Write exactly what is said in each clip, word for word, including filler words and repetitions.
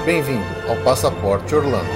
Bem-vindo ao Passaporte Orlando.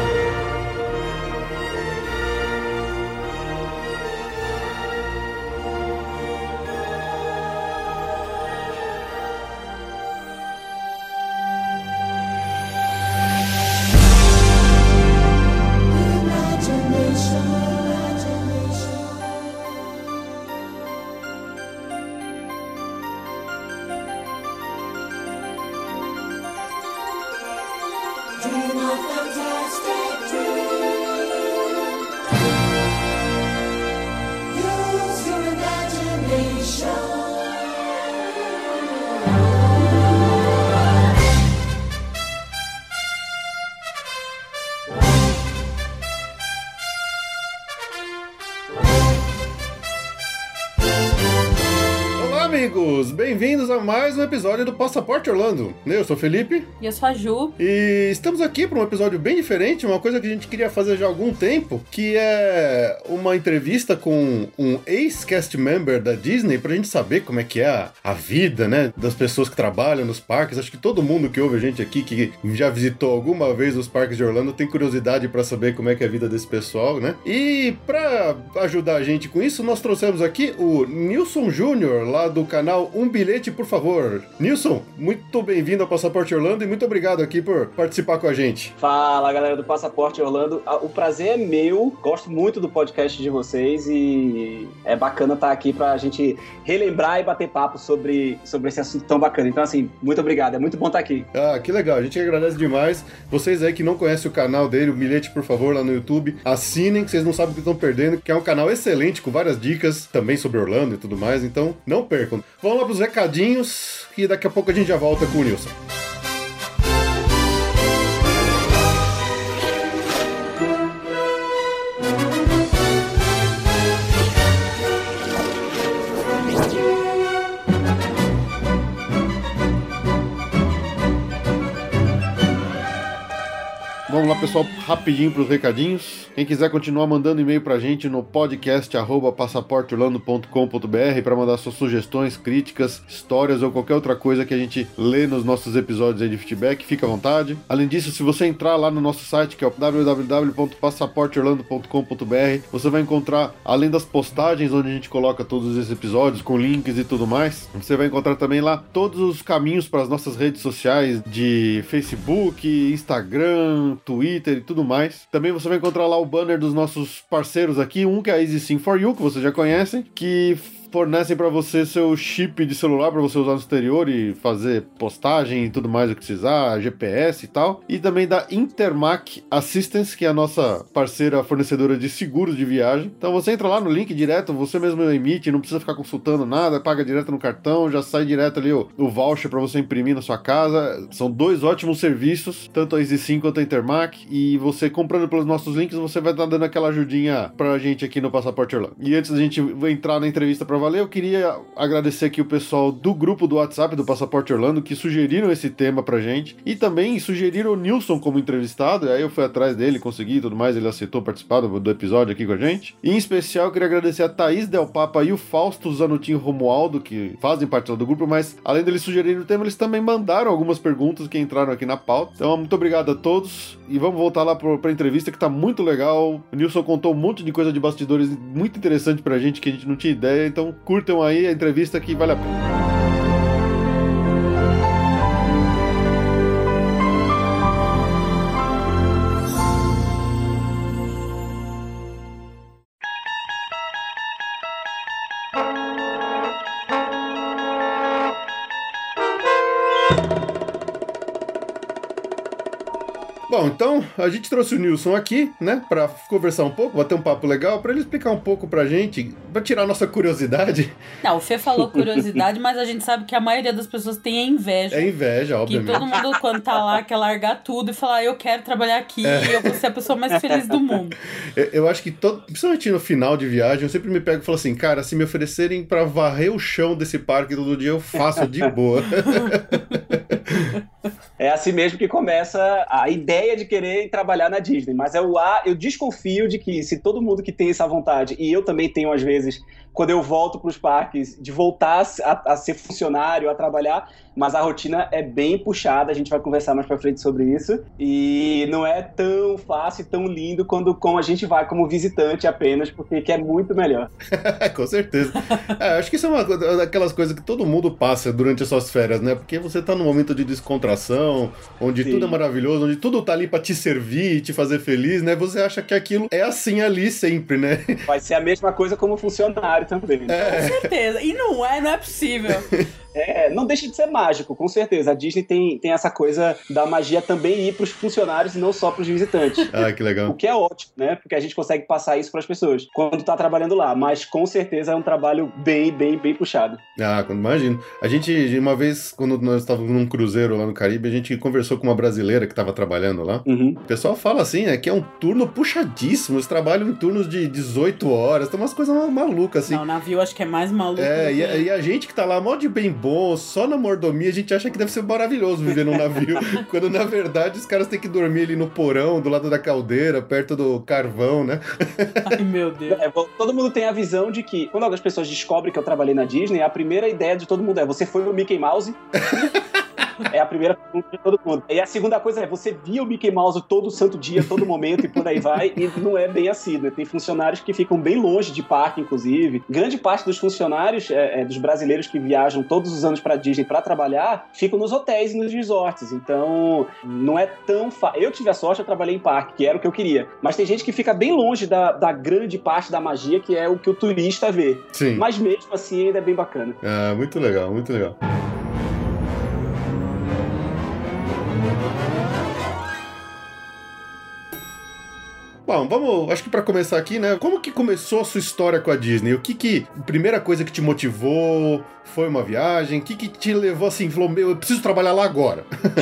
Amigos, bem-vindos a mais um episódio do Passaporte Orlando. Eu sou o Felipe. E eu sou a Ju. E estamos aqui para um episódio bem diferente, uma coisa que a gente queria fazer já há algum tempo, que é uma entrevista com um ex-cast member da Disney, pra gente saber como é que é a, a vida, né, das pessoas que trabalham nos parques. Acho que todo mundo que ouve a gente aqui, que já visitou alguma vez os parques de Orlando, tem curiosidade para saber como é que é a vida desse pessoal, né? E para ajudar a gente com isso, nós trouxemos aqui o Nilson Júnior, lá do canal Um Bilhete, por favor. Nilson, muito bem-vindo ao Passaporte Orlando e muito obrigado aqui por participar com a gente. Fala, galera do Passaporte Orlando. O prazer é meu, gosto muito do podcast de vocês e é bacana estar aqui pra gente relembrar e bater papo sobre, sobre esse assunto tão bacana. Então, assim, muito obrigado, é muito bom estar aqui. Ah, que legal, a gente agradece demais. Vocês aí que não conhecem o canal dele, o Bilhete, por favor, lá no YouTube, assinem, que vocês não sabem o que estão perdendo, que é um canal excelente, com várias dicas também sobre Orlando e tudo mais, então não percam. Vamos lá pros recadinhos e daqui a pouco a gente já volta com o Nilson. Vamos lá, pessoal, rapidinho para os recadinhos. Quem quiser continuar mandando e-mail pra gente no podcast arroba passaporte orlando ponto com ponto b r para mandar suas sugestões, críticas, histórias ou qualquer outra coisa que a gente lê nos nossos episódios aí de feedback, fica à vontade. Além disso, se você entrar lá no nosso site, que é o w w w ponto passaporte orlando ponto com ponto b r, você vai encontrar, além das postagens onde a gente coloca todos esses episódios com links e tudo mais, você vai encontrar também lá todos os caminhos para as nossas redes sociais de Facebook, Instagram, Twitter e tudo mais. Também você vai encontrar lá o banner dos nossos parceiros aqui, um que é a Easy Sim for You, que vocês já conhecem, que fornecem para você seu chip de celular para você usar no exterior e fazer postagem e tudo mais o que precisar, G P S e tal. E também da Intermac Assistance, que é a nossa parceira fornecedora de seguros de viagem. Então você entra lá no link direto, você mesmo emite, não precisa ficar consultando nada, paga direto no cartão, já sai direto ali o, o voucher para você imprimir na sua casa. São dois ótimos serviços, tanto a EasySim quanto a Intermac, e você comprando pelos nossos links, você vai estar dando aquela ajudinha pra gente aqui no Passaporte Orlando. E antes da gente entrar na entrevista pra valer, eu queria agradecer aqui o pessoal do grupo do WhatsApp do Passaporte Orlando que sugeriram esse tema pra gente e também sugeriram o Nilson como entrevistado. Aí eu fui atrás dele, consegui e tudo mais, ele aceitou participar do, do episódio aqui com a gente. E em especial eu queria agradecer a Thaís Del Papa e o Fausto Zanutin Romualdo, que fazem parte do grupo, mas além deles sugerirem o tema, eles também mandaram algumas perguntas que entraram aqui na pauta. Então muito obrigado a todos e vamos voltar lá pro, pra entrevista que tá muito legal. O Nilson contou um monte de coisa de bastidores muito interessante pra gente que a gente não tinha ideia, então curtam aí a entrevista que vale a pena. Bom, então a gente trouxe o Nilson aqui, né, pra conversar um pouco, bater um papo legal, pra ele explicar um pouco pra gente, pra tirar a nossa curiosidade. Não, o Fê falou curiosidade, mas a gente sabe que a maioria das pessoas tem a inveja. É inveja, obviamente. Que todo mundo, quando tá lá, quer largar tudo e falar, eu quero trabalhar aqui, é. Eu vou ser a pessoa mais feliz do mundo. Eu, eu acho que, todo, principalmente no final de viagem, eu sempre me pego e falo assim, cara, se me oferecerem pra varrer o chão desse parque todo dia, eu faço de boa. É assim mesmo que começa a ideia de querer trabalhar na Disney, mas eu, eu desconfio de que se todo mundo que tem essa vontade, e eu também tenho às vezes quando eu volto para os parques, de voltar a, a ser funcionário, a trabalhar, mas a rotina é bem puxada, a gente vai conversar mais pra frente sobre isso, e não é tão fácil e tão lindo quando como a gente vai como visitante apenas, porque que é muito melhor. Com certeza. É, acho que isso é uma daquelas coisas que todo mundo passa durante as suas férias, né? Porque você tá num momento de descontração, onde Sim. tudo é maravilhoso, onde tudo tá ali pra te servir, te fazer feliz, né? Você acha que aquilo é assim ali sempre, né? Vai ser a mesma coisa como funcionário também. É. Com certeza. E não é, não é possível. É, não deixa de ser mágico, com certeza. A Disney tem, tem essa coisa da magia também ir pros funcionários e não só pros visitantes. Ah, que legal. O que é ótimo, né? Porque a gente consegue passar isso pras pessoas quando tá trabalhando lá. Mas com certeza é um trabalho bem, bem, bem puxado. Ah, imagino. A gente, uma vez, quando nós estávamos num cruzeiro lá no Caribe, a gente conversou com uma brasileira que estava trabalhando lá. Uhum. O pessoal fala assim, né, que é um turno puxadíssimo. Eles trabalham em turnos de dezoito horas. Tem umas coisas malucas, assim. Não, o navio acho que é mais maluco. É, e a, que... e a gente que tá lá, mó de bem bom, só na mordomia, a gente acha que deve ser maravilhoso viver num navio. Quando, na verdade, os caras têm que dormir ali no porão, do lado da caldeira, perto do carvão, né? Ai, meu Deus. É, todo mundo tem a visão de que, quando algumas pessoas descobrem que eu trabalhei na Disney, a primeira ideia de todo mundo é: você foi o Mickey Mouse? É a primeira pergunta de todo mundo. E a segunda coisa é: você via o Mickey Mouse todo santo dia, todo momento e por aí vai? E não é bem assim, né? Tem funcionários que ficam bem longe de parque, inclusive. Grande parte dos funcionários, é, é, dos brasileiros que viajam todos os anos pra Disney pra trabalhar, ficam nos hotéis e nos resorts. Então, não é tão fácil. Eu tive a sorte, eu trabalhei em parque, que era o que eu queria. Mas tem gente que fica bem longe da, da grande parte da magia, que é o que o turista vê. Sim. Mas mesmo assim, ainda é bem bacana. Ah, muito legal, muito legal. Bom, vamos, acho que pra começar aqui, né, como que começou a sua história com a Disney? O que que, a primeira coisa que te motivou, foi uma viagem? O que que te levou assim, falou, meu, eu preciso trabalhar lá agora?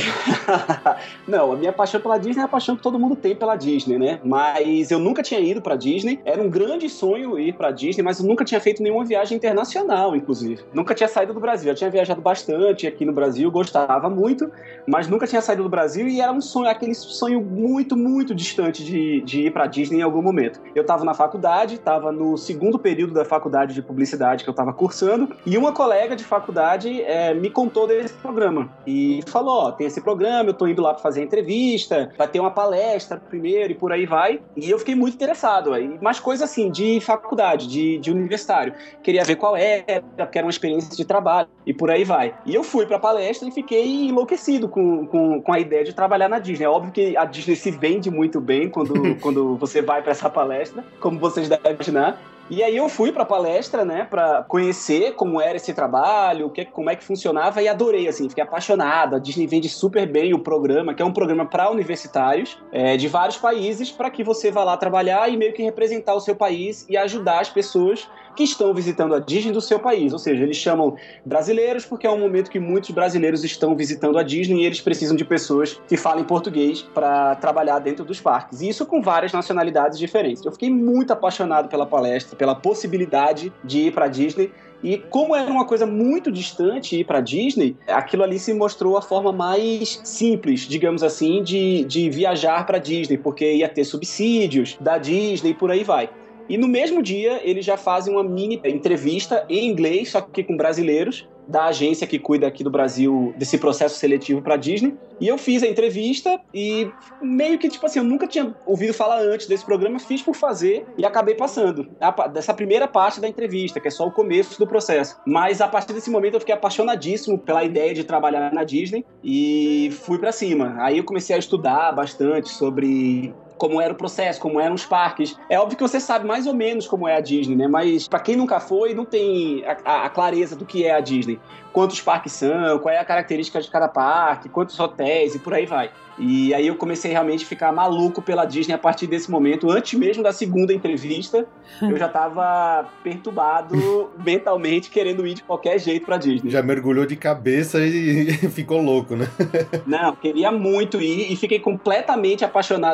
Não, a minha paixão pela Disney é a paixão que todo mundo tem pela Disney, né? Mas eu nunca tinha ido pra Disney, era um grande sonho ir pra Disney, mas eu nunca tinha feito nenhuma viagem internacional, inclusive. Nunca tinha saído do Brasil, eu tinha viajado bastante aqui no Brasil, gostava muito, mas nunca tinha saído do Brasil e era um sonho, aquele sonho muito, muito distante de, de ir pra Disney em algum momento. Eu tava na faculdade, tava no segundo período da faculdade de publicidade que eu tava cursando, e uma colega de faculdade é, me contou desse programa e falou, ó, tem esse programa, eu tô indo lá pra fazer entrevista, vai ter uma palestra primeiro e por aí vai, e eu fiquei muito interessado, mas coisa assim, de faculdade, de, de universitário, queria ver qual era, porque era uma experiência de trabalho e por aí vai. E eu fui pra palestra e fiquei enlouquecido com, com, com a ideia de trabalhar na Disney. É óbvio que a Disney se vende muito bem quando, quando você vai para essa palestra, como vocês devem imaginar. E aí eu fui pra palestra, né, pra conhecer como era esse trabalho, que, como é que funcionava, e adorei, assim, fiquei apaixonado. A Disney vende super bem o programa, que é um programa para universitários é, de vários países, para que você vá lá trabalhar e meio que representar o seu país e ajudar as pessoas que estão visitando a Disney do seu país. Ou seja, eles chamam brasileiros porque é um momento que muitos brasileiros estão visitando a Disney e eles precisam de pessoas que falem português para trabalhar dentro dos parques. E isso com várias nacionalidades diferentes. Eu fiquei muito apaixonado pela palestra, pela possibilidade de ir para a Disney. E como era uma coisa muito distante ir para a Disney, aquilo ali se mostrou a forma mais simples, digamos assim, de, de viajar para a Disney, porque ia ter subsídios da Disney e por aí vai. E no mesmo dia, eles já fazem uma mini entrevista em inglês, só que com brasileiros, da agência que cuida aqui do Brasil desse processo seletivo para Disney. E eu fiz a entrevista e meio que, tipo assim, eu nunca tinha ouvido falar antes desse programa, fiz por fazer e acabei passando a, dessa primeira parte da entrevista, que é só o começo do processo. Mas a partir desse momento eu fiquei apaixonadíssimo pela ideia de trabalhar na Disney e fui para cima. Aí eu comecei a estudar bastante sobre como era o processo, como eram os parques. É óbvio que você sabe mais ou menos como é a Disney, né? Mas pra quem nunca foi, não tem a, a, a clareza do que é a Disney. Quantos parques são, qual é a característica de cada parque, quantos hotéis e por aí vai. E aí eu comecei realmente a ficar maluco pela Disney a partir desse momento. Antes mesmo da segunda entrevista, eu já tava perturbado mentalmente, querendo ir de qualquer jeito pra Disney. Já mergulhou de cabeça e ficou louco, né? Não, queria muito ir e fiquei completamente apaixonado pela,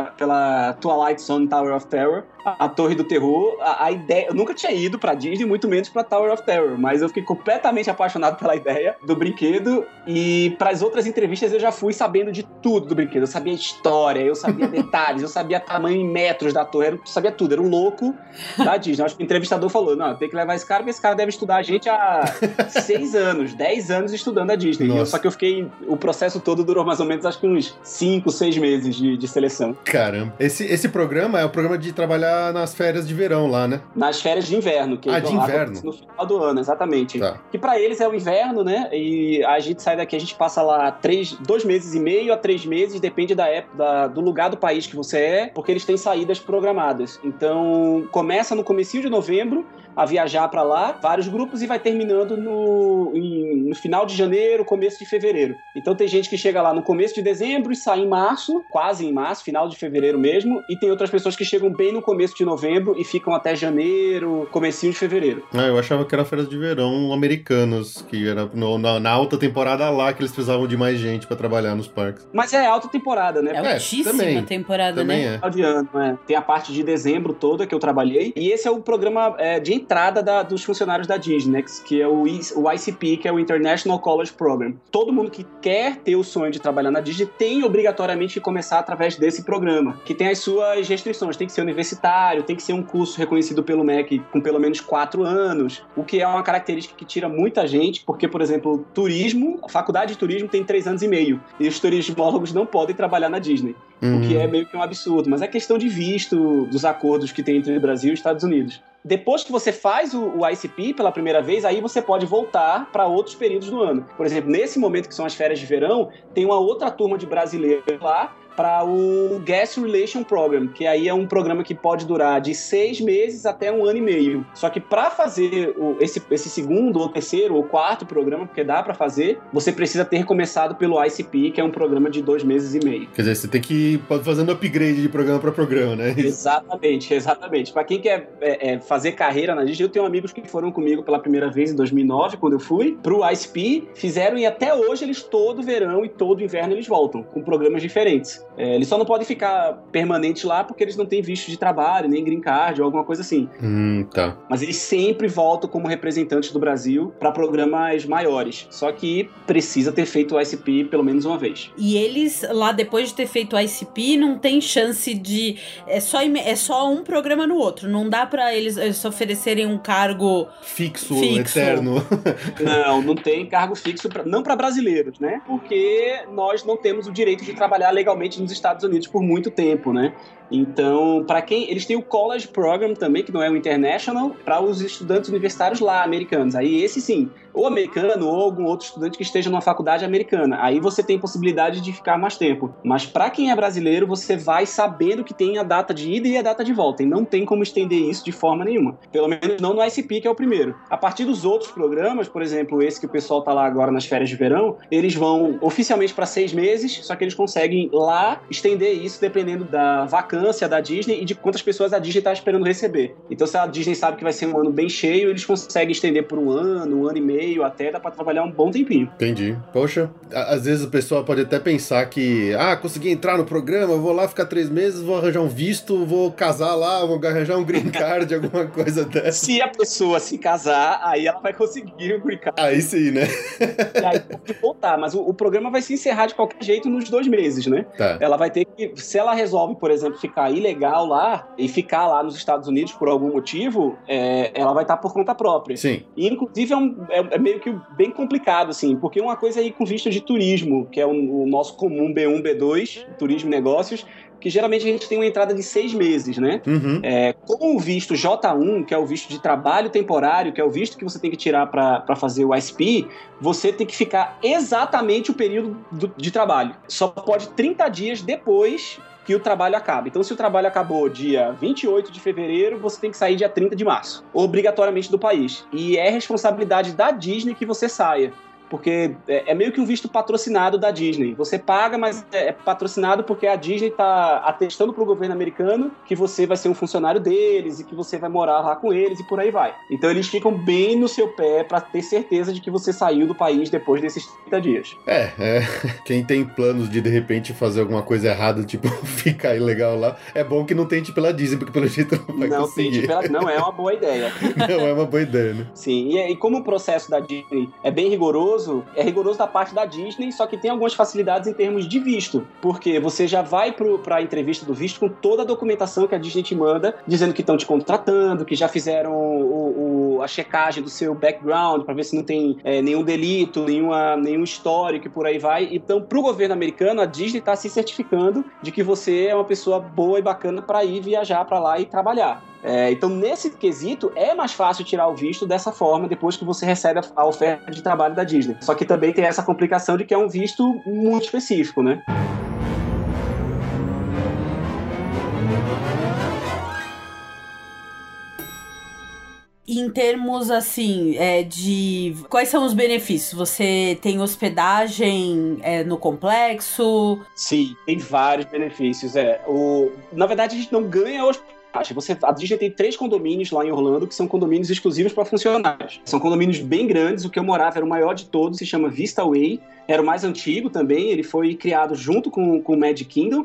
pela, pela Twilight Zone Tower of Terror, a, a Torre do Terror. A, a ideia, eu nunca tinha ido pra Disney, muito menos pra Tower of Terror, mas eu fiquei completamente apaixonado pela ideia do brinquedo, e pras outras entrevistas eu já fui sabendo de tudo do brinquedo. Eu sabia a história, eu sabia detalhes, eu sabia tamanho em metros da torre, eu sabia tudo, era um louco da Disney. Acho que o entrevistador falou, não, tem que levar esse cara, porque esse cara deve estudar a gente há seis anos, dez anos estudando a Disney. Eu, só que eu fiquei, o processo todo durou mais ou menos, acho que uns cinco, seis meses de, de seleção. Caramba. Esse, esse programa é o programa de trabalhar nas férias de verão lá, né? Nas férias de inverno. Que ah, de inverno. No final do ano, exatamente. Tá. Que pra eles é o inverno, né? E a gente sai daqui, a gente passa lá três, dois meses e meio a três meses, depende da época, da, do lugar do país que você é, porque eles têm saídas programadas. Então, começa no comecinho de novembro a viajar pra lá, vários grupos, e vai terminando no, em, no final de janeiro, começo de fevereiro. Então tem gente que chega lá no começo de dezembro e sai em março, quase em março, final de fevereiro mesmo, e tem outras pessoas que chegam bem no começo de novembro e ficam até janeiro, comecinho de fevereiro. Ah, eu achava que era férias de verão americanos, que era no, na, na alta temporada lá que eles precisavam de mais gente pra trabalhar nos parques. Mas é alta temporada, né? É altíssima também, temporada, também né? É. Final de ano, né? Tem a parte de dezembro toda que eu trabalhei, e esse é o programa é, de entrada da, dos funcionários da Disney, né? Que é o, o I C P, que é o International College Program. Todo mundo que quer ter o sonho de trabalhar na Disney tem obrigatoriamente que começar através desse programa, que tem as suas restrições. Tem que ser universitário, tem que ser um curso reconhecido pelo M E C com pelo menos quatro anos, o que é uma característica que tira muita gente, porque, por exemplo, turismo, a faculdade de turismo tem três anos e meio, e os turismólogos não podem trabalhar na Disney. Uhum. O que é meio que um absurdo, mas é questão de visto dos acordos que tem entre o Brasil e os Estados Unidos. Depois que você faz o, o I C P pela primeira vez, aí você pode voltar para outros períodos do ano. Por exemplo, nesse momento que são as férias de verão, tem uma outra turma de brasileiros lá para o Guest Relation Program, que aí é um programa que pode durar de seis meses até um ano e meio. Só que para fazer o, esse, esse segundo, ou terceiro, ou quarto programa, porque dá para fazer, você precisa ter começado pelo I C P, que é um programa de dois meses e meio. Quer dizer, você tem que ir fazendo upgrade de programa para programa, né? Exatamente, exatamente. Para quem quer é, é, fazer carreira na Disney, eu tenho amigos que foram comigo pela primeira vez em dois mil e nove, quando eu fui, pro I C P, fizeram, e até hoje eles todo verão e todo inverno eles voltam, com programas diferentes. É, eles só não podem ficar permanentes lá porque eles não têm visto de trabalho, nem green card ou alguma coisa assim. Hum, tá. Mas eles sempre voltam como representantes do Brasil para programas maiores. Só que precisa ter feito o I C P pelo menos uma vez. E eles, lá depois de ter feito o I C P, não tem chance de... É só, é só um programa no outro. Não dá para eles, eles oferecerem um cargo fixo, fixo. eterno. Não, não tem cargo fixo, pra, não para brasileiros, né? Porque nós não temos o direito de trabalhar legalmente nos Estados Unidos por muito tempo, né? Então, para quem... Eles têm o College Program também, que não é o International, para os estudantes universitários lá, americanos. Aí esse sim, ou americano ou algum outro estudante que esteja numa faculdade americana. Aí você tem possibilidade de ficar mais tempo. Mas para quem é brasileiro, você vai sabendo que tem a data de ida e a data de volta. E não tem como estender isso de forma nenhuma. Pelo menos não no I C P, que é o primeiro. A partir dos outros programas, por exemplo, esse que o pessoal tá lá agora nas férias de verão, eles vão oficialmente para seis meses, só que eles conseguem lá estender isso dependendo da vacância da Disney e de quantas pessoas a Disney está esperando receber. Então, se a Disney sabe que vai ser um ano bem cheio, eles conseguem estender por um ano, um ano e meio, até dá para trabalhar um bom tempinho. Entendi. Poxa, às vezes o pessoal pode até pensar que, ah, consegui entrar no programa, vou lá ficar três meses, vou arranjar um visto, vou casar lá, vou arranjar um green card, alguma coisa dessa. Se a pessoa se casar, aí ela vai conseguir o green card. Aí sim, né? E aí pode voltar, mas o, o programa vai se encerrar de qualquer jeito nos dois meses, né? Tá. Ela vai ter que, se ela resolve, por exemplo, ficar ilegal lá e ficar lá nos Estados Unidos por algum motivo, é, ela vai estar por conta própria. Sim. E, inclusive, é, um, é, é meio que bem complicado, assim, porque uma coisa é ir com visto de turismo, que é o, o nosso comum B um, B dois, turismo e negócios, que geralmente a gente tem uma entrada de seis meses, né? Uhum. É, com o visto J um, que é o visto de trabalho temporário, que é o visto que você tem que tirar para fazer o I C P, você tem que ficar exatamente o período do, de trabalho. Só pode trinta dias depois que o trabalho acaba. Então, se o trabalho acabou dia vinte e oito de fevereiro, você tem que sair dia trinta de março, obrigatoriamente do país. E é responsabilidade da Disney que você saia. porque é, é meio que um visto patrocinado da Disney. Você paga, mas é patrocinado porque a Disney tá atestando pro governo americano que você vai ser um funcionário deles e que você vai morar lá com eles e por aí vai. Então eles ficam bem no seu pé pra ter certeza de que você saiu do país depois desses trinta dias. É, é. Quem tem planos de de repente fazer alguma coisa errada, tipo, ficar ilegal lá, é bom que não tente pela Disney, porque pelo jeito não vai não conseguir. Tente pela... Não é uma boa ideia. Não é uma boa ideia, né? Sim, e, e como o processo da Disney é bem rigoroso, é rigoroso da parte da Disney, só que tem algumas facilidades em termos de visto, porque você já vai pro, pra entrevista do visto com toda a documentação que a Disney te manda, dizendo que estão te contratando, que já fizeram o, o, a checagem do seu background pra ver se não tem é, nenhum delito, nenhuma, nenhum histórico e por aí vai. Então, pro governo americano, a Disney tá se certificando de que você é uma pessoa boa e bacana pra ir viajar pra lá e trabalhar. É, então, nesse quesito, é mais fácil tirar o visto dessa forma depois que você recebe a, a oferta de trabalho da Disney. Só que também tem essa complicação de que é um visto muito específico, né? Em termos, assim, é, de... Quais são os benefícios? Você tem hospedagem é, no complexo? Sim, tem vários benefícios. É. O... Na verdade, a gente não ganha hospedagem. Você, a Disney tem três condomínios lá em Orlando que são condomínios exclusivos para funcionários. São condomínios bem grandes. O que eu morava era o maior de todos, se chama Vista Way. Era o mais antigo também. Ele foi criado junto com, com o Magic Kingdom.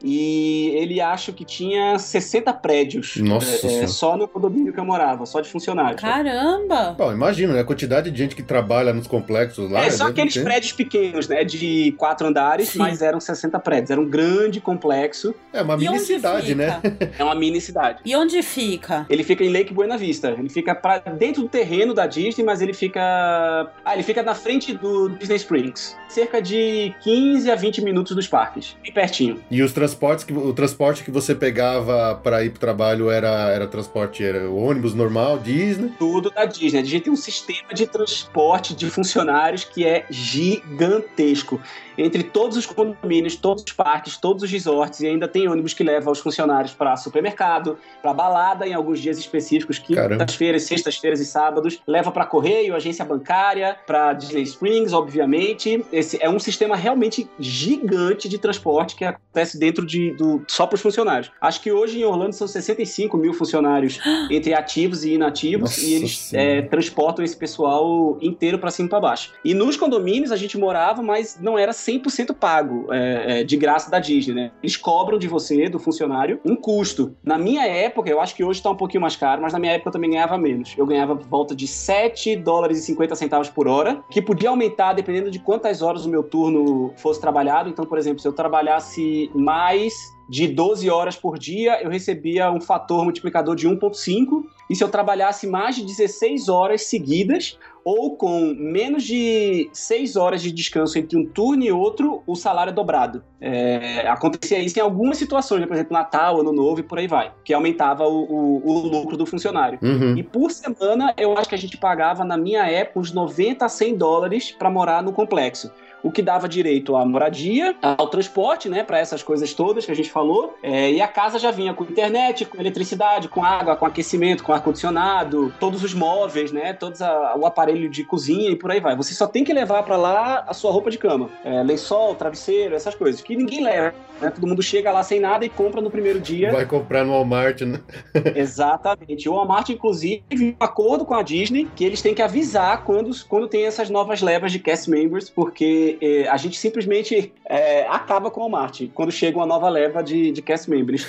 E ele acho que tinha sessenta prédios. Nossa é, é, só no condomínio que eu morava, só de funcionários. Caramba! Bom, imagina, né? A quantidade de gente que trabalha nos complexos lá. É, só aqueles ter... prédios pequenos, né? De quatro andares, Sim. mas eram sessenta prédios. Era um grande complexo. É uma mini cidade, né? É uma mini cidade. E onde fica? Ele fica em Lake Buena Vista. Ele fica pra dentro do terreno da Disney, mas ele fica... Ah, ele fica na frente do Disney Springs. Cerca de quinze a vinte minutos dos parques. Bem pertinho. E os transportes, que, o transporte que você pegava para ir pro trabalho era, era transporte, era o ônibus normal, Disney? Tudo da Disney. A gente tem um sistema de transporte de funcionários que é gigantesco. Entre todos os condomínios, todos os parques, todos os resorts, e ainda tem ônibus que leva os funcionários para supermercado, para balada em alguns dias específicos, quintas-feiras, sextas-feiras e sábados, leva para correio, agência bancária, para Disney Springs, obviamente. Esse é um sistema realmente gigante de transporte que acontece dentro de do, só para os funcionários. Acho que hoje em Orlando são sessenta e cinco mil funcionários entre ativos e inativos. Nossa, e eles é, transportam esse pessoal inteiro para cima e para baixo. E nos condomínios a gente morava, mas não era cem por cento pago é, é, de graça da Disney, né? Eles cobram de você, do funcionário, um custo. Na minha época, eu acho que hoje está um pouquinho mais caro, mas na minha época eu também ganhava menos. Eu ganhava por volta de sete dólares e cinquenta centavos por hora, que podia aumentar dependendo de quantas horas o meu turno fosse trabalhado. Então, por exemplo, se eu trabalhasse mais de doze horas por dia, eu recebia um fator multiplicador de um vírgula cinco, e se eu trabalhasse mais de dezesseis horas seguidas, ou com menos de seis horas de descanso entre um turno e outro, o salário é dobrado. É, acontecia isso em algumas situações, né? Por exemplo, Natal, Ano Novo e por aí vai, que aumentava o, o, o lucro do funcionário. Uhum. E por semana, eu acho que a gente pagava, na minha época, uns noventa a cem dólares para morar no complexo. O que dava direito à moradia, ao transporte, né, para essas coisas todas que a gente falou, é, e a casa já vinha com internet, com eletricidade, com água, com aquecimento, com ar-condicionado, todos os móveis, né, todos a, o aparelho de cozinha e por aí vai. Você só tem que levar para lá a sua roupa de cama, é, lençol, travesseiro, essas coisas, que ninguém leva, né, todo mundo chega lá sem nada e compra no primeiro dia. Vai comprar no Walmart, né? Exatamente. O Walmart, inclusive, um acordo com a Disney, que eles têm que avisar quando, quando tem essas novas levas de cast members, porque a gente simplesmente é, acaba com o Walmart quando chega uma nova leva de, de cast members.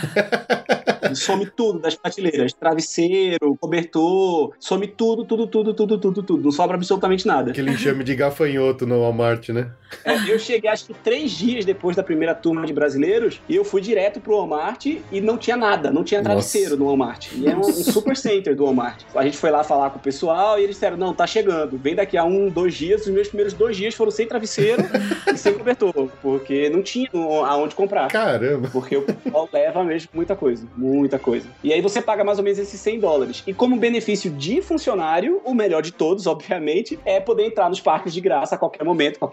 Some tudo das prateleiras, travesseiro, cobertor, some tudo, tudo, tudo, tudo, tudo, tudo. Não sobra absolutamente nada. Aquele enxame de gafanhoto no Walmart, né? É, eu cheguei acho que três dias depois da primeira turma de brasileiros e eu fui direto pro Walmart e não tinha nada, não tinha travesseiro Nossa. no Walmart. E é um, um super center do Walmart. A gente foi lá falar com o pessoal e eles disseram, não, tá chegando, vem daqui a um, dois dias. Os meus primeiros dois dias foram sem travesseiro e sem cobertor, porque não tinha aonde comprar. Caramba! Porque o pessoal leva mesmo muita coisa, muita coisa. E aí você paga mais ou menos esses cem dólares. E como benefício de funcionário, o melhor de todos, obviamente, é poder entrar nos parques de graça a qualquer momento, qualquer hora do dia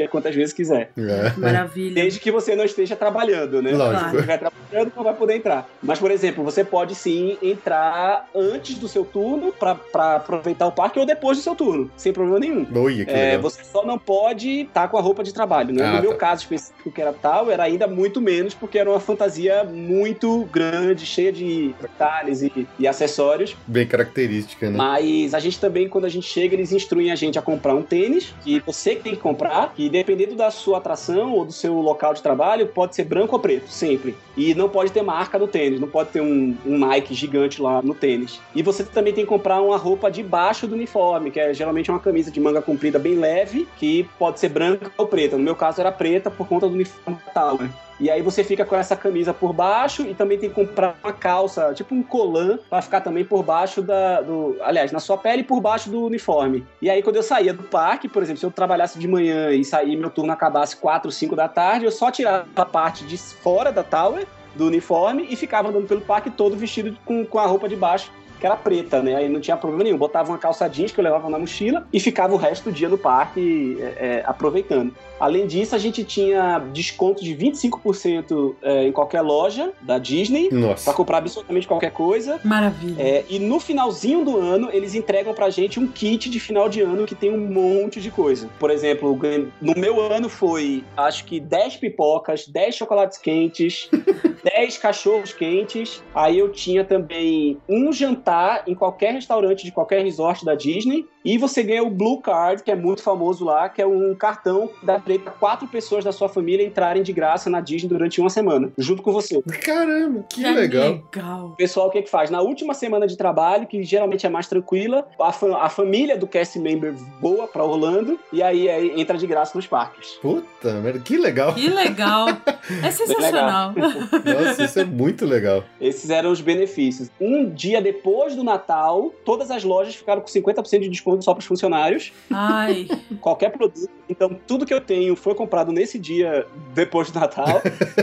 dia, quantas vezes quiser. É. Maravilha. Desde que você não esteja trabalhando, né? Lógico. Se você estiver trabalhando, não vai poder entrar. Mas, por exemplo, você pode sim entrar antes do seu turno para aproveitar o parque ou depois do seu turno, sem problema nenhum. Olha, que É, legal. você só não pode estar com a roupa de trabalho, né? Ah, no meu tá. caso específico, que era tal, era ainda muito menos, porque era uma fantasia muito grande, cheia de detalhes e, e acessórios. Bem característica, né? Mas a gente também, quando a gente chega, eles instruem a gente a comprar um tênis, que você tem que comprar, que dependendo da sua atração ou do seu local de trabalho, pode ser branco ou preto, sempre. E não pode ter marca no tênis, não pode ter um, um Nike gigante lá no tênis. E você também tem que comprar uma roupa debaixo do uniforme, que é geralmente uma camisa de manga comprida bem leve, que pode ser branca ou preta. No meu caso era preta por conta do uniforme tal, né? E aí você fica com essa camisa por baixo e também tem que comprar uma calça, tipo um colã, pra ficar também por baixo da... Do, aliás, na sua pele e por baixo do uniforme. E aí quando eu saía do parque, por exemplo, se eu trabalhasse de manhã e sair, meu turno acabasse quatro, cinco da tarde, eu só tirava a parte de fora da tower, do uniforme, e ficava andando pelo parque todo vestido com, com a roupa de baixo, que era preta, né? Aí não tinha problema nenhum. Botava uma calça jeans que eu levava na mochila e ficava o resto do dia no parque é, é, aproveitando. Além disso, a gente tinha desconto de vinte e cinco por cento é, em qualquer loja da Disney, Nossa. pra comprar absolutamente qualquer coisa. Maravilha. É, e no finalzinho do ano, eles entregam pra gente um kit de final de ano que tem um monte de coisa. Por exemplo, no meu ano foi, acho que dez pipocas, dez chocolates quentes, dez cachorros quentes. Aí eu tinha também um jantar em qualquer restaurante de qualquer resort da Disney. E você ganha o Blue Card, que é muito famoso lá, que é um cartão que dá direito a quatro pessoas da sua família entrarem de graça na Disney durante uma semana, junto com você. Caramba, que Que legal. legal. O pessoal, o que é que faz? Na última semana de trabalho, que geralmente é mais tranquila, a, fa- a família do cast member voa pra Orlando e aí, aí entra de graça nos parques. Puta merda, que legal. Que legal. É sensacional. Nossa, isso é muito legal. Esses eram os benefícios. Um dia depois do Natal, todas as lojas ficaram com cinquenta por cento de desconto só para os funcionários. Ai. Qualquer produto. Então, tudo que eu tenho foi comprado nesse dia depois do Natal.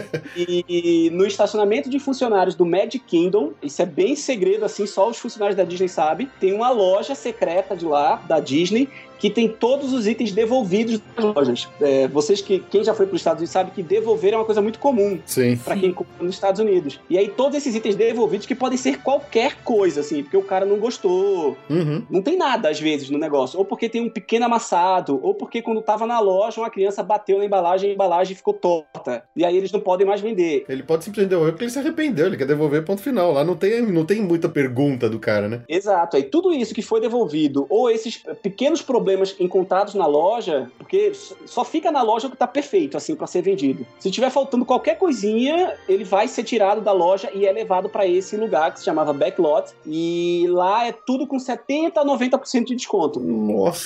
e, e no estacionamento de funcionários do Magic Kingdom, isso é bem segredo, assim, só os funcionários da Disney sabem, tem uma loja secreta de lá, da Disney, que tem todos os itens devolvidos das lojas. É, vocês que, quem já foi para os Estados Unidos sabe que devolver é uma coisa muito comum Sim. para quem compra nos Estados Unidos. E aí todos esses itens devolvidos que podem ser qualquer coisa, assim, porque o cara não gostou. Uhum. Não tem nada, às vezes, no negócio. Ou porque tem um pequeno amassado, ou porque quando tava na loja, uma criança bateu na embalagem e a embalagem ficou torta. E aí eles não podem mais vender. Ele pode simplesmente devolver porque ele se arrependeu, ele quer devolver, ponto final. Lá não tem, não tem muita pergunta do cara, né? Exato. Aí tudo isso que foi devolvido, ou esses pequenos problemas encontrados na loja, porque só fica na loja o que tá perfeito, assim, pra ser vendido. Se tiver faltando qualquer coisinha, ele vai ser tirado da loja e é levado pra esse lugar que se chamava Backlot. E lá é tudo com setenta a noventa por cento de desconto. Nossa.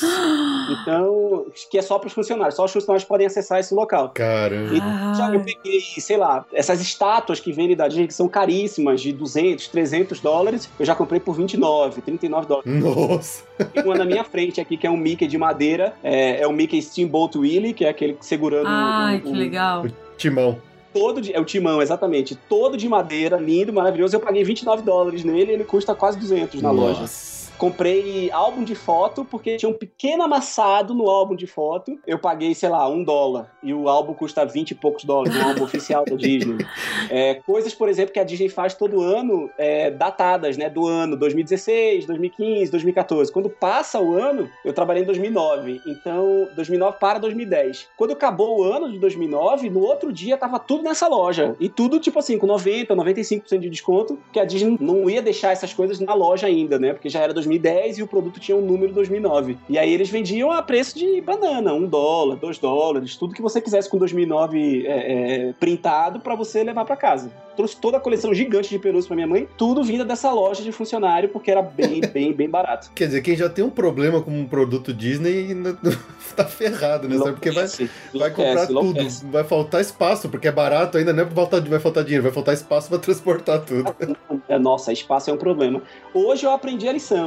Então, que é só pros funcionários. Só os funcionários podem acessar esse local. Caramba. E Ah. já eu peguei, sei lá, essas estátuas que vendem da Disney, que são caríssimas, de duzentos, trezentos dólares, eu já comprei por vinte e nove, trinta e nove dólares. Nossa. Tem uma na minha frente aqui, que é um Mickey de madeira, é, é o Mickey Steamboat Willie, que é aquele segurando... Ai, o, que o, legal. Timão. Todo de, é o timão, exatamente. Todo de madeira, lindo, maravilhoso. Eu paguei vinte e nove dólares nele e ele custa quase duzentos na loja. Nossa. Comprei álbum de foto, porque tinha um pequeno amassado no álbum de foto. Eu paguei, sei lá, um dólar. E o álbum custa vinte e poucos dólares, um álbum oficial da Disney. É, coisas, por exemplo, que a Disney faz todo ano, é, datadas, né? Do ano dois mil e dezesseis, dois mil e quinze, dois mil e quatorze. Quando passa o ano, eu trabalhei em dois mil e nove. Então, dois mil e nove para dois mil e dez. Quando acabou o ano de dois mil e nove, no outro dia tava tudo nessa loja. E tudo, tipo assim, com noventa, noventa e cinco por cento de desconto, que a Disney não ia deixar essas coisas na loja ainda, né? Porque já era dois mil e dez e o produto tinha um número dois mil e nove. E aí eles vendiam a preço de banana, um dólar, dois dólares, tudo que você quisesse com dois mil e nove é, é, printado pra você levar pra casa. Trouxe toda a coleção gigante de pelúcia pra minha mãe, tudo vinda dessa loja de funcionário, porque era bem, bem, bem barato. Quer dizer, quem já tem um problema com um produto Disney tá ferrado, né? Sabe? Porque vai, vai comprar tudo, vai faltar espaço, porque é barato ainda, não é que vai faltar, vai faltar dinheiro, vai faltar espaço pra transportar tudo. Nossa, espaço é um problema. Hoje eu aprendi a lição,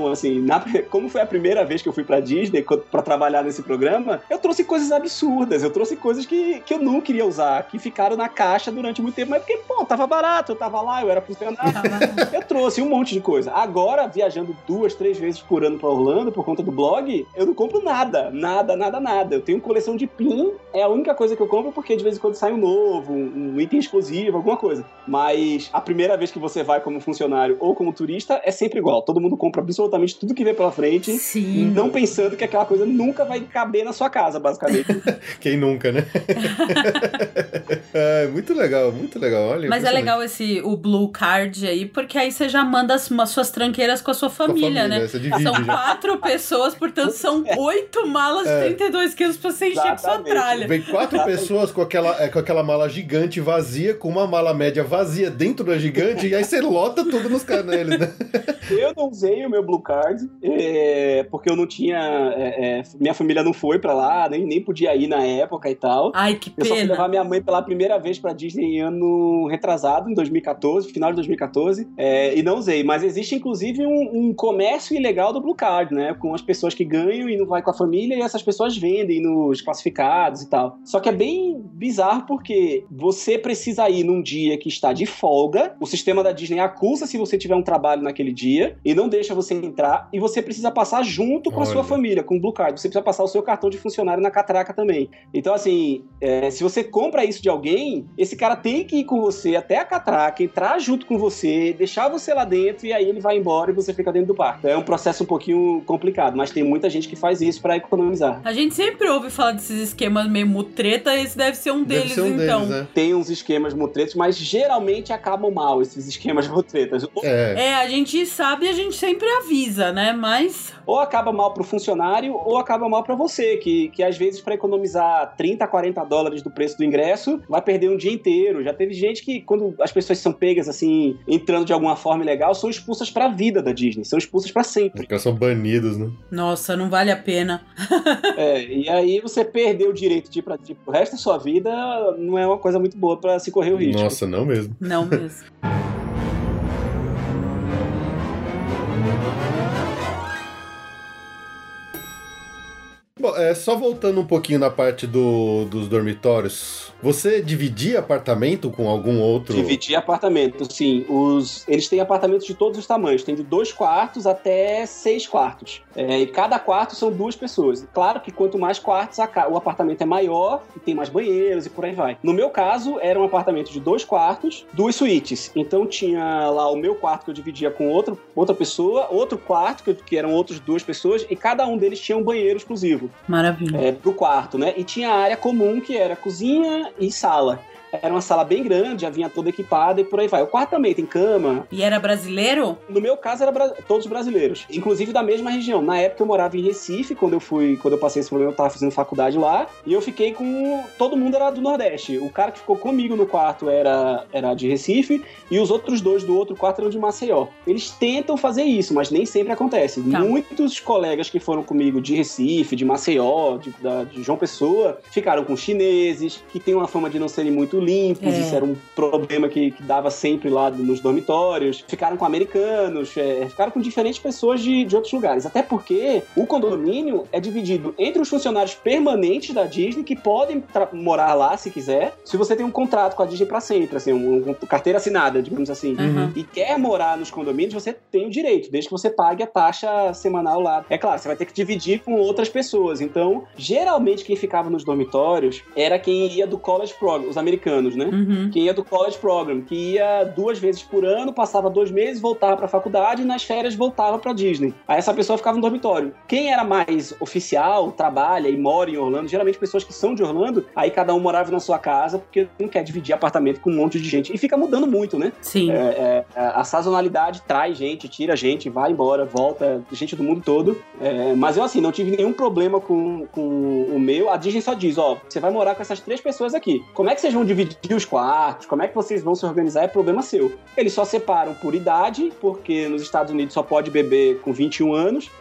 Então, assim, na, como foi a primeira vez que eu fui pra Disney pra trabalhar nesse programa, eu trouxe coisas absurdas, eu trouxe coisas que, que eu não queria usar, que ficaram na caixa durante muito tempo, mas porque, pô, tava barato, eu tava lá, eu era funcionário. Eu trouxe um monte de coisa. Agora, viajando duas, três vezes por ano pra Orlando, por conta do blog, eu não compro nada, nada, nada, nada. Eu tenho coleção de pin, é a única coisa que eu compro, porque de vez em quando sai um novo, um, um item exclusivo, alguma coisa. Mas a primeira vez que você vai como funcionário ou como turista, é sempre igual. Todo mundo compra absolutamente tudo que vê pela frente, Sim. não pensando que aquela coisa nunca vai caber na sua casa, basicamente. Quem nunca, né? É, muito legal, muito legal. Olha, mas é legal esse, o Blue Card aí, porque aí você já manda as, as suas tranqueiras com a sua família, família, né? você divide São já. quatro pessoas, portanto são oito malas de É. trinta e dois quilos pra você encher com sua Exatamente. tralha. Vem quatro pessoas com aquela, é, com aquela mala gigante vazia, com uma mala média vazia dentro da gigante, e aí você lota tudo nos caneles, né? Eu não usei o meu Blue Card, é, porque eu não tinha... É, é, minha família não foi pra lá, nem, nem podia ir na época e tal. Ai, que Eu só fui pena. levar minha mãe pela primeira vez pra Disney em ano retrasado, em dois mil e catorze, final de dois mil e catorze, é, e não usei. Mas existe, inclusive, um, um comércio ilegal do Blue Card, né? Com as pessoas que ganham e não vai com a família, e essas pessoas vendem nos classificados e tal. Só que é bem bizarro porque você precisa ir num dia que está de folga, o sistema da Disney acusa se você tiver um trabalho naquele dia, e não deixa você entrar, e você precisa passar junto com Olha. a sua família, com o Blue Card. Você precisa passar o seu cartão de funcionário na catraca também. Então, assim, é, se você compra isso de alguém, esse cara tem que ir com você até a catraca, entrar junto com você, deixar você lá dentro, e aí ele vai embora e você fica dentro do parque. É um processo um pouquinho complicado, mas tem muita gente que faz isso pra economizar. A gente sempre ouve falar desses esquemas meio mutreta, esse deve ser um Deve deles, ser um então. deles, né? Tem uns esquemas mutretos, mas geralmente acabam mal esses esquemas mutretas. Ou, É. É, a gente sabe e a gente sempre avisa, né? Mas... ou acaba mal pro funcionário, ou acaba mal pra você, que, que às vezes pra economizar trinta, quarenta dólares do preço do ingresso, vai perder um dia inteiro. Já teve gente que, quando as pessoas são pegas, assim, entrando de alguma forma ilegal, são expulsas pra vida da Disney, são expulsas pra sempre. Os caras são banidos, né? Nossa, não vale a pena. É, e aí você perder o direito de ir pra Disney pro resto da sua vida não é uma coisa muito boa pra se correr o risco. Nossa, não mesmo. Não mesmo. Bom, é, só voltando um pouquinho na parte do, dos dormitórios, você dividia apartamento com algum outro? Dividir apartamento, sim. Os, eles têm apartamentos de todos os tamanhos. Tem de dois quartos até seis quartos. É, e cada quarto são duas pessoas. Claro que quanto mais quartos, a, o apartamento é maior e tem mais banheiros e por aí vai. No meu caso, era um apartamento de dois quartos, duas suítes. Então tinha lá o meu quarto que eu dividia com outro, outra pessoa, outro quarto que, que eram outras duas pessoas, e cada um deles tinha um banheiro exclusivo. Maravilha. É, pro quarto, né? E tinha a área comum, que era cozinha e sala. Era uma sala bem grande, já vinha toda equipada e por aí vai. O quarto também tem cama. E era brasileiro? No meu caso, era bra- todos brasileiros. Inclusive da mesma região. Na época eu morava em Recife, quando eu fui, quando eu passei esse problema, eu tava fazendo faculdade lá. E eu fiquei com... todo mundo era do Nordeste. O cara que ficou comigo no quarto era, era de Recife, e os outros dois do outro quarto eram de Maceió. Eles tentam fazer isso, mas nem sempre acontece. Tá. Muitos colegas que foram comigo de Recife, de Maceió, de, da, de João Pessoa, ficaram com chineses, que tem uma fama de não serem muito limpos, É. isso era um problema que, que dava sempre lá nos dormitórios. Ficaram com americanos, é, ficaram com diferentes pessoas de, de outros lugares. Até porque o condomínio é dividido entre os funcionários permanentes da Disney, que podem tra- morar lá se quiser, se você tem um contrato com a Disney pra sempre, assim, um, um, carteira assinada, digamos assim, Uhum. e quer morar nos condomínios, você tem o direito, desde que você pague a taxa semanal lá. É claro, você vai ter que dividir com outras pessoas. Então, geralmente quem ficava nos dormitórios era quem ia do college program, os americanos, né? Uhum. Quem ia do college program, que ia duas vezes por ano, passava dois meses, voltava pra faculdade e nas férias voltava pra Disney. Aí essa pessoa ficava no dormitório. Quem era mais oficial, trabalha e mora em Orlando, geralmente pessoas que são de Orlando, aí cada um morava na sua casa, porque não quer dividir apartamento com um monte de gente. E fica mudando muito, né? Sim. É, é, a sazonalidade traz gente, tira gente, vai embora, volta, gente do mundo todo. É, mas eu, assim, não tive nenhum problema com, com o meu. A Disney só diz, ó, você vai morar com essas três pessoas aqui. Como é que vocês vão dividir os quartos? Como é que vocês vão se organizar? É problema seu. Eles só separam por idade, porque nos Estados Unidos só pode beber com vinte e um anos.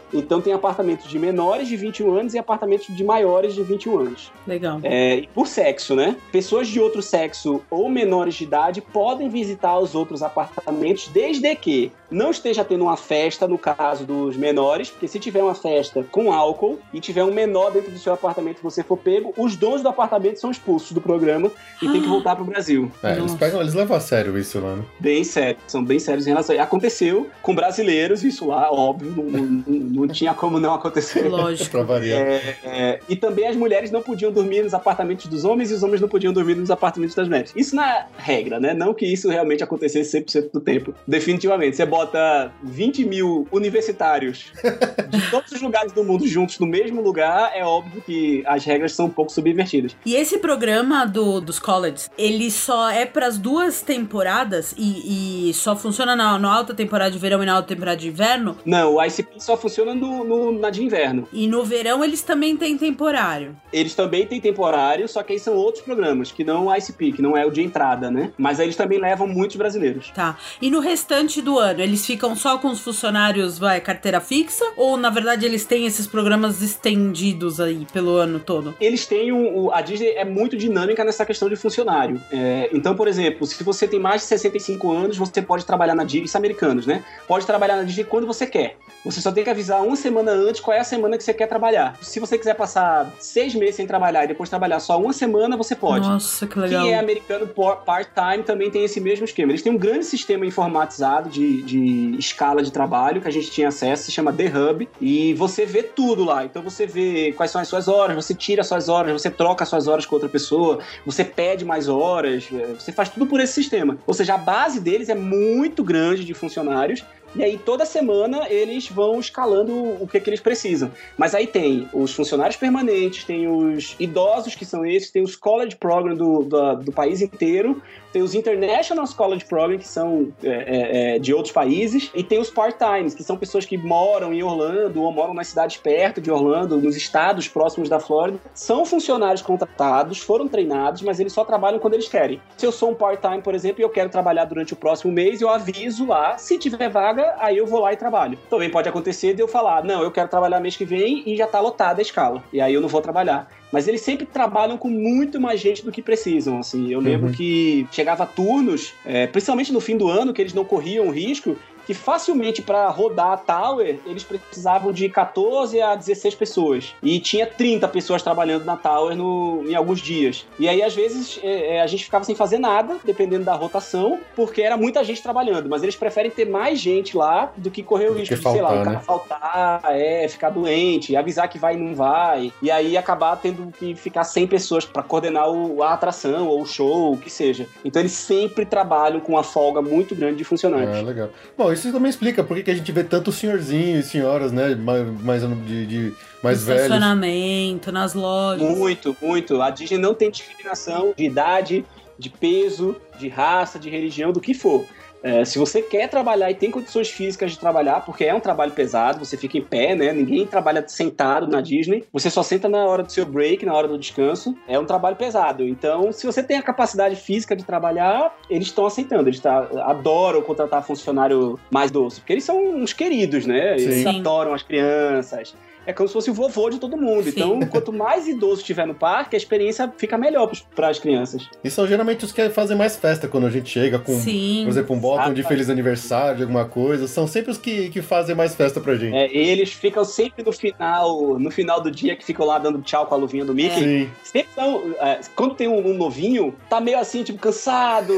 Então tem apartamentos de menores de vinte e um anos e apartamentos de maiores de vinte e um anos. Legal. É, por sexo, né? Pessoas de outro sexo ou menores de idade podem visitar os outros apartamentos desde que não esteja tendo uma festa, no caso dos menores, porque se tiver uma festa com álcool e tiver um menor dentro do seu apartamento e você for pego, os donos do apartamento são expulsos do programa e tem que voltar pro Brasil. É, eles, pegam, eles levam a sério isso lá, né? Bem sério, são bem sérios em relação a... Aconteceu com brasileiros, isso lá, óbvio, não, não, não tinha como não acontecer. Lógico. Pra variar. É, é, e também as mulheres não podiam dormir nos apartamentos dos homens e os homens não podiam dormir nos apartamentos das mulheres. Isso na regra, né? Não que isso realmente acontecesse cem por cento do tempo. Definitivamente. Você bota vinte mil universitários de todos os lugares do mundo juntos no mesmo lugar, é óbvio que as regras são um pouco subvertidas. E esse programa do, dos colleges, ele só é pras duas temporadas e, e só funciona na, na alta temporada de verão e na alta temporada de inverno? Não, o I C P só funciona no, no, na de inverno. E no verão eles também têm temporário? Eles também têm temporário, só que aí são outros programas, que não o I C P, que não é o de entrada, né? Mas aí eles também levam muitos brasileiros. Tá. E no restante do ano, eles ficam só com os funcionários, vai, carteira fixa? Ou, na verdade, eles têm esses programas estendidos aí pelo ano todo? Eles têm um... A Disney é muito dinâmica nessa questão de funcionário. É, então, por exemplo, se você tem mais de sessenta e cinco anos, você pode trabalhar na Disney, isso é americanos, né? Pode trabalhar na Disney quando você quer. Você só tem que avisar uma semana antes qual é a semana que você quer trabalhar. Se você quiser passar seis meses sem trabalhar e depois trabalhar só uma semana, você pode. Nossa, que legal. Quem é americano part-time também tem esse mesmo esquema. Eles têm um grande sistema informatizado de, de escala de trabalho que a gente tinha acesso, se chama The Hub, e você vê tudo lá. Então você vê quais são as suas horas, você tira as suas horas, você troca as suas horas com outra pessoa, você pede mais horas, você faz tudo por esse sistema. Ou seja, a base deles é muito grande de funcionários. E aí, toda semana, eles vão escalando o que, que eles precisam. Mas aí tem os funcionários permanentes, tem os idosos, que são esses, tem os college program do, do, do país inteiro, tem os international college program, que são é, é, de outros países, e tem os part-times, que são pessoas que moram em Orlando ou moram nas cidades perto de Orlando, nos estados próximos da Flórida. São funcionários contratados, foram treinados, mas eles só trabalham quando eles querem. Se eu sou um part-time, por exemplo, e eu quero trabalhar durante o próximo mês, eu aviso lá, se tiver vaga, aí eu vou lá e trabalho. Também pode acontecer de eu falar, não, eu quero trabalhar mês que vem e já tá lotada a escala. E aí eu não vou trabalhar. Mas eles sempre trabalham com muito mais gente do que precisam, assim. Eu lembro uhum. que chegava turnos, é, principalmente no fim do ano, que eles não corriam risco, que facilmente para rodar a Tower, eles precisavam de quatorze a dezesseis pessoas. E tinha trinta pessoas trabalhando na Tower no, em alguns dias. E aí, às vezes, é, a gente ficava sem fazer nada, dependendo da rotação, porque era muita gente trabalhando. Mas eles preferem ter mais gente lá do que correr o risco de, sei lá, o cara né? faltar, é, ficar doente, avisar que vai e não vai. E aí acabar tendo que ficar cem pessoas para coordenar o, a atração ou o show, o que seja. Então, eles sempre trabalham com uma folga muito grande de funcionários. Ah, legal. Bom, isso também explica por que a gente vê tanto senhorzinho e senhoras, né, mais, mais, de, de, mais no velhos. No estacionamento, nas lojas. Muito, muito. A Disney não tem discriminação de idade, de peso, de raça, de religião, do que for. É, se você quer trabalhar e tem condições físicas de trabalhar, porque é um trabalho pesado, você fica em pé, né? Ninguém trabalha sentado na Disney. Você só senta na hora do seu break, na hora do descanso. É um trabalho pesado. Então, se você tem a capacidade física de trabalhar, eles estão aceitando. Eles tá, adoram contratar funcionário mais doce, porque eles são uns queridos, né? Eles Sim. adoram as crianças. É como se fosse o vovô de todo mundo. Sim. Então, quanto mais idoso estiver no parque, a experiência fica melhor para as crianças. E são geralmente os que fazem mais festa quando a gente chega com, Sim. por exemplo, um botão de feliz aniversário, de alguma coisa. São sempre os que, que fazem mais festa pra gente. É, eles ficam sempre no final, no final do dia, que ficam lá dando tchau com a luvinha do Mickey. Sim. Sempre são, é, quando tem um, um novinho, tá meio assim, tipo, cansado,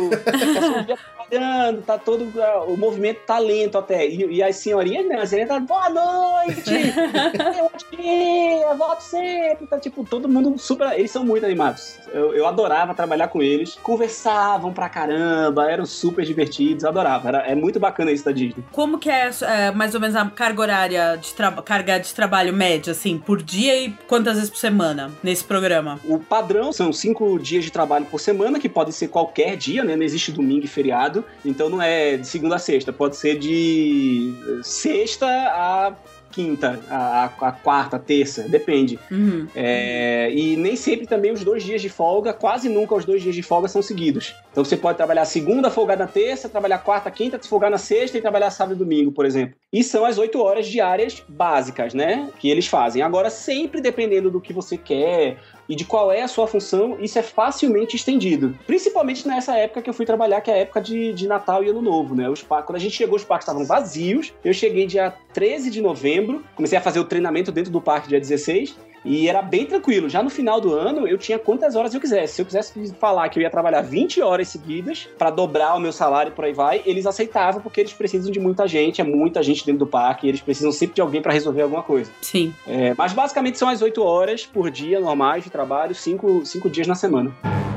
tá trabalhando, tá todo, o movimento tá lento até. E, e as senhorinhas, né, as senhorinhas tá, boa noite! Bom dia, volto sempre. Tá, tipo, todo mundo super... Eles são muito animados. Eu, eu adorava trabalhar com eles. Conversavam pra caramba, eram super divertidos. Eu adorava. Era, é muito bacana isso da Disney. Como que é, é mais ou menos a carga horária de tra... carga de trabalho média, assim, por dia e quantas vezes por semana nesse programa? O padrão são cinco dias de trabalho por semana, que pode ser qualquer dia, né? Não existe domingo e feriado. Então não é de segunda a sexta. Pode ser de sexta a quinta, a, a quarta, a terça, depende. Uhum. É, e nem sempre também os dois dias de folga, quase nunca os dois dias de folga são seguidos. Então você pode trabalhar segunda, folgar na terça, trabalhar quarta, quinta, folgar na sexta e trabalhar sábado e domingo, por exemplo. E são as oito horas diárias básicas, né, que eles fazem. Agora, sempre dependendo do que você quer e de qual é a sua função, isso é facilmente estendido. Principalmente nessa época que eu fui trabalhar, que é a época de, de Natal e Ano Novo, né? Os parques, quando a gente chegou, os parques estavam vazios. Eu cheguei dia treze de novembro, comecei a fazer o treinamento dentro do parque dia dezesseis, e era bem tranquilo. Já no final do ano, eu tinha quantas horas eu quisesse. Se eu quisesse falar que eu ia trabalhar vinte horas seguidas para dobrar o meu salário e por aí vai, eles aceitavam, porque eles precisam de muita gente, é muita gente dentro do parque, e eles precisam sempre de alguém para resolver alguma coisa. Sim. É, mas basicamente são as oito horas por dia normais de trabalho, cinco, cinco dias na semana.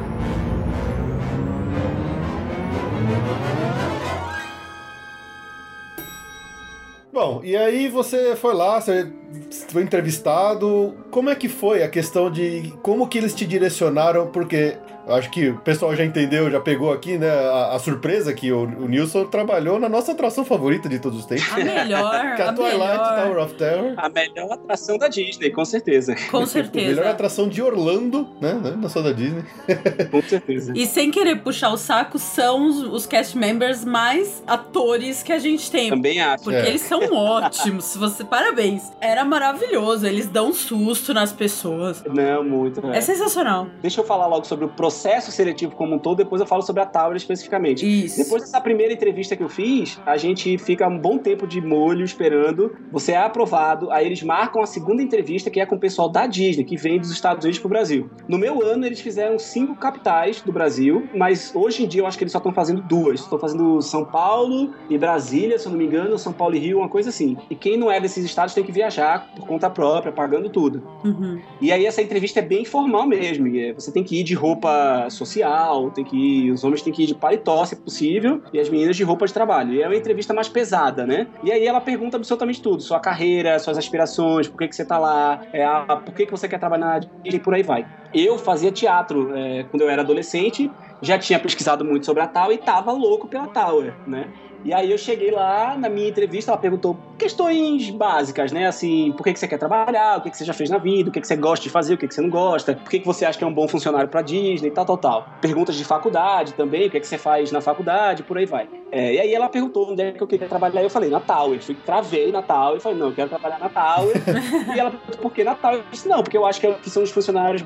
Bom, e aí você foi lá, você foi entrevistado. Como é que foi a questão de como que eles te direcionaram? Porque eu acho que o pessoal já entendeu, já pegou aqui, né, a, a surpresa que o, o Nilson trabalhou na nossa atração favorita de todos os tempos. A melhor, que é a, a Twilight melhor. Tower of Terror. A melhor atração da Disney, com certeza. Com certeza. A melhor atração de Orlando, né, não só da Disney. Com certeza. E sem querer puxar o saco, são os, os cast members mais atores que a gente tem. Também acho. Porque É. eles são ótimos. Se você, parabéns. Era maravilhoso. Eles dão susto nas pessoas. Não, muito. É, É. sensacional. Deixa eu falar logo sobre o processo seletivo como um todo, depois eu falo sobre a Tower especificamente. Isso. Depois dessa primeira entrevista que eu fiz, a gente fica um bom tempo de molho esperando, você é aprovado, aí eles marcam a segunda entrevista, que é com o pessoal da Disney, que vem dos Estados Unidos pro Brasil. No meu ano, eles fizeram cinco capitais do Brasil, mas hoje em dia eu acho que eles só estão fazendo duas. Estão fazendo São Paulo e Brasília, se eu não me engano, São Paulo e Rio, uma coisa assim. E quem não é desses estados tem que viajar por conta própria, pagando tudo. Uhum. E aí essa entrevista é bem informal mesmo. E você tem que ir de roupa social, tem que ir, os homens têm que ir de paletó, se possível, e as meninas de roupa de trabalho. E é uma entrevista mais pesada, né? E aí ela pergunta absolutamente tudo. Sua carreira, suas aspirações, por que que você tá lá, é, a, por que que você quer trabalhar na Disney e por aí vai. Eu fazia teatro é, quando eu era adolescente, já tinha pesquisado muito sobre a Tower e tava louco pela Tower, né? E aí eu cheguei lá, na minha entrevista, ela perguntou questões básicas, né? Assim, por que que você quer trabalhar, o que que você já fez na vida, o que que você gosta de fazer, o que que você não gosta, por que que você acha que é um bom funcionário pra Disney, tal, tal, tal. Perguntas de faculdade também, o que que você faz na faculdade, por aí vai. É, e aí ela perguntou onde é que eu queria trabalhar, e eu falei, na Tower. Fui, travei na Tower, e falei, não, eu quero trabalhar na Tower. E ela perguntou, por que na Tower? Eu disse, não, porque eu acho que, que são os funcionários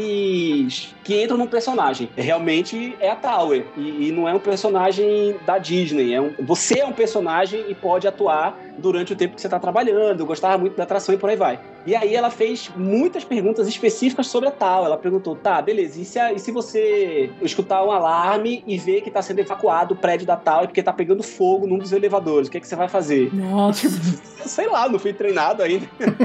mais... que entram num personagem. Realmente é a Tower, e, e não é um personagem da Disney, é um... Você é um personagem e pode atuar durante o tempo que você está trabalhando. Eu gostava muito da atração e por aí vai. E aí ela fez muitas perguntas específicas sobre a Tower. Ela perguntou, tá, beleza, e se, a, e se você escutar um alarme e ver que está sendo evacuado o prédio da Tower porque está pegando fogo num dos elevadores, o que, é que você vai fazer? Nossa. Sei lá, não fui treinado ainda.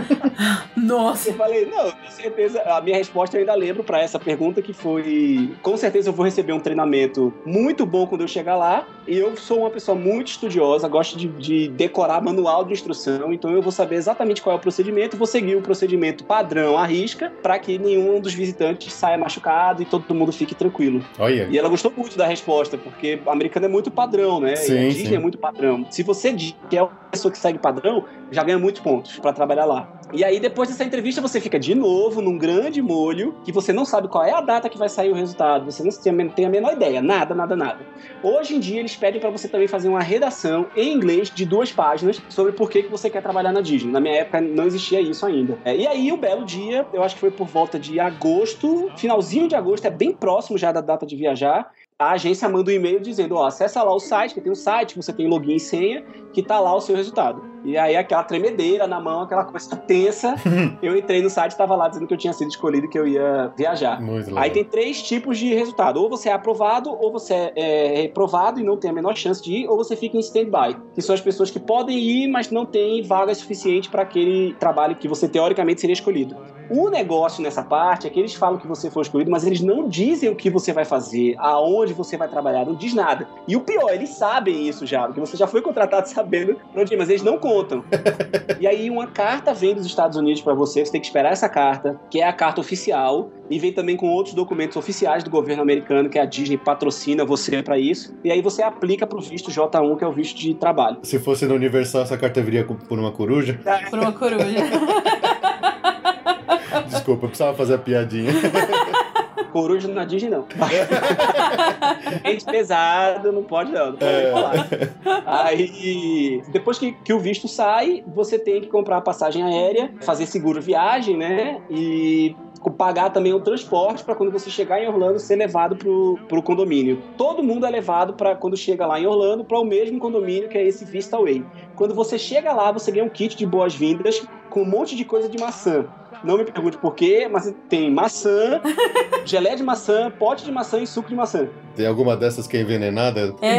Nossa. Eu falei, não, com certeza, a minha resposta eu ainda lembro para essa pergunta, que foi, com certeza eu vou receber um treinamento muito bom quando eu chegar lá, e eu sou uma pessoa muito estudiosa, gosto de, de decorar manual de instrução, então eu vou saber exatamente qual é o procedimento, vou seguir o procedimento padrão à risca, para que nenhum dos visitantes saia machucado e todo mundo fique tranquilo. Olha. E ela gostou muito da resposta, porque o americano é muito padrão, né? Sim, e a Disney sim. é muito padrão. Se você diz que é uma pessoa que segue padrão, já ganha muitos pontos para trabalhar lá. E aí, depois dessa entrevista, você fica de novo num grande molho, que você não sabe qual é a data que vai sair o resultado, você não tem a menor ideia, nada, nada, nada. Hoje em dia, eles pedem para você também fazer uma redação em inglês de duas páginas sobre por que que você quer trabalhar na Disney. Na minha época, não existia isso ainda. É, e aí, um belo dia, eu acho que foi por volta de agosto, finalzinho de agosto, é bem próximo já da data de viajar, a agência manda um e-mail dizendo, ó, acessa lá o site, que tem um site, você tem login e senha, que tá lá o seu resultado. E aí aquela tremedeira na mão, aquela coisa tensa, eu entrei no site e tava lá dizendo que eu tinha sido escolhido e que eu ia viajar. Muito legal. Aí tem três tipos de resultado, ou você é aprovado, ou você é reprovado e não tem a menor chance de ir, ou você fica em stand-by, que são as pessoas que podem ir, mas não têm vaga suficiente para aquele trabalho que você teoricamente seria escolhido. O negócio nessa parte é que eles falam que você foi escolhido, mas eles não dizem o que você vai fazer, aonde você vai trabalhar, não diz nada. E o pior, eles sabem isso já, porque você já foi contratado sabendo onde ir, mas eles não contam. contam. E aí uma carta vem dos Estados Unidos para você, você tem que esperar essa carta, que é a carta oficial, e vem também com outros documentos oficiais do governo americano, que a Disney patrocina você para isso, e aí você aplica pro visto J um, que é o visto de trabalho. Se fosse no Universal, essa carta viria por uma coruja? Por uma coruja. Desculpa, eu precisava fazer a piadinha. Coruja na Disney, não. Gente pesado, não pode não, não pode é. falar. Aí, depois que, que o visto sai, você tem que comprar a passagem aérea, fazer seguro viagem, né? E pagar também o transporte para quando você chegar em Orlando ser levado pro, pro condomínio. Todo mundo é levado para quando chega lá em Orlando para o mesmo condomínio, que é esse Vista Way. Quando você chega lá, você ganha um kit de boas-vindas com um monte de coisa de maçã. Não me pergunte por quê, mas tem maçã, gelé de maçã, pote de maçã e suco de maçã. Tem alguma dessas que é envenenada? É,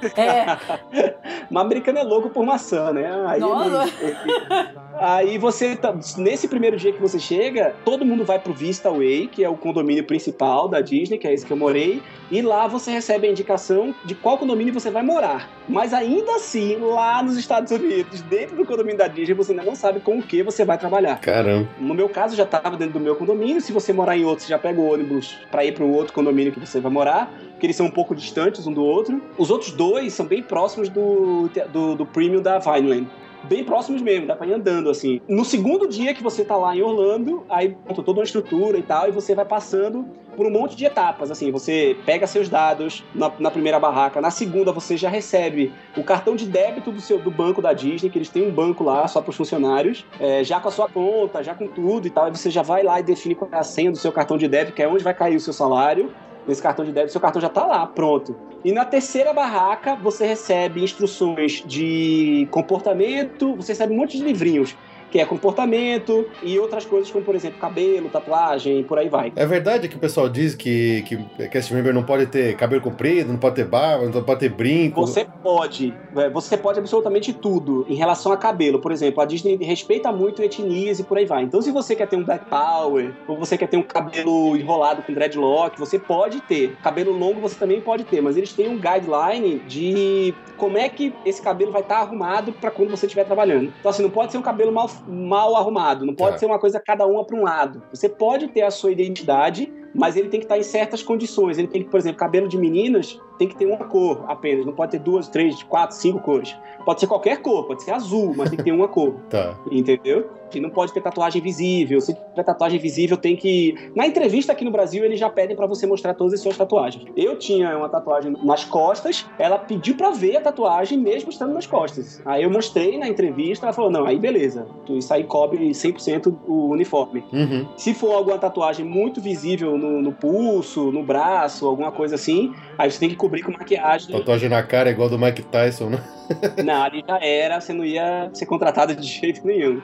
é. Mas americano é louco por maçã, né? Aí, Nossa. Ele, ele, aí você, tá, nesse primeiro dia que você chega, todo mundo vai pro Vista Way, que é o condomínio principal da Disney, que é esse que eu morei, e lá você recebe a indicação de qual condomínio você vai morar. Mas ainda assim, lá nos Estados Unidos, dentro do condomínio da Disney, você ainda não sabe com o que você vai trabalhar. Caramba. No meu caso, já estava dentro do meu condomínio. Se você morar em outro, você já pega o ônibus para ir para o outro condomínio que você vai morar, porque eles são um pouco distantes um do outro. Os outros dois são bem próximos do, do, do Premium da Vineland. Bem próximos mesmo, dá pra ir andando, assim. No segundo dia que você tá lá em Orlando, aí monta toda uma estrutura e tal, e você vai passando por um monte de etapas, assim. Você pega seus dados na, na primeira barraca, na segunda você já recebe o cartão de débito do, seu, do banco da Disney, que eles têm um banco lá só pros funcionários, é, já com a sua conta, já com tudo e tal, e você já vai lá e define qual é a senha do seu cartão de débito, que é onde vai cair o seu salário. Nesse cartão de débito, seu cartão já tá lá, pronto. E na terceira barraca, você recebe instruções de comportamento, você recebe um monte de livrinhos, que é comportamento e outras coisas como, por exemplo, cabelo, tatuagem, por aí vai. É verdade que o pessoal diz que, que cast member não pode ter cabelo comprido, não pode ter barba, não pode ter brinco? Você pode. Você pode absolutamente tudo em relação a cabelo. Por exemplo, a Disney respeita muito etnias e por aí vai. Então, se você quer ter um black power, ou você quer ter um cabelo enrolado com dreadlock, você pode ter. Cabelo longo você também pode ter, mas eles têm um guideline de como é que esse cabelo vai estar arrumado para quando você estiver trabalhando. Então, assim, não pode ser um cabelo mal mal arrumado, não pode é. ser uma coisa cada uma para um lado. Você pode ter a sua identidade, mas ele tem que estar em certas condições. Ele tem que, por exemplo, cabelo de meninas tem que ter uma cor apenas, não pode ter duas, três, quatro, cinco cores. Pode ser qualquer cor, pode ser azul, mas tem que ter uma cor. Tá. Entendeu? E não pode ter tatuagem visível. Se tiver tatuagem visível, tem que... Na entrevista aqui no Brasil, eles já pedem pra você mostrar todas as suas tatuagens. Eu tinha uma tatuagem nas costas, ela pediu pra ver a tatuagem mesmo estando nas costas. Aí eu mostrei na entrevista, ela falou, não, aí beleza, isso aí cobre cem por cento o uniforme. Uhum. Se for alguma tatuagem muito visível no, no pulso, no braço, alguma coisa assim, aí você tem que cobrir com maquiagem. Tatuagem na cara é igual do Mike Tyson, né? Não, ali já era, você não ia ser contratado de jeito nenhum.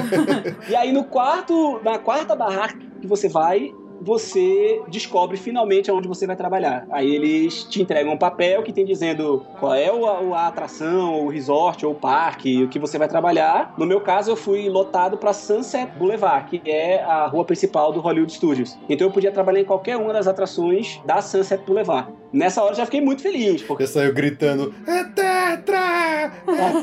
E aí no quarto, na quarta barraca que você vai, você descobre finalmente aonde você vai trabalhar. Aí eles te entregam um papel que tem dizendo qual é a, a atração, o resort ou o parque, o que você vai trabalhar. No meu caso, eu fui lotado para Sunset Boulevard, que é a rua principal do Hollywood Studios. Então eu podia trabalhar em qualquer uma das atrações da Sunset Boulevard. Nessa hora eu já fiquei muito feliz. Porque... Você saiu gritando, é tetra!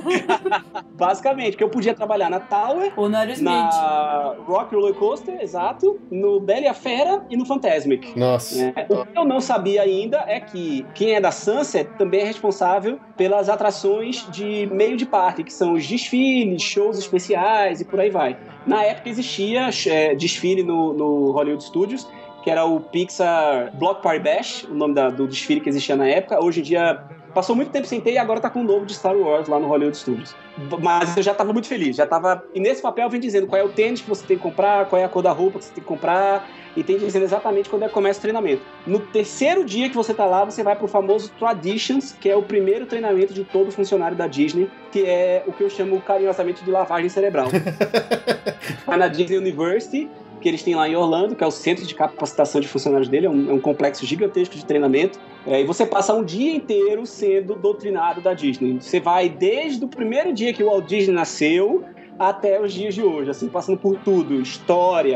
Basicamente, porque eu podia trabalhar na Tower, ou no Aerosmith, na Rock Roller Coaster, exato, no Bela e a Fera e no Fantasmic. Nossa. É, o que eu não sabia ainda é que quem é da Sunset também é responsável pelas atrações de meio de parque, que são os desfiles, shows especiais e por aí vai. Na época existia é, desfile no, no Hollywood Studios, que era o Pixar Block Party Bash, o nome da, do desfile que existia na época. Hoje em dia, passou muito tempo sem ter e agora tá com um novo de Star Wars lá no Hollywood Studios. Mas eu já tava muito feliz, já tava... E nesse papel vem dizendo qual é o tênis que você tem que comprar, qual é a cor da roupa que você tem que comprar, e tem dizendo exatamente quando é que começa o treinamento. No terceiro dia que você tá lá, você vai pro famoso Traditions, que é o primeiro treinamento de todo funcionário da Disney, que é o que eu chamo carinhosamente de lavagem cerebral. Tá na Disney University, que eles têm lá em Orlando, que é o centro de capacitação de funcionários dele, é um, é um complexo gigantesco de treinamento, é, e você passa um dia inteiro sendo doutrinado da Disney. Você vai desde o primeiro dia que o Walt Disney nasceu até os dias de hoje, assim, passando por tudo, história,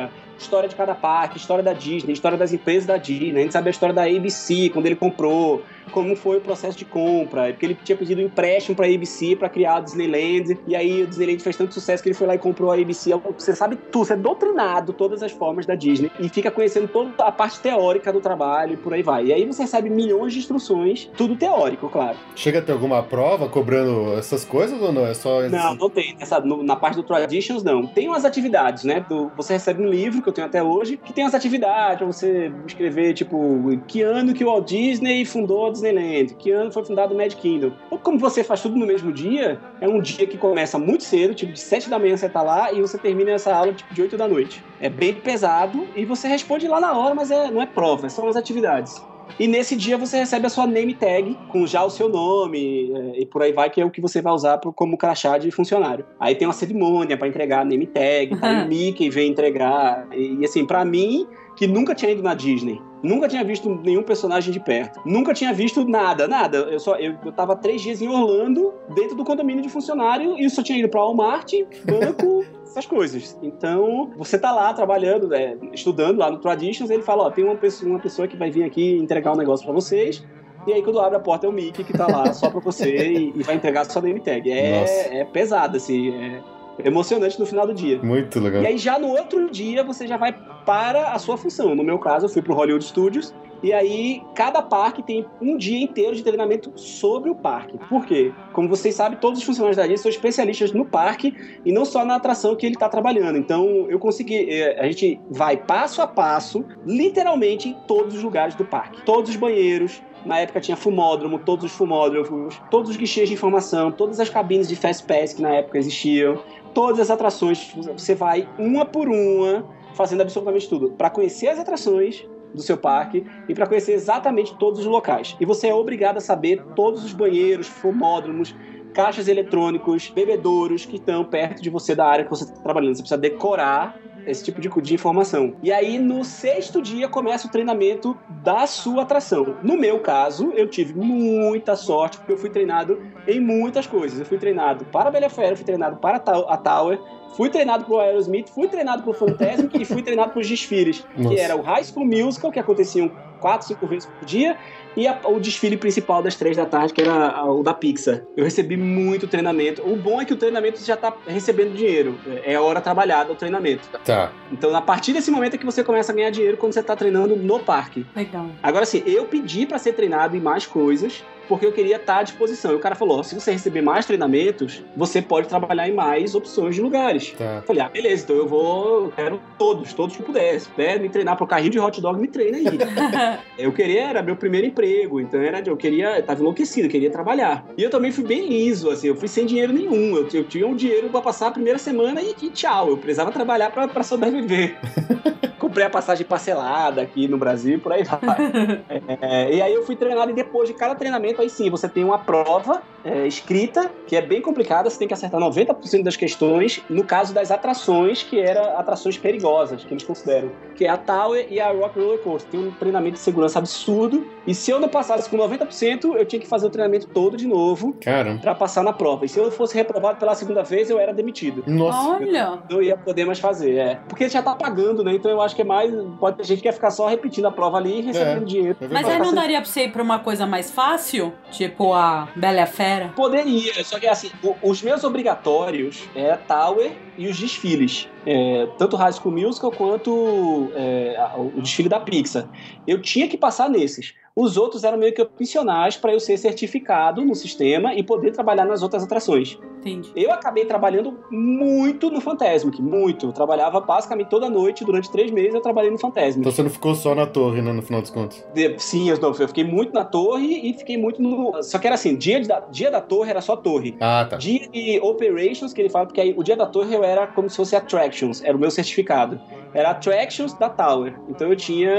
história de cada parque, história da Disney, história das empresas da Disney, a gente sabe a história da A B C, quando ele comprou, como foi o processo de compra, porque ele tinha pedido um empréstimo pra A B C pra criar a Disneyland, e aí o Disneyland fez tanto sucesso que ele foi lá e comprou a A B C. Você sabe tudo, você é doutrinado todas as formas da Disney e fica conhecendo toda a parte teórica do trabalho e por aí vai. E aí você recebe milhões de instruções, tudo teórico, claro. Chega a ter alguma prova cobrando essas coisas ou não? É só... Não, não tem. Essa, no, na parte do Traditions, não. Tem umas atividades, né? Do, você recebe um livro, que eu tenho até hoje, que tem umas atividades pra você escrever, tipo, que ano que o Walt Disney fundou a Disneyland, que ano foi fundado o Magic Kingdom. Ou como você faz tudo no mesmo dia, é um dia que começa muito cedo, tipo, de sete da manhã você tá lá e você termina essa aula, tipo, de oito da noite. É bem pesado e você responde lá na hora, mas é, não é prova, são as atividades. E nesse dia você recebe a sua name tag, com já o seu nome, é, e por aí vai, que é o que você vai usar pro, como crachá de funcionário. Aí tem uma cerimônia pra entregar a name tag, tá? O Mickey vem entregar. E, e assim, pra mim, que nunca tinha ido na Disney, nunca tinha visto nenhum personagem de perto, nunca tinha visto nada, nada. Eu, só, eu, eu tava três dias em Orlando, dentro do condomínio de funcionário, e eu só tinha ido pra Walmart, banco... essas coisas. Então, você tá lá trabalhando, né, estudando lá no Traditions, ele fala, ó, tem uma pessoa, uma pessoa que vai vir aqui entregar um negócio pra vocês, e aí quando abre a porta é o Mickey que tá lá só pra você e, e vai entregar a sua name tag. É, é pesado, assim, é emocionante no final do dia. Muito legal. E aí já no outro dia você já vai para a sua função. No meu caso, eu fui pro Hollywood Studios, e aí, cada parque tem um dia inteiro de treinamento sobre o parque. Por quê? Como vocês sabem, todos os funcionários da Disney são especialistas no parque e não só na atração que ele está trabalhando. Então, eu consegui... A gente vai passo a passo, literalmente, em todos os lugares do parque. Todos os banheiros. Na época tinha fumódromo, todos os fumódromos, todos os guichês de informação, todas as cabines de Fast Pass que na época existiam. Todas as atrações, você vai uma por uma, fazendo absolutamente tudo. Para conhecer as atrações do seu parque e para conhecer exatamente todos os locais. E você é obrigado a saber todos os banheiros, fumódromos, caixas eletrônicos, bebedouros que estão perto de você da área que você está trabalhando. Você precisa decorar esse tipo de, de informação. E aí, no sexto dia, começa o treinamento da sua atração. No meu caso, eu tive muita sorte, porque eu fui treinado em muitas coisas. Eu fui treinado para a Bela Fera, fui treinado para a Tower, fui treinado pro Aerosmith, fui treinado pro Fantasmic e fui treinado pros desfiles. Nossa. Que era o High School Musical, que aconteciam quatro, cinco vezes por dia, e a, o desfile principal das três da tarde, que era a, o da Pixar. Eu recebi muito treinamento. O bom é que o treinamento já tá recebendo dinheiro. É a hora trabalhada o treinamento. Tá. Então, a partir desse momento é que você começa a ganhar dinheiro quando você tá treinando no parque. Legal. Agora, assim, eu pedi pra ser treinado em mais coisas, porque eu queria estar à disposição. E o cara falou, se você receber mais treinamentos, você pode trabalhar em mais opções de lugares. Tá. Eu falei, ah, beleza, então eu vou, eu quero todos, todos que puder. Se puder me treinar pro carrinho de hot dog, me treina aí. Eu queria, era meu primeiro emprego, então era, eu queria, eu tava enlouquecido, eu queria trabalhar. E eu também fui bem liso, assim, eu fui sem dinheiro nenhum. Eu, eu tinha um dinheiro pra passar a primeira semana e, e tchau, eu precisava trabalhar pra, pra sobreviver. Comprei a passagem parcelada aqui no Brasil e por aí vai. É, e aí eu fui treinado e depois de cada treinamento, aí sim, você tem uma prova é, escrita, que é bem complicada, você tem que acertar noventa por cento das questões, no caso das atrações, que eram atrações perigosas, que eles consideram, que é a Tower e a Rock Roller Coaster. Tem um treinamento de segurança absurdo, e se eu não passasse com noventa por cento, eu tinha que fazer o treinamento todo de novo. Caramba. Pra passar na prova. E se eu fosse reprovado pela segunda vez, eu era demitido. Nossa. Olha! Eu não ia poder mais fazer, é. Porque ele já tá pagando, né? Então eu acho que é mais... Pode ter gente que quer ficar só repetindo a prova ali e recebendo é, dinheiro. É Mas aí não daria pra você ir pra uma coisa mais fácil? Tipo a Bela e a Fera? Poderia, só que assim, o, os meus obrigatórios é a Tower e os desfiles. É, tanto High School Musical quanto é, o desfile da Pixar. Eu tinha que passar nesses. Os outros eram meio que opcionais para eu ser certificado no sistema e poder trabalhar nas outras atrações. Entendi. Eu acabei trabalhando muito no Fantasmic, muito. Eu trabalhava basicamente toda noite, durante três meses eu trabalhei no Fantasmic. Então você não ficou só na torre, né, no final dos contos? De, sim, eu, não, eu fiquei muito na torre e fiquei muito no... Só que era assim, dia, de, dia da torre era só torre. Ah, tá. Dia de Operations, que ele fala, porque aí o dia da torre eu era como se fosse Attractions, era o meu certificado. Era Attractions da Tower. Então eu tinha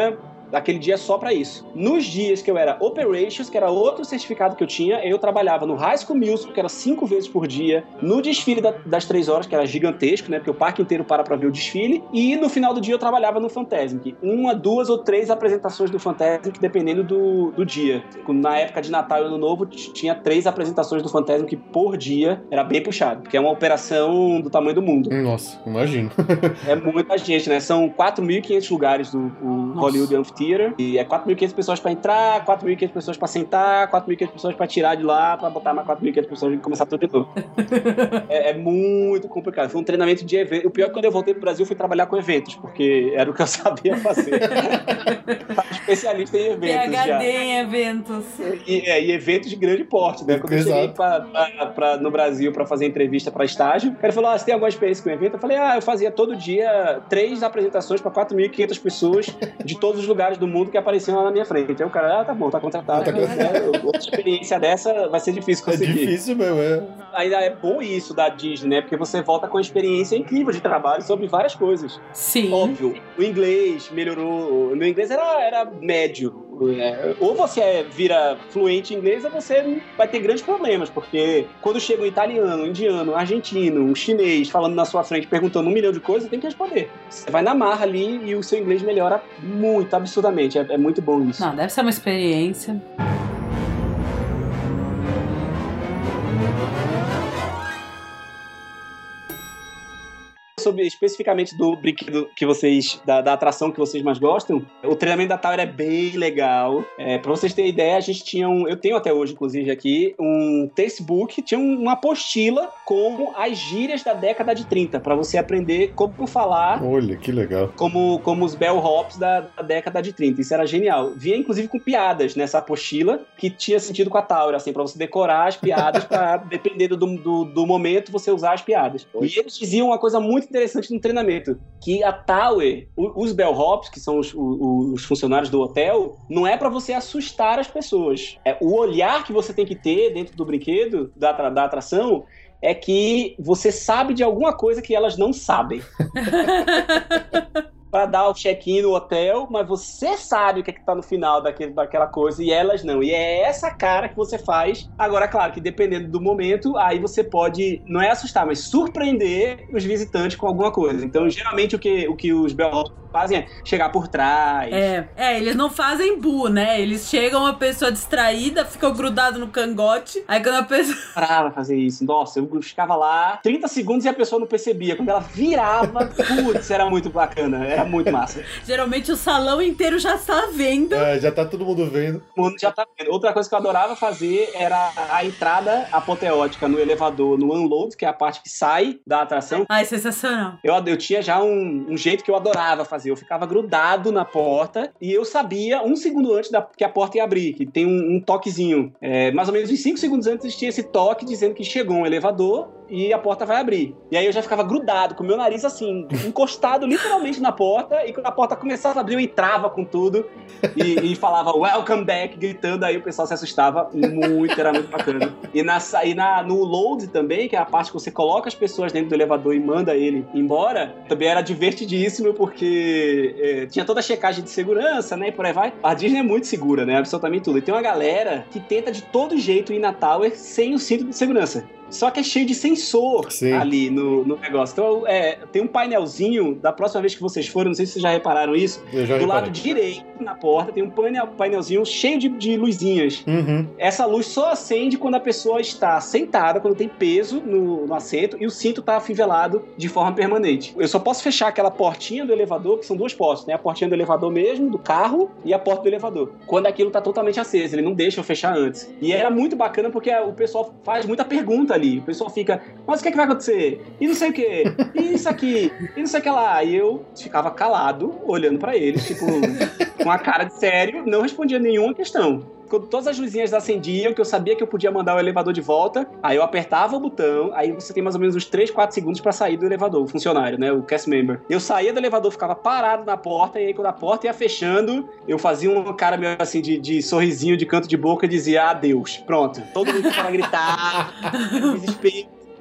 aquele dia só pra isso. Nos dias que eu era Operations, que era outro certificado que eu tinha, eu trabalhava no High School Musical, que era cinco vezes por dia, no desfile da, das três horas, que era gigantesco, né? Porque o parque inteiro para pra ver o desfile, e no final do dia eu trabalhava no Fantasmic. Uma, duas ou três apresentações do Fantasmic, dependendo do, do dia. Na época de Natal e Ano Novo, tinha três apresentações do Fantasmic por dia, era bem puxado, porque é uma operação do tamanho do mundo. Nossa, imagino. É muita gente, né? São quatro mil e quinhentos lugares do o Hollywood Amphitheater, e é quatro mil e quinhentas pessoas pra entrar, quatro mil e quinhentas pessoas pra sentar, quatro mil e quinhentas pessoas pra tirar de lá, pra botar mais quatro mil e quinhentas pessoas e começar tudo de novo. é, é muito complicado. Foi um treinamento de evento. O pior é que quando eu voltei pro Brasil, eu fui trabalhar com eventos, porque era o que eu sabia fazer. Especialista em eventos. P H D já. em eventos. E, é, e eventos de grande porte, né? Quando Exato. eu cheguei pra, pra, pra, no Brasil pra fazer entrevista pra estágio, o cara falou: ah, você tem alguma experiência com evento? Eu falei: ah, eu fazia todo dia três apresentações pra quatro mil e quinhentas pessoas de todos os lugares do mundo que apareciam lá na minha frente. Aí o cara, ah, tá bom, tá contratado. Ah, tá contratado. Outra experiência dessa vai ser difícil conseguir. É difícil mesmo, é. Ainda é bom isso da Disney, né? Porque você volta com uma experiência incrível de trabalho sobre várias coisas. Sim. Óbvio, o inglês melhorou. O meu inglês era, era médio. É, ou você é, vira fluente em inglês ou você vai ter grandes problemas, porque quando chega um italiano, um indiano, um argentino, um chinês falando na sua frente, perguntando um milhão de coisas, tem que responder. Você vai na marra ali e o seu inglês melhora muito, absurdamente. É, é muito bom isso. Não, deve ser uma experiência. Sobre especificamente do brinquedo que vocês, da, da atração que vocês mais gostam, o treinamento da Tower é bem legal. É, pra vocês terem ideia, a gente tinha um, eu tenho até hoje, inclusive, aqui, um textbook, tinha uma apostila com as gírias da década de trinta, pra você aprender como falar. Olha, que legal. Como, como os bellhops da, da década de trinta. Isso era genial. Vinha, inclusive, com piadas nessa apostila, que tinha sentido com a Tower, assim, pra você decorar as piadas, pra, dependendo do, do, do momento, você usar as piadas. E eles diziam uma coisa muito interessante no treinamento, que a Tower, os bellhops, que são os, os, os funcionários do hotel, não é pra você assustar as pessoas. É o olhar que você tem que ter dentro do brinquedo, da, da atração, é que você sabe de alguma coisa que elas não sabem. Pra dar o check-in no hotel, mas você sabe o que é que tá no final daquele, daquela coisa e elas não. E é essa cara que você faz. Agora, claro que dependendo do momento, aí você pode, não é assustar, mas surpreender os visitantes com alguma coisa. Então, geralmente, o que, o que os bellhops fazem é chegar por trás. É, é, eles não fazem bu, né? Eles chegam, a pessoa distraída, ficam grudado no cangote, aí quando a pessoa... Parava fazer isso. Nossa, eu ficava lá trinta segundos e a pessoa não percebia. Quando ela virava, putz, era muito bacana. Era muito massa. Geralmente o salão inteiro já está vendo. É, já tá todo mundo vendo. O mundo já tá vendo. Outra coisa que eu adorava fazer era a entrada apoteótica no elevador, no unload, que é a parte que sai da atração. Ai, sensacional. Eu, eu tinha já um, um jeito que eu adorava fazer. Eu ficava grudado na porta e eu sabia um segundo antes da, que a porta ia abrir, que tem um, um toquezinho. É, mais ou menos uns cinco segundos antes tinha esse toque dizendo que chegou um elevador e a porta vai abrir. E aí eu já ficava grudado, com o meu nariz assim, encostado literalmente na porta, e quando a porta começava a abrir, eu entrava com tudo e, e falava welcome back, gritando, aí o pessoal se assustava muito, era muito bacana. E, na, e na, no load também, que é a parte que você coloca as pessoas dentro do elevador e manda ele embora, também era divertidíssimo, porque é, tinha toda a checagem de segurança, né, e por aí vai. A Disney é muito segura, né, absolutamente tudo. E tem uma galera que tenta de todo jeito ir na Tower sem o cinto de segurança. Só que é cheio de sensor Sim. ali no, no negócio. Então, é, tem um painelzinho, da próxima vez que vocês forem, não sei se vocês já repararam isso, Eu já do reparei. lado direito, na porta, tem um painel, painelzinho cheio de, de luzinhas. Uhum. Essa luz só acende quando a pessoa está sentada, quando tem peso no, no assento, e o cinto está afivelado de forma permanente. Eu só posso fechar aquela portinha do elevador, que são duas portas, né? A portinha do elevador mesmo, do carro, e a porta do elevador. Quando aquilo está totalmente aceso, ele não deixa eu fechar antes. E era muito bacana porque o pessoal faz muita pergunta ali. O pessoal fica, mas o que é que vai acontecer? E não sei o que, e isso aqui, e não sei o que lá. E eu ficava calado, olhando pra eles, tipo, com a cara de sério, não respondia nenhuma questão. Quando todas as luzinhas acendiam, que eu sabia que eu podia mandar o elevador de volta, aí eu apertava o botão, aí você tem mais ou menos uns três, quatro segundos pra sair do elevador, o funcionário, né, o cast member. Eu saía do elevador, ficava parado na porta, e aí quando a porta ia fechando, eu fazia uma cara meio assim de, de sorrisinho de canto de boca e dizia adeus. Pronto. Todo mundo para gritar, desespero.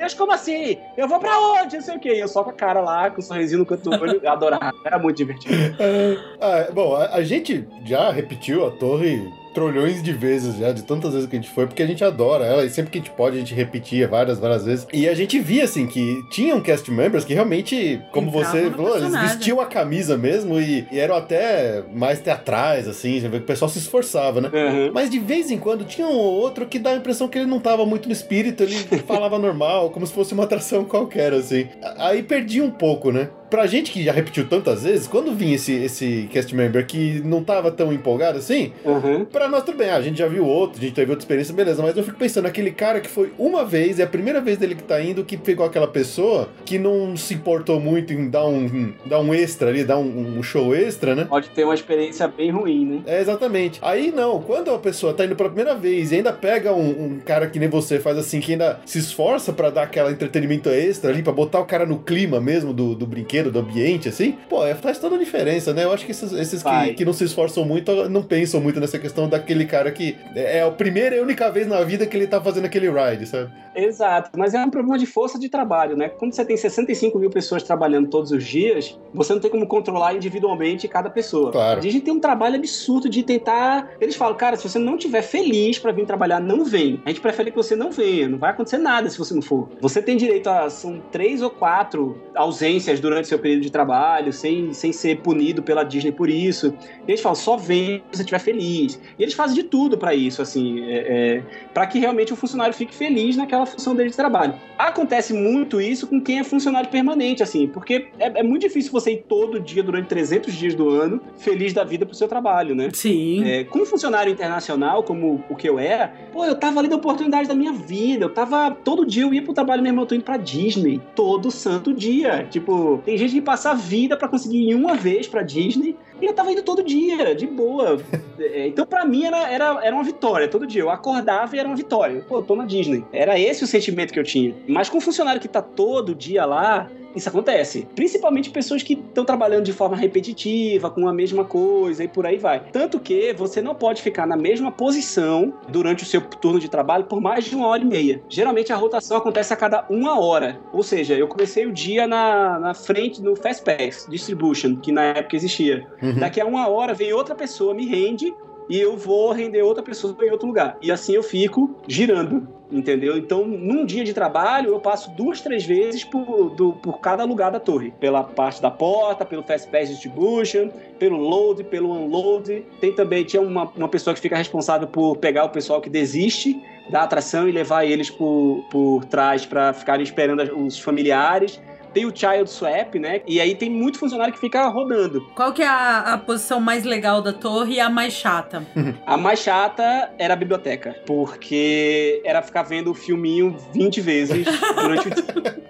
Deus, como assim? Eu vou pra onde? Não sei o quê. E eu só com a cara lá, com o um sorrisinho no canto do olho, eu adorava. Era muito divertido. É, ah, bom, a, a gente já repetiu a torre trilhões de vezes já, de tantas vezes que a gente foi, porque a gente adora ela, e sempre que a gente pode, a gente repetia várias, várias vezes. E a gente via, assim, que tinham cast members que realmente, como você falou, eles vestiam a camisa mesmo e, e eram até mais teatrais, assim, o pessoal se esforçava, né? Uhum. Mas de vez em quando tinha um ou outro que dá a impressão que ele não tava muito no espírito, ele falava normal, como se fosse uma atração qualquer, assim. Aí perdia um pouco, né? Pra gente que já repetiu tantas vezes, quando vinha esse, esse cast member que não tava tão empolgado assim, uhum. pra nós tudo bem, ah, a gente já viu outro, a gente teve outra experiência, beleza, mas eu fico pensando, aquele cara que foi uma vez, é a primeira vez dele que tá indo, que pegou aquela pessoa que não se importou muito em dar um, dar um extra ali, dar um, um show extra, né? Pode ter uma experiência bem ruim, né? É, exatamente. Aí não, quando a pessoa tá indo pela primeira vez e ainda pega um, um cara que nem você, faz assim, que ainda se esforça pra dar aquela entretenimento extra ali, pra botar o cara no clima mesmo do, do brinquedo, do ambiente, assim, pô, é, faz toda a diferença, né? Eu acho que esses, esses que, que não se esforçam muito, não pensam muito nessa questão daquele cara que é a primeira e única vez na vida que ele tá fazendo aquele ride, sabe? Exato, mas é um problema de força de trabalho, né? Quando você tem sessenta e cinco mil pessoas trabalhando todos os dias, você não tem como controlar individualmente cada pessoa. Claro. A gente tem um trabalho absurdo de tentar... Eles falam, cara, se você não estiver feliz pra vir trabalhar, não vem. A gente prefere que você não venha, não vai acontecer nada se você não for. Você tem direito a... São três ou quatro ausências durante seu período de trabalho, sem, sem ser punido pela Disney por isso. E eles falam, só vem se você estiver feliz. E eles fazem de tudo pra isso, assim, é, é, pra que realmente o funcionário fique feliz naquela função dele de trabalho. Acontece muito isso com quem é funcionário permanente, assim, porque é, é muito difícil você ir todo dia, durante trezentos dias do ano, feliz da vida pro seu trabalho, né? Sim. É, como funcionário internacional, como o que eu era, pô, eu tava ali na oportunidade da minha vida, eu tava, todo dia eu ia pro trabalho mesmo, eu tô indo pra Disney, todo santo dia. Tipo, tem gente que passa a vida pra conseguir ir uma vez pra Disney, e eu tava indo todo dia, de boa. Então, pra mim, era, era, era uma vitória. Todo dia eu acordava e era uma vitória. Pô, eu tô na Disney. Era esse o sentimento que eu tinha. Mas com um funcionário que tá todo dia lá, isso acontece. Principalmente pessoas que estão trabalhando de forma repetitiva, com a mesma coisa e por aí vai. Tanto que você não pode ficar na mesma posição durante o seu turno de trabalho por mais de uma hora e meia. Geralmente a rotação acontece a cada uma hora. Ou seja, eu comecei o dia na, na frente no Fast Pass Distribution, que na época existia. Uhum. Daqui a uma hora vem outra pessoa, me rende, e eu vou render outra pessoa em outro lugar. E assim eu fico girando, entendeu? Então, num dia de trabalho, eu passo duas, três vezes por, do, por cada lugar da torre. Pela parte da porta, pelo Fast Pass Distribution, pelo load, pelo unload. Tem também, tinha uma, uma pessoa que fica responsável por pegar o pessoal que desiste da atração e levar eles por, por trás para ficarem esperando os familiares. Tem o Child Swap, né? E aí tem muito funcionário que fica rodando. Qual que é a, a posição mais legal da torre e a mais chata? A mais chata era a biblioteca, porque era ficar vendo o filminho vinte vezes durante o dia.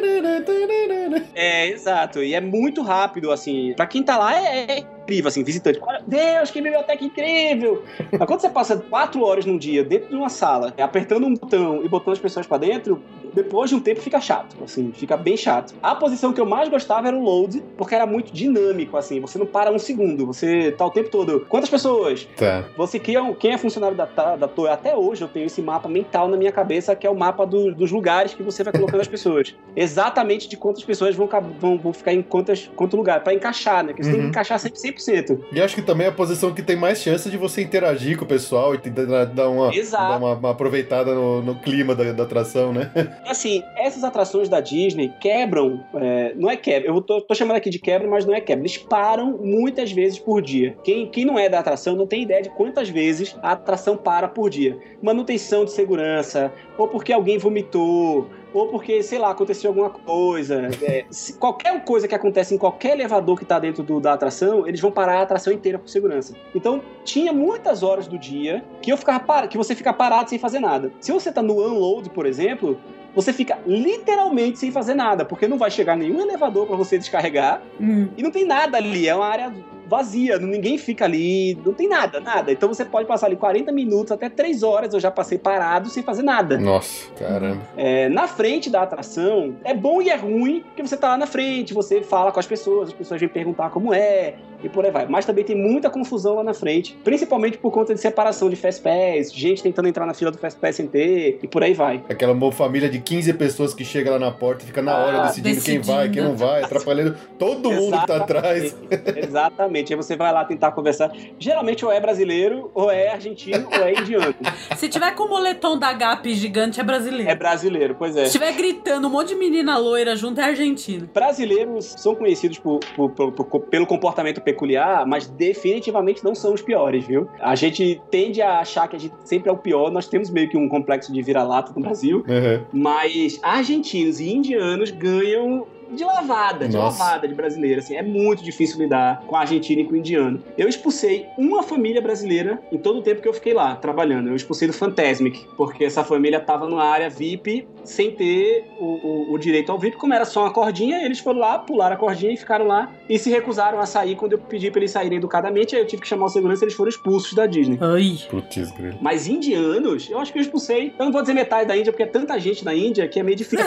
É, exato. E é muito rápido, assim. Pra quem tá lá, é, é incrível, assim, visitante. Deus, que biblioteca incrível! Mas quando você passa quatro horas num dia dentro de uma sala, apertando um botão e botando as pessoas pra dentro, depois de um tempo fica chato, assim, fica bem chato. A posição que eu mais gostava era o load, porque era muito dinâmico, assim, você não para um segundo, você tá o tempo todo. Quantas pessoas? Tá. Você cria um, quem é funcionário da, da torre, até hoje eu tenho esse mapa mental na minha cabeça, que é o mapa do, dos lugares que você vai colocando as pessoas. Exatamente de quantas pessoas vão, vão, vão ficar em quantas, quanto lugar, pra encaixar, né? Porque você uhum. tem que encaixar sempre cem por cento. E acho que também é a posição que tem mais chance de você interagir com o pessoal e dar uma, dar uma, uma aproveitada no, no clima da, da atração, né? Assim, essas atrações da Disney quebram, é, não é quebra, eu tô, tô chamando aqui de quebra, mas não é quebra, eles param muitas vezes por dia. Quem, quem não é da atração não tem ideia de quantas vezes a atração para por dia. Manutenção de segurança, ou porque alguém vomitou, ou porque, sei lá, aconteceu alguma coisa. É, se qualquer coisa que acontece em qualquer elevador que tá dentro do, da atração, eles vão parar a atração inteira por segurança. Então, tinha muitas horas do dia que, eu ficava par... que você fica parado sem fazer nada. Se você tá no unload, por exemplo, você fica literalmente sem fazer nada, porque não vai chegar nenhum elevador pra você descarregar, hum. e não tem nada ali, é uma área vazia, ninguém fica ali, não tem nada, nada. Então você pode passar ali quarenta minutos, até três horas, eu já passei parado sem fazer nada. Nossa, caramba. É, na frente da atração, é bom e é ruim, porque você tá lá na frente, você fala com as pessoas, as pessoas vêm perguntar como é, e por aí vai. Mas também tem muita confusão lá na frente, principalmente por conta de separação de Fastpass, gente tentando entrar na fila do Fastpass sem ter, e por aí vai. Aquela família de quinze pessoas que chega lá na porta e fica na hora ah, decidindo, decidindo quem vai, quem não vai, atrapalhando todo mundo que tá atrás. Exatamente. Aí você vai lá tentar conversar. Geralmente ou é brasileiro, ou é argentino, ou é indiano. Se tiver com o moletom da Gap gigante, é brasileiro. É brasileiro, pois é. Se tiver gritando um monte de menina loira junto, é argentino. Brasileiros são conhecidos por, por, por, por, pelo comportamento peculiar, mas definitivamente não são os piores, viu? A gente tende a achar que a gente sempre é o pior. Nós temos meio que um complexo de vira-lata no Brasil, uhum. Mas argentinos e indianos ganham de lavada, de Nossa. lavada de brasileiro, assim, é muito difícil lidar com a argentino e com o indiano. Eu expulsei uma família brasileira em todo o tempo que eu fiquei lá, trabalhando. Eu expulsei do Fantasmic, porque essa família tava numa área V I P, sem ter o, o, o direito ao V I P, como era só uma cordinha, eles foram lá, pularam a cordinha e ficaram lá, e se recusaram a sair quando eu pedi pra eles saírem educadamente, aí eu tive que chamar o segurança e eles foram expulsos da Disney. Ai. Putz, grilo. Mas indianos, eu acho que eu expulsei, eu não vou dizer metade da Índia, porque é tanta gente na Índia que é meio difícil.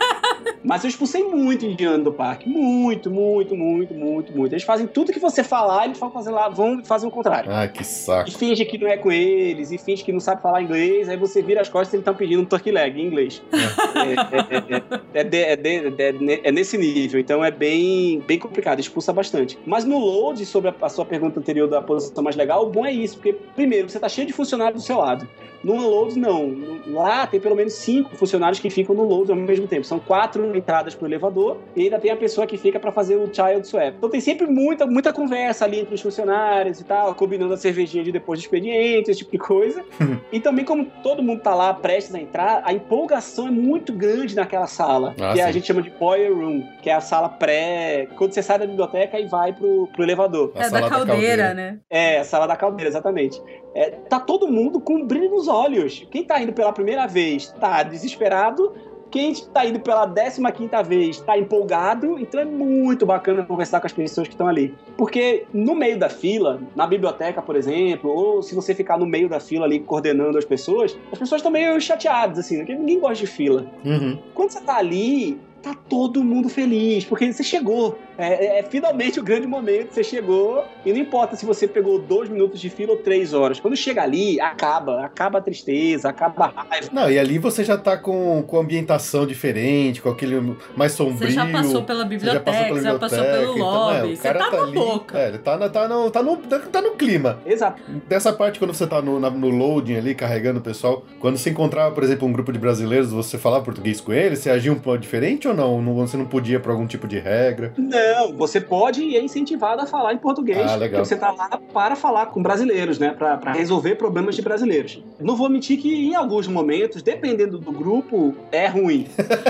Mas eu expulsei muito indiano do parque. Muito, muito, muito, muito, muito. Eles fazem tudo que você falar, eles vão fazer lá, vão fazer o contrário. Ah, que saco. E finge que não é com eles, e finge que não sabe falar inglês, aí você vira as costas e eles estão pedindo um turkey leg em inglês. É, é, é, é, de, é, de, é, de, é nesse nível, então é bem, bem complicado, expulsa bastante. Mas no load, sobre a, a sua pergunta anterior da posição mais legal, o bom é isso, porque primeiro, você tá cheio de funcionários do seu lado. No unload, não. Lá tem pelo menos cinco funcionários que ficam no load ao mesmo tempo. São quatro entradas pro elevador e ainda tem a pessoa que fica pra fazer o child swap. Então tem sempre muita, muita conversa ali entre os funcionários e tal, combinando a cervejinha de depois do expediente, esse tipo de coisa. E também, como todo mundo tá lá prestes a entrar, a empolgação é muito grande naquela sala, ah, que sim. a gente chama de boiler room, que é a sala pré... Quando você sai da biblioteca e vai pro, pro elevador. É da caldeira, da caldeira, né? É, a sala da caldeira, exatamente. É, tá todo mundo com um brilho nos olhos. Quem tá indo pela primeira vez tá desesperado. Quem tá indo pela décima quinta vez tá empolgado. Então é muito bacana conversar com as pessoas que estão ali. Porque no meio da fila, na biblioteca, por exemplo, ou se você ficar no meio da fila ali coordenando as pessoas, as pessoas estão meio chateadas, assim, porque ninguém gosta de fila. Uhum. Quando você tá ali, tá todo mundo feliz, porque você chegou. É, é, é finalmente o grande momento, você chegou, e não importa se você pegou dois minutos de fila ou três horas. Quando chega ali, acaba, acaba a tristeza, acaba a raiva. Não, e ali você já tá com, com ambientação diferente, com aquele mais sombrio. Você já passou pela biblioteca, você já passou, pela biblioteca, já passou pelo lobby, então, é, o cara você tá, tá na ali, boca. É, ele tá, na, tá, no, tá, no, tá no clima. Exato. Dessa parte, quando você tá no, na, no loading ali, carregando o pessoal, quando você encontrava, por exemplo, um grupo de brasileiros, você falava português com eles, você agia um pouco diferente ou não? Você não podia por algum tipo de regra? Não, você pode e é incentivado a falar em português. Ah, legal. Porque você tá lá para falar com brasileiros, né? Pra, pra resolver problemas de brasileiros. Não vou mentir que em alguns momentos, dependendo do grupo, é ruim.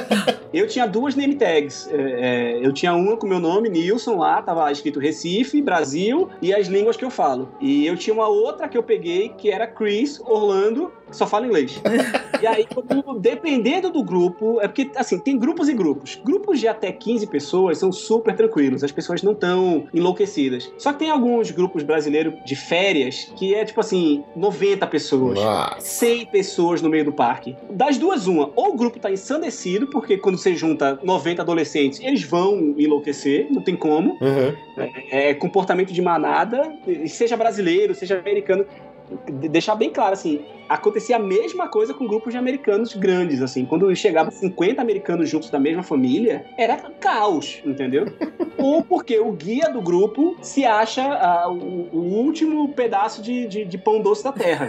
Eu tinha duas name tags. É, é, eu tinha uma com meu nome, Nilson, lá, tava escrito Recife, Brasil, e as línguas que eu falo. E eu tinha uma outra que eu peguei, que era Chris, Orlando, que só fala inglês. E aí, quando, dependendo do grupo, é porque, assim, tem grupos e grupos. Grupos de até quinze pessoas são super tranquilos, as pessoas não estão enlouquecidas. Só que tem alguns grupos brasileiros de férias que é, tipo assim, noventa pessoas, Nossa. cem pessoas no meio do parque. Das duas, uma, ou o grupo tá ensandecido, porque quando você junta noventa adolescentes, eles vão enlouquecer, não tem como. Uhum. É, é comportamento de manada, seja brasileiro, seja americano. Deixar bem claro, assim, acontecia a mesma coisa com grupos de americanos grandes, assim, quando chegava cinquenta americanos juntos da mesma família, era caos, entendeu? Ou porque o guia do grupo se acha ah, o, o último pedaço de, de, de pão doce da terra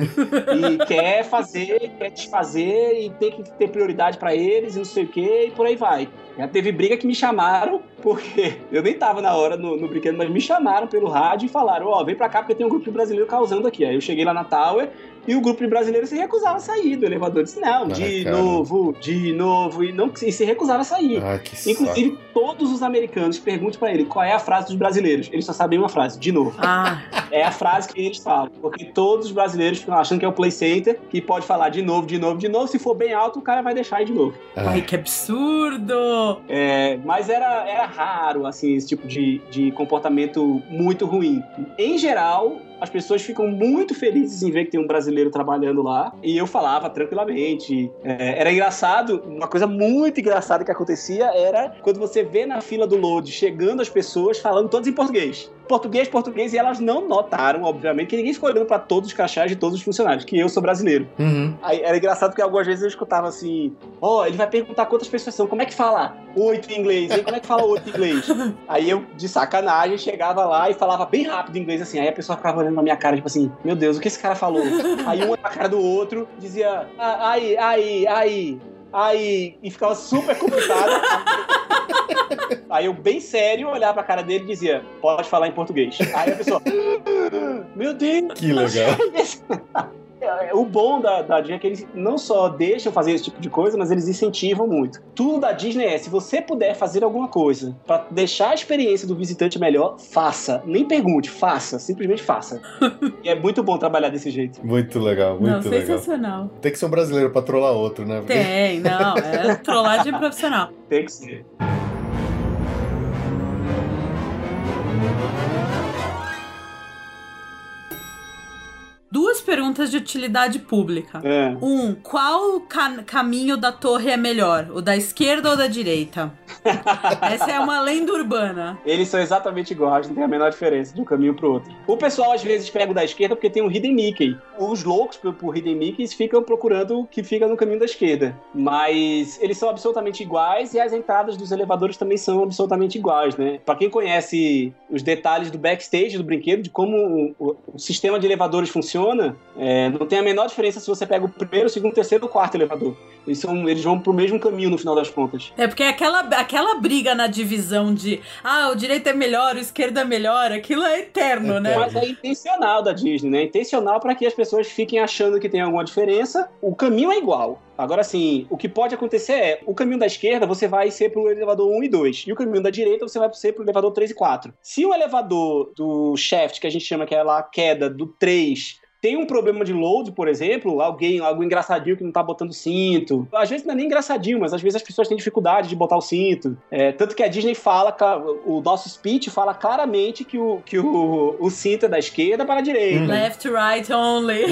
e quer fazer, quer desfazer e tem que ter prioridade pra eles e não sei o que, e por aí vai. Já teve briga que me chamaram, porque eu nem tava na hora no, no brinquedo, mas me chamaram pelo rádio e falaram, ó, oh, vem pra cá porque tem um grupo brasileiro causando aqui. Aí eu cheguei lá na Tower e o grupo de brasileiros se recusava a sair do elevador. Disse, não, de ah, novo, de novo, e, não, e se recusava a sair. Ah, que Inclusive, saco. todos os americanos, pergunte pra ele qual é a frase dos brasileiros. Eles só sabem uma frase, de novo. Ah. É a frase que eles falam, porque todos os brasileiros ficam achando que é o play center, que pode falar de novo, de novo, de novo. Se for bem alto, o cara vai deixar ir de novo. Ah. Ai, que absurdo! É, mas era, era raro, assim, esse tipo de, de comportamento muito ruim. Em geral, as pessoas ficam muito felizes em ver que tem um brasileiro trabalhando lá. E eu falava tranquilamente. É, era engraçado, uma coisa muito engraçada que acontecia era quando você vê na fila do load chegando as pessoas falando todas em português. português, português, e elas não notaram, obviamente, que ninguém ficou olhando pra todos os crachás de todos os funcionários, que eu sou brasileiro. Uhum. Aí era engraçado porque algumas vezes eu escutava assim, ó, oh, ele vai perguntar quantas pessoas são, como é que fala oito em inglês, hein? Como é que fala oito em inglês? Aí eu, de sacanagem, chegava lá e falava bem rápido em inglês, assim, aí a pessoa ficava olhando na minha cara, tipo assim, meu Deus, o que esse cara falou? Aí um na cara do outro, dizia, ah, aí, aí, aí, aí, e ficava super complicado. Aí eu, bem sério, olhava pra cara dele e dizia, pode falar em português. Aí a pessoa, meu Deus. Que legal. O bom da, da Disney é que eles não só deixam fazer esse tipo de coisa, mas eles incentivam muito. Tudo da Disney é, se você puder fazer alguma coisa pra deixar a experiência do visitante melhor, faça. Nem pergunte, faça. Simplesmente faça. E é muito bom trabalhar desse jeito. Muito legal, muito não, legal. sensacional. Tem que ser um brasileiro pra trollar outro, né? Porque... Tem, não. É trollagem profissional. Tem que ser. Duas perguntas de utilidade pública. É. Um, qual ca- caminho da torre é melhor? O da esquerda ou da direita? Essa é uma lenda urbana. Eles são exatamente iguais, não tem a menor diferença de um caminho pro outro. O pessoal às vezes pega o da esquerda porque tem um Hidden Mickey. Os loucos por, por Hidden Mickey ficam procurando o que fica no caminho da esquerda. Mas eles são absolutamente iguais e as entradas dos elevadores também são absolutamente iguais, né? Pra quem conhece os detalhes do backstage do brinquedo, de como o, o sistema de elevadores funciona, É, não tem a menor diferença se você pega o primeiro, o segundo, o terceiro ou o quarto elevador. Eles, são, eles vão pro mesmo caminho no final das contas. É porque aquela, aquela briga na divisão de ah, o direito é melhor, o esquerdo é melhor, aquilo é eterno, é né? Mas é intencional da Disney, né? É intencional para que as pessoas fiquem achando que tem alguma diferença. O caminho é igual. Agora, assim, o que pode acontecer é, o caminho da esquerda você vai ser pro elevador um e dois, e o caminho da direita você vai ser pro elevador três e quatro. Se o elevador do shaft, que a gente chama que é lá a queda do três, tem um problema de load, por exemplo, alguém, algo engraçadinho que não tá botando cinto. Às vezes não é nem engraçadinho, mas às vezes as pessoas têm dificuldade de botar o cinto. É, tanto que a Disney fala, o nosso speech fala claramente que o, que o, o cinto é da esquerda para a direita. Left, right, only.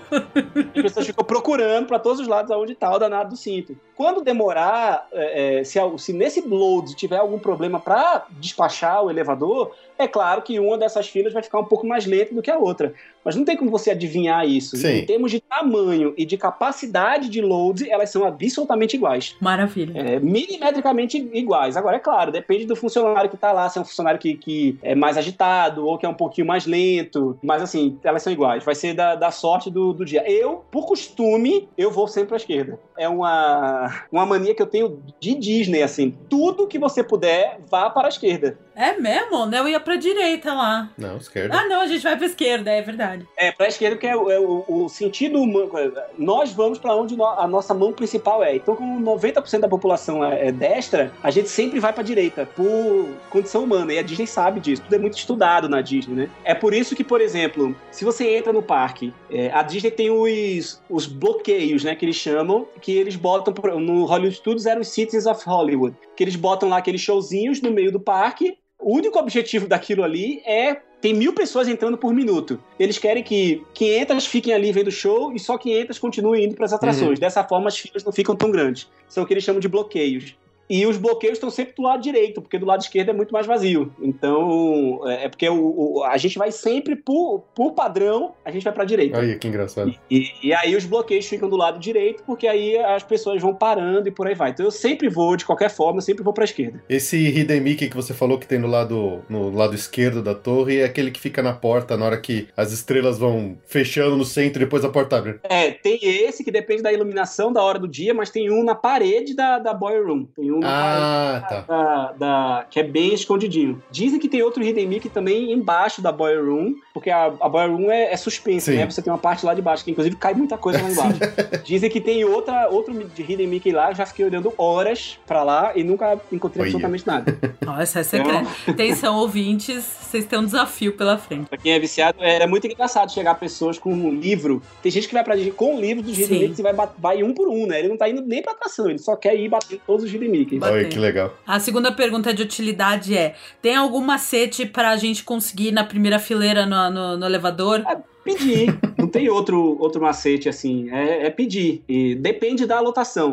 As pessoas ficam procurando para todos os lados aonde tá o danado do cinto. Quando demorar, é, se, se nesse load tiver algum problema para despachar o elevador, é claro que uma dessas filas vai ficar um pouco mais lenta do que a outra. Mas não tem como você adivinhar isso. Sim. Em termos de tamanho e de capacidade de load, elas são absolutamente iguais. Maravilha. É, milimetricamente iguais. Agora, é claro, depende do funcionário que tá lá, se é um funcionário que, que é mais agitado ou que é um pouquinho mais lento. Mas, assim, elas são iguais. Vai ser da, da sorte do, do dia. Eu, por costume, eu vou sempre pra esquerda. É uma, uma mania que eu tenho de Disney, assim. Tudo que você puder, vá para a esquerda. É mesmo? Eu ia pra direita lá. Não, esquerda. Ah, não, a gente vai pra esquerda, é verdade. É, pra esquerda, porque é, o, é o, o sentido humano. Nós vamos pra onde no, a nossa mão principal é. Então, como noventa por cento da população é, é destra, a gente sempre vai pra direita, por condição humana. E a Disney sabe disso. Tudo é muito estudado na Disney, né? É por isso que, por exemplo, se você entra no parque, é, a Disney tem os, os bloqueios, né, que eles chamam, que eles botam no Hollywood Studios, eram os Citizens of Hollywood, que eles botam lá aqueles showzinhos no meio do parque. O único objetivo daquilo ali é... Tem mil pessoas entrando por minuto. Eles querem que quinhentas fiquem ali vendo o show e só quinhentas continuem indo para as atrações. Uhum. Dessa forma, as filas não ficam tão grandes. São o que eles chamam de bloqueios. E os bloqueios estão sempre do lado direito, porque do lado esquerdo é muito mais vazio. Então, é porque o, o, a gente vai sempre, por, por padrão, a gente vai pra direita. Aí, que engraçado. E, e, e aí os bloqueios ficam do lado direito, porque aí as pessoas vão parando e por aí vai. Então eu sempre vou, de qualquer forma, eu sempre vou pra esquerda. Esse Hidden Mickey que você falou que tem no lado, no lado esquerdo da torre é aquele que fica na porta na hora que as estrelas vão fechando no centro e depois a porta abre. É, tem esse que depende da iluminação da hora do dia, mas tem um na parede da, da Boy Room. Tem um Ah, da, tá. Da, da, que é bem escondidinho. Dizem que tem outro Hidden Mickey também embaixo da Boy Room, porque a, a Boy Room é, é suspensa, né? Você tem uma parte lá de baixo, que inclusive cai muita coisa lá embaixo. Dizem que tem outra, outro Hidden Mickey lá, eu já fiquei olhando horas pra lá e nunca encontrei Olha. absolutamente nada. Nossa, é secreto. Então... Atenção, ouvintes, vocês têm um desafio pela frente. Pra quem é viciado, é, é muito engraçado chegar pessoas com um livro. Tem gente que vai pra Disney com um livro dos Hidden Mickeys e vai, vai um por um, né? Ele não tá indo nem pra atração, ele só quer ir batendo todos os Hidden Mickeys. Olha que legal. A segunda pergunta de utilidade é: tem algum macete pra gente conseguir na primeira fileira no, no, no elevador? É pedir. Não tem outro, outro macete assim. É, é pedir. E depende da lotação.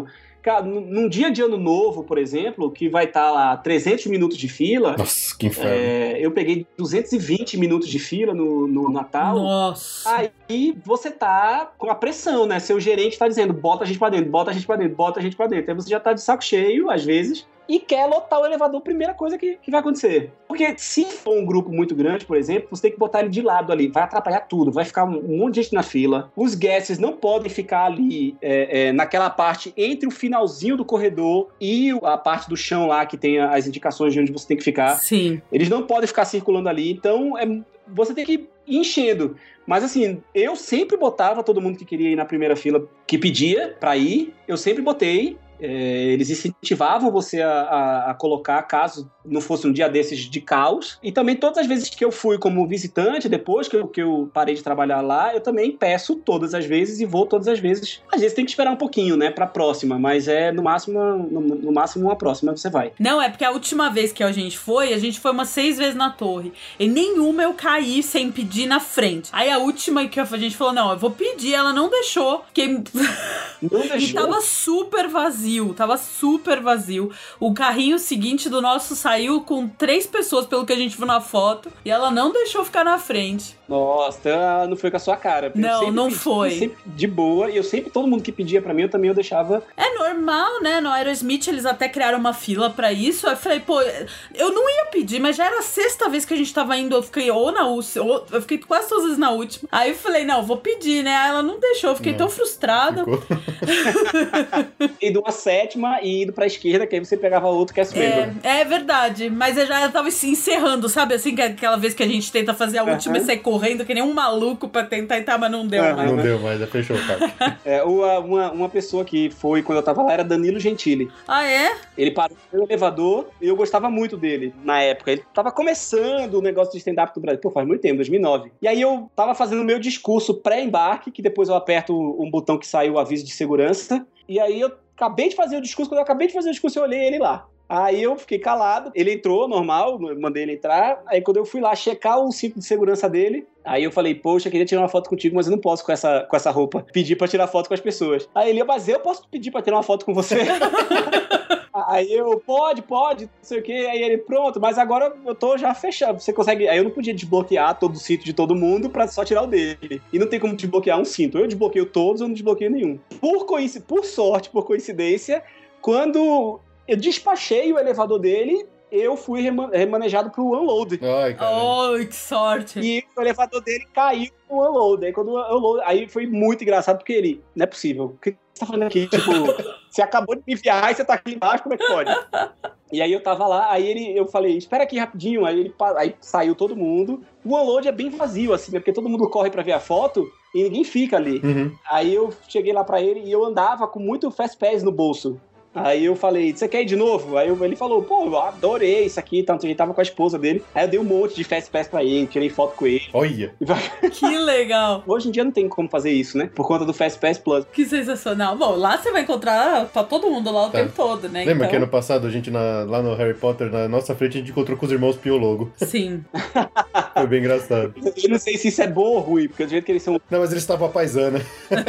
num dia de ano novo, por exemplo, que vai estar lá trezentos minutos de fila. Nossa, que inferno. É, eu peguei duzentos e vinte minutos de fila no, no Natal. Nossa. Aí você tá com a pressão, né? Seu gerente tá dizendo, bota a gente pra dentro, bota a gente pra dentro, bota a gente pra dentro. Aí você já tá de saco cheio, às vezes, e quer lotar o elevador, primeira coisa que, que vai acontecer. Porque se for um grupo muito grande, por exemplo, você tem que botar ele de lado ali, vai atrapalhar tudo, vai ficar um, um monte de gente na fila. Os guests não podem ficar ali é, é, naquela parte entre o finalzinho do corredor e a parte do chão lá que tem as indicações de onde você tem que ficar. Sim. Eles não podem ficar circulando ali, então é, você tem que ir enchendo. Mas assim, eu sempre botava todo mundo que queria ir na primeira fila, que pedia pra ir, eu sempre botei. É, eles incentivavam você a, a, a colocar, caso não fosse um dia desses de caos. E também todas as vezes que eu fui como visitante, depois que eu, que eu parei de trabalhar lá, eu também peço todas as vezes e vou todas as vezes. Às vezes tem que esperar um pouquinho, né, pra próxima, mas é no máximo, no, no máximo uma próxima você vai. Não, é porque a última vez que a gente foi, a gente foi umas seis vezes na torre. E nenhuma eu caí sem pedir na frente. Aí a última que a gente falou, não, eu vou pedir, ela não deixou. Porque... Não deixou. E tava super vazio. Tava super vazio. O carrinho seguinte do nosso saiu com três pessoas, pelo que a gente viu na foto, e ela não deixou ficar na frente. Nossa, não foi com a sua cara. Eu não, não pedi, foi. Sempre de boa, e eu sempre, todo mundo que pedia pra mim, eu também eu deixava... É normal, né? No Aerosmith eles até criaram uma fila pra isso. Aí eu falei, pô, eu não ia pedir, mas já era a sexta vez que a gente tava indo, eu fiquei ou na última, ou eu fiquei quase todas as vezes na última. Aí eu falei, não, vou pedir, né? Aí ela não deixou, eu fiquei não, tão frustrada. E de uma sétima e indo pra esquerda, que aí você pegava outro que é é, é verdade, mas eu já tava se encerrando, sabe? Assim, que aquela vez que a gente tenta fazer a última uhum. e sai correndo que nem um maluco pra tentar entrar, mas não deu uhum. mais. Não né? deu mais, já fechou o cara. É, uma, uma pessoa que foi quando eu tava lá era Danilo Gentili. Ah, é? Ele parou no elevador e eu gostava muito dele na época. Ele tava começando o negócio de stand-up do Brasil. Pô, faz muito tempo, dois mil e nove. E aí eu tava fazendo o meu discurso pré-embarque, que depois eu aperto um botão que saiu o aviso de segurança. E aí eu acabei de fazer o discurso, quando eu acabei de fazer o discurso, eu olhei ele lá. Aí eu fiquei calado, ele entrou, normal, mandei ele entrar. Aí quando eu fui lá checar o cinto de segurança dele, aí eu falei, poxa, eu queria tirar uma foto contigo, mas eu não posso com essa, com essa roupa. Pedir pra tirar foto com as pessoas. Aí ele, mas eu posso pedir pra tirar uma foto com você? Aí eu, pode, pode, não sei o que. Aí ele, pronto, mas agora eu tô já fechado. Você consegue... Aí eu não podia desbloquear todo o cinto de todo mundo pra só tirar o dele. E não tem como desbloquear um cinto. Eu desbloqueio todos, eu não desbloqueio nenhum. Por, coinc... por sorte, por coincidência, quando eu despachei o elevador dele, eu fui remanejado pro unload. Ai, cara. Oh, que sorte. E o elevador dele caiu no unload. Aí quando o unload... Aí foi muito engraçado, porque ele... Não é possível. O que você tá fazendo aqui? Tipo, você acabou de me enviar e você tá aqui embaixo, como é que pode? E aí eu tava lá, aí ele, eu falei, espera aqui rapidinho. Aí, ele, aí saiu todo mundo. O unload é bem vazio, assim, né? Porque todo mundo corre pra ver a foto e ninguém fica ali. Uhum. Aí eu cheguei lá pra ele e eu andava com muito Fast Pass no bolso. Aí eu falei, você quer ir de novo? Aí eu, ele falou, pô, eu adorei isso aqui, tanto ele tava com a esposa dele. Aí eu dei um monte de Fast Pass pra ele, tirei foto com ele. Olha! Que legal! Hoje em dia não tem como fazer isso, né? Por conta do Fast Pass Plus. Que sensacional. Bom, lá você vai encontrar pra todo mundo lá o tá. tempo todo, né? Lembra então... que ano passado a gente, na, lá no Harry Potter, na nossa frente, a gente encontrou com os irmãos Piologo. Sim. Foi bem engraçado. Eu não sei se isso é bom ou ruim, porque do jeito que eles são... Não, mas eles estavam a paisana.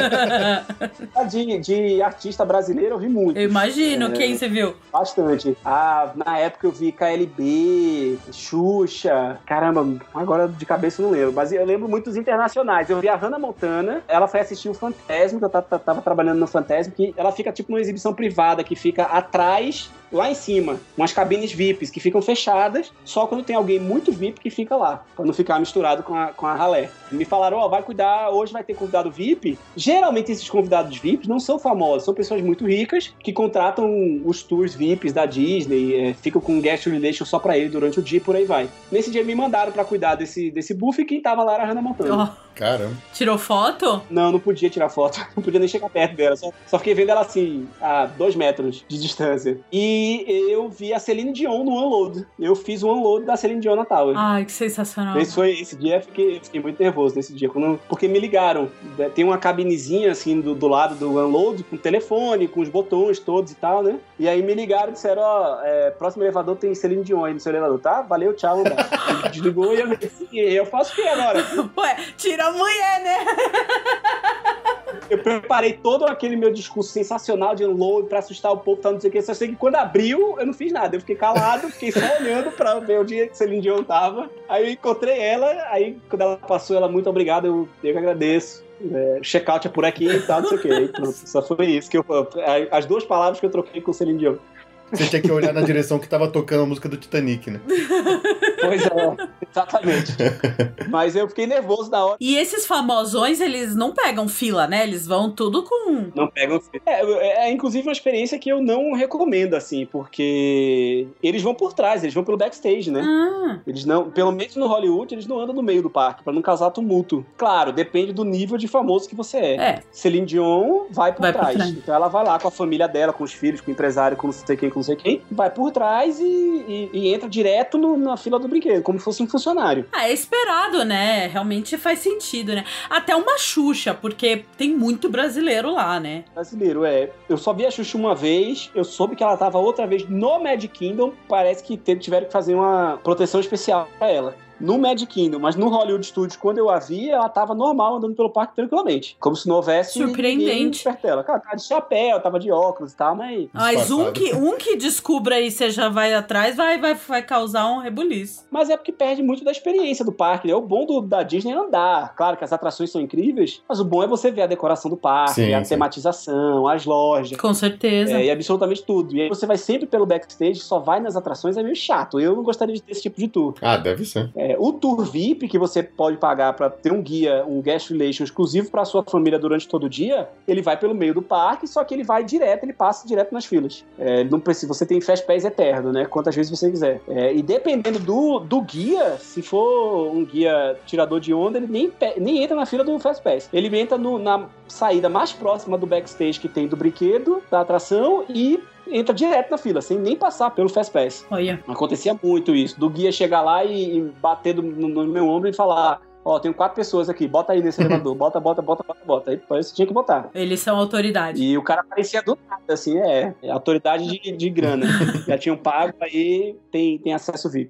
de, de artista brasileiro eu vi muito. Eu imagino. É... Quem você viu? Bastante. Ah, na época eu vi K L B, Xuxa. Caramba, agora de cabeça eu não lembro. Mas eu lembro muito dos internacionais. Eu vi a Hannah Montana. Ela foi assistir o Fantasma, que eu tava, tava trabalhando no Fantasma, que ela fica tipo numa exibição privada, que fica atrás, lá em cima. Umas cabines V I Ps que ficam fechadas, só quando tem alguém muito V I P que fica lá, pra não ficar misturado com a, com a ralé. Me falaram, ó, oh, vai cuidar, hoje vai ter convidado V I P. Geralmente esses convidados V I Ps não são famosos, são pessoas muito ricas que contratam os tours V I Ps da Disney, é, ficam com guest relation só pra ele durante o dia e por aí vai. Nesse dia me mandaram pra cuidar desse, desse buff e quem tava lá era a Hannah Montana. Oh. Caramba. Tirou foto? Não, não podia tirar foto. Não podia nem chegar perto dela. Só, só fiquei vendo ela assim, a dois metros de distância. E eu vi a Celine Dion no unload. Eu fiz o unload da Celine Dion na Tower. Ai, que sensacional. Esse, foi, esse dia eu fiquei, fiquei muito nervoso nesse dia. Quando, porque me ligaram. Tem uma cabinezinha assim do, do lado do unload, com telefone, com os botões todos e tal, né? E aí me ligaram e disseram, ó, é, próximo elevador tem Celine Dion aí no seu elevador, tá? Valeu, tchau. Desligou e eu, e eu faço o que agora? Ué, tira a mulher, né? Eu preparei todo aquele meu discurso sensacional de unload pra assustar o povo, tal, não sei o que. Só sei que quando abriu, eu não fiz nada. Eu fiquei calado, fiquei só olhando pra ver o dia que Celine Dion tava. Aí eu encontrei ela, aí quando ela passou, ela, muito obrigada, eu, eu que agradeço. É, check-out é por aqui e tal, não sei o que. Aí, pronto, só foi isso que eu. As duas palavras que eu troquei com Celine Dion. Você tinha que olhar na direção que tava tocando a música do Titanic, né? Pois é, exatamente. Mas eu fiquei nervoso na hora. E esses famosões, eles não pegam fila, né? Eles vão tudo com... Não pegam fila. É, é, inclusive uma experiência que eu não recomendo, assim, porque eles vão por trás, eles vão pelo backstage, né? Ah. Eles não, pelo menos no Hollywood, eles não andam no meio do parque, pra não causar tumulto. Claro, depende do nível de famoso que você é. É. Celine Dion vai por Vai por trás. trás. Então ela vai lá com a família dela, com os filhos, com o empresário, com não sei quem, com não sei quem, vai por trás e, e, e entra direto no, na fila do brinquedo, como se fosse um funcionário. Ah, é esperado, né? Realmente faz sentido, né? Até uma Xuxa, porque tem muito brasileiro lá, né? Brasileiro, é. Eu só vi a Xuxa uma vez, eu soube que ela tava outra vez no Magic Kingdom, parece que tiveram que fazer uma proteção especial pra ela. No Magic Kingdom, mas no Hollywood Studios, quando eu a vi, ela tava normal, andando pelo parque tranquilamente. Como se não houvesse surpreendente perto dela. Cara, tava de chapéu, tava de óculos e tal, mas... Mas um que, um que descubra e você já vai atrás, vai, vai, vai causar um rebuliço. Mas é porque perde muito da experiência do parque, né? O bom do, da Disney é andar. Claro que as atrações são incríveis, mas o bom é você ver a decoração do parque, sim, a sim. tematização, as lojas. Com certeza. É, e absolutamente tudo. E aí você vai sempre pelo backstage, só vai nas atrações, é meio chato. Eu não gostaria de ter esse tipo de tour. Ah, deve ser. É, o tour V I P, que você pode pagar para ter um guia, um guest relation exclusivo para sua família durante todo o dia, ele vai pelo meio do parque, só que ele vai direto, ele passa direto nas filas. É, não precisa, você tem Fast Pass eterno, né? Quantas vezes você quiser. É, e dependendo do, do guia, se for um guia tirador de onda, ele nem, nem entra na fila do Fast Pass. Ele entra no, na saída mais próxima do backstage que tem do brinquedo, da atração, e entra direto na fila, sem nem passar pelo Fast Pass. Olha. Acontecia muito isso, do guia chegar lá e, e bater do, no, no meu ombro e falar: ó, oh, tenho quatro pessoas aqui, bota aí nesse elevador, bota, bota, bota, bota, bota. Aí você tinha que botar. Eles são autoridade. E o cara aparecia do nada, assim, é, é autoridade de, de grana. Já tinham pago, aí tem, tem acesso V I P.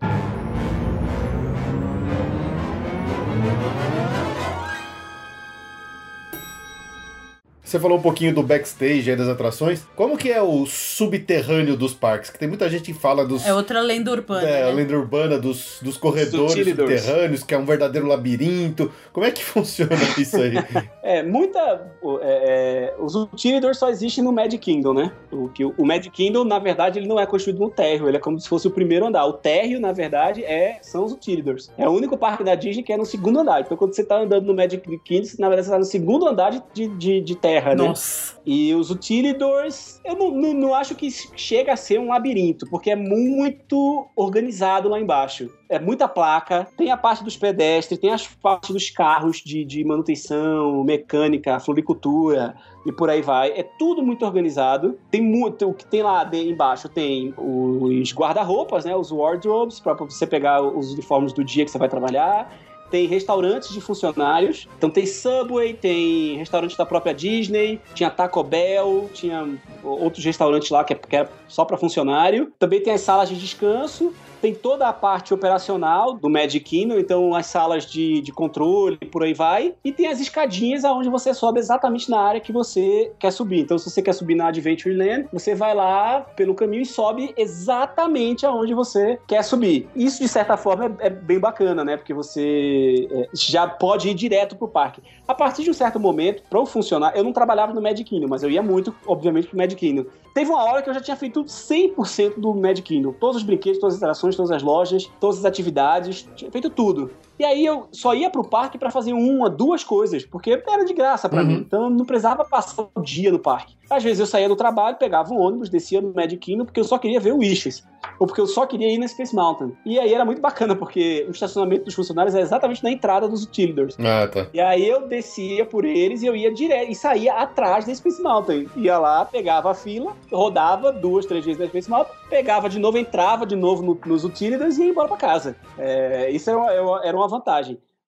Você falou um pouquinho do backstage aí das atrações. Como que é o subterrâneo dos parques? Que tem muita gente que fala dos... É outra lenda urbana, É, né? a lenda urbana dos, dos corredores Utilidors. subterrâneos, que é um verdadeiro labirinto. Como é que funciona isso aí? É, muita... É, é, os Utilidors só existem no Magic Kingdom, né? O, que, o Magic Kingdom, na verdade, ele não é construído no térreo, ele é como se fosse o primeiro andar. O térreo, na verdade, é, são os Utilidors. É o único parque da Disney que é no segundo andar. Então, quando você tá andando no Magic Kingdom, na verdade, você tá no segundo andar de, de, de terra. Nossa. Né? E os Utilidors, eu não, não, não acho que chega a ser um labirinto, porque é muito organizado lá embaixo. É muita placa, tem a parte dos pedestres, tem as partes dos carros de, de manutenção, mecânica, floricultura e por aí vai. É tudo muito organizado. Tem muito, o que tem lá de, embaixo tem os guarda-roupas, né, os wardrobes, para você pegar os uniformes do dia que você vai trabalhar. Tem restaurantes de funcionários, então tem Subway, tem restaurante da própria Disney, tinha Taco Bell, tinha outros restaurantes lá que era só para funcionário. Também tem as salas de descanso, tem toda a parte operacional do Magic Kingdom, então as salas de, de controle, por aí vai. E tem as escadinhas onde você sobe exatamente na área que você quer subir. Então, se você quer subir na Adventureland, você vai lá pelo caminho e sobe exatamente aonde você quer subir. Isso, de certa forma, é, é bem bacana, né? Porque você é, já pode ir direto pro parque. A partir de um certo momento, para eu funcionar, eu não trabalhava no Magic Kingdom, mas eu ia muito, obviamente, pro Magic Kingdom. Teve uma hora que eu já tinha feito cem por cento do Magic Kingdom. Todos os brinquedos, todas as atrações, todas as lojas, todas as atividades, tinha feito tudo. E aí eu só ia pro parque pra fazer uma, duas coisas, porque era de graça pra uhum. mim. Então eu não precisava passar o dia no parque. Às vezes eu saía do trabalho, pegava um ônibus, descia no Magic Kingdom, porque eu só queria ver o Wishes. Ou porque eu só queria ir na Space Mountain. E aí era muito bacana, porque o estacionamento dos funcionários é exatamente na entrada dos Utilidors. Ah, tá. E aí eu descia por eles e eu ia direto, e saía atrás da Space Mountain. Ia lá, pegava a fila, rodava duas, três vezes na Space Mountain, pegava de novo, entrava de novo no, nos Utilidors e ia embora pra casa. É, isso era uma, era uma vantagem.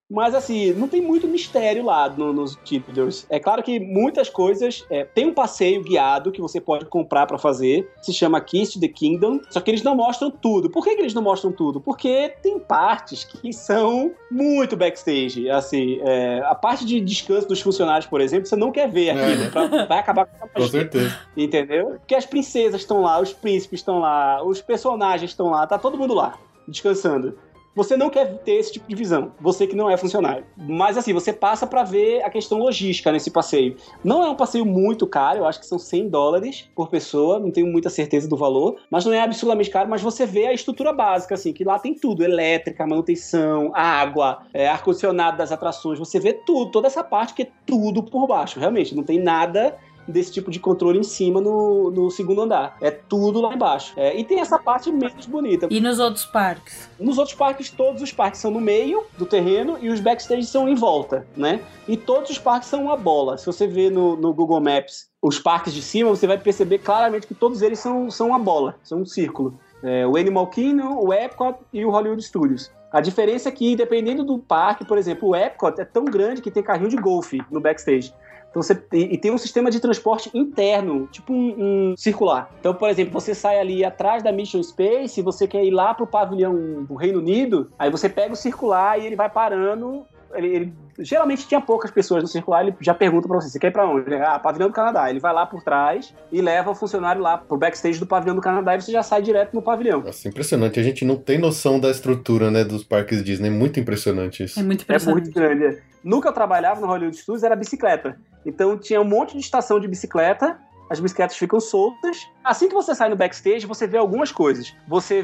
Mas, assim, não tem muito mistério lá no, nos títulos. É claro que muitas coisas... É, tem um passeio guiado que você pode comprar pra fazer. Se chama Keys to the Kingdom. Só que eles não mostram tudo. Por que, que eles não mostram tudo? Porque tem partes que são muito backstage. Assim, é, a parte de descanso dos funcionários, por exemplo, você não quer ver aquilo. É. Pra, vai acabar com a Com certeza. Entendeu? Porque as princesas estão lá, os príncipes estão lá, os personagens estão lá. Tá todo mundo lá, descansando. Você não quer ter esse tipo de visão, você que não é funcionário. Mas assim, você passa pra ver a questão logística nesse passeio. Não é um passeio muito caro, eu acho que são cem dólares por pessoa, não tenho muita certeza do valor, mas não é absurdamente caro, mas você vê a estrutura básica, assim, que lá tem tudo, elétrica, manutenção, água, é, ar-condicionado das atrações, você vê tudo, toda essa parte que é tudo por baixo, realmente, não tem nada desse tipo de controle em cima no, no segundo andar. É tudo lá embaixo. É, e tem essa parte menos bonita. E nos outros parques? Nos outros parques, todos os parques são no meio do terreno e os backstage são em volta, né? E todos os parques são uma bola. Se você vê no, no Google Maps os parques de cima, você vai perceber claramente que todos eles são, são uma bola, são um círculo. É, o Animal Kingdom, o Epcot e o Hollywood Studios. A diferença é que, dependendo do parque, por exemplo, o Epcot é tão grande que tem carrinho de golfe no backstage. Então você, e tem um sistema de transporte interno, tipo um, um circular. Então, por exemplo, você sai ali atrás da Mission Space, você quer ir lá pro pavilhão do Reino Unido, aí você pega o circular e ele vai parando. Ele, ele geralmente tinha poucas pessoas no circular, ele já pergunta pra você, você quer ir pra onde? Ah, pavilhão do Canadá. Ele vai lá por trás e leva o funcionário lá pro backstage do pavilhão do Canadá e você já sai direto no pavilhão. Nossa, impressionante. A gente não tem noção da estrutura, né, dos parques Disney. Muito impressionante isso. É muito impressionante. É muito grande. No que eu trabalhava no Hollywood Studios era bicicleta. Então tinha um monte de estação de bicicleta, as bicicletas ficam soltas. Assim que você sai no backstage, você vê algumas coisas. Você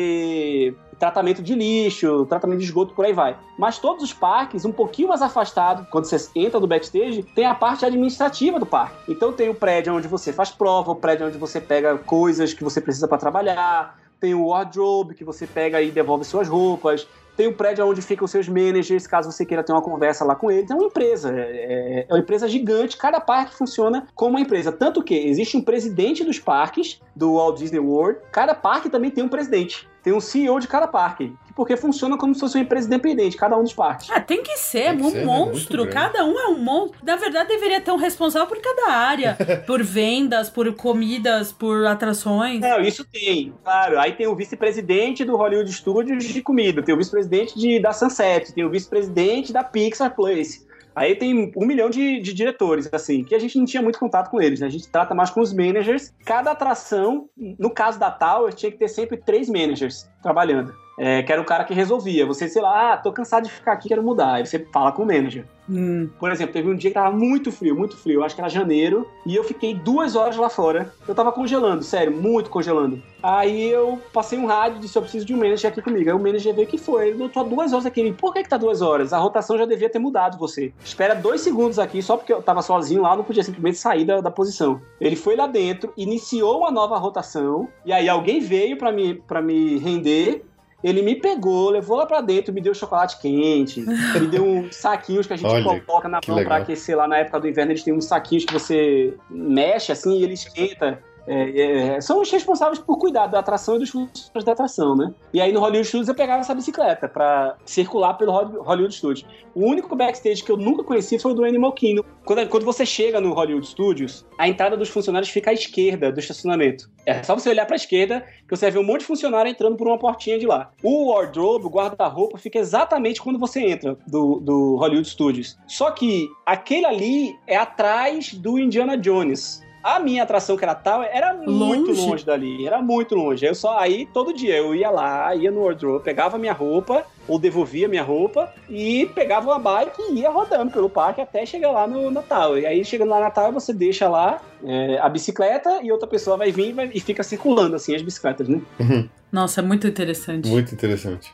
vê tratamento de lixo, tratamento de esgoto, por aí vai. Mas todos os parques, um pouquinho mais afastado, quando você entra no backstage, tem a parte administrativa do parque. Então tem o prédio onde você faz prova, o prédio onde você pega coisas que você precisa para trabalhar, tem o wardrobe, que você pega e devolve suas roupas, tem o prédio onde ficam os seus managers, caso você queira ter uma conversa lá com eles. É uma empresa, é, é uma empresa gigante, cada parque funciona como uma empresa. Tanto que existe um presidente dos parques, do Walt Disney World, cada parque também tem um presidente. Tem um C E O de cada parque, porque funciona como se fosse uma empresa independente, cada um dos parques. Ah, tem que ser, é um ser, monstro, né? cada um é um monstro. Na verdade, deveria ter um responsável por cada área, por vendas, por comidas, por atrações. Não, isso tem, claro. Aí tem o vice-presidente do Hollywood Studios de comida, tem o vice-presidente de, da Sunset, tem o vice-presidente da Pixar Place. Aí tem um milhão de, de diretores, assim, que a gente não tinha muito contato com eles, né? A gente trata mais com os managers. Cada atração, no caso da Tower, tinha que ter sempre três managers trabalhando. É, que era o cara que resolvia. Você, sei lá, ah, tô cansado de ficar aqui, quero mudar. Aí você fala com o manager. Hum. Por exemplo, teve um dia que tava muito frio, muito frio. Acho que era janeiro. E eu fiquei duas horas lá fora. Eu tava congelando, sério, muito congelando. Aí eu passei um rádio e disse, eu preciso de um manager aqui comigo. Aí o manager veio, o que foi? Eu tô há duas horas aqui. Por que que tá duas horas? A rotação já devia ter mudado você. Espera dois segundos aqui, só porque eu tava sozinho lá, eu não podia simplesmente sair da, da posição. Ele foi lá dentro, iniciou uma nova rotação. E aí alguém veio pra me, pra me render. Ele me pegou, levou lá pra dentro, me deu chocolate quente, me deu uns saquinhos que a gente Olha, coloca na mão pra aquecer lá na época do inverno. Eles têm uns saquinhos que você mexe assim e ele esquenta. É, é, são os responsáveis por cuidar da atração e dos funcionários da atração, né? E aí no Hollywood Studios eu pegava essa bicicleta pra circular pelo Hollywood Studios. O único backstage que eu nunca conheci foi o do Animal Kingdom. Quando, quando você chega no Hollywood Studios, a entrada dos funcionários fica à esquerda do estacionamento. É só você olhar pra esquerda que você vai ver um monte de funcionário entrando por uma portinha de lá. O wardrobe, o guarda-roupa, fica exatamente quando você entra do, do Hollywood Studios. Só que aquele ali é atrás do Indiana Jones. A minha atração, que era tal, era muito longe, longe dali. Era muito longe. Eu só, aí, todo dia, eu ia lá, ia no wardrobe, pegava minha roupa, ou devolvia minha roupa, e pegava uma bike e ia rodando pelo parque até chegar lá no Natal. E aí, chegando lá no Natal, você deixa lá é, a bicicleta e outra pessoa vai vir e, vai, e fica circulando, assim, as bicicletas, né? Uhum. Nossa, é muito interessante. Muito interessante.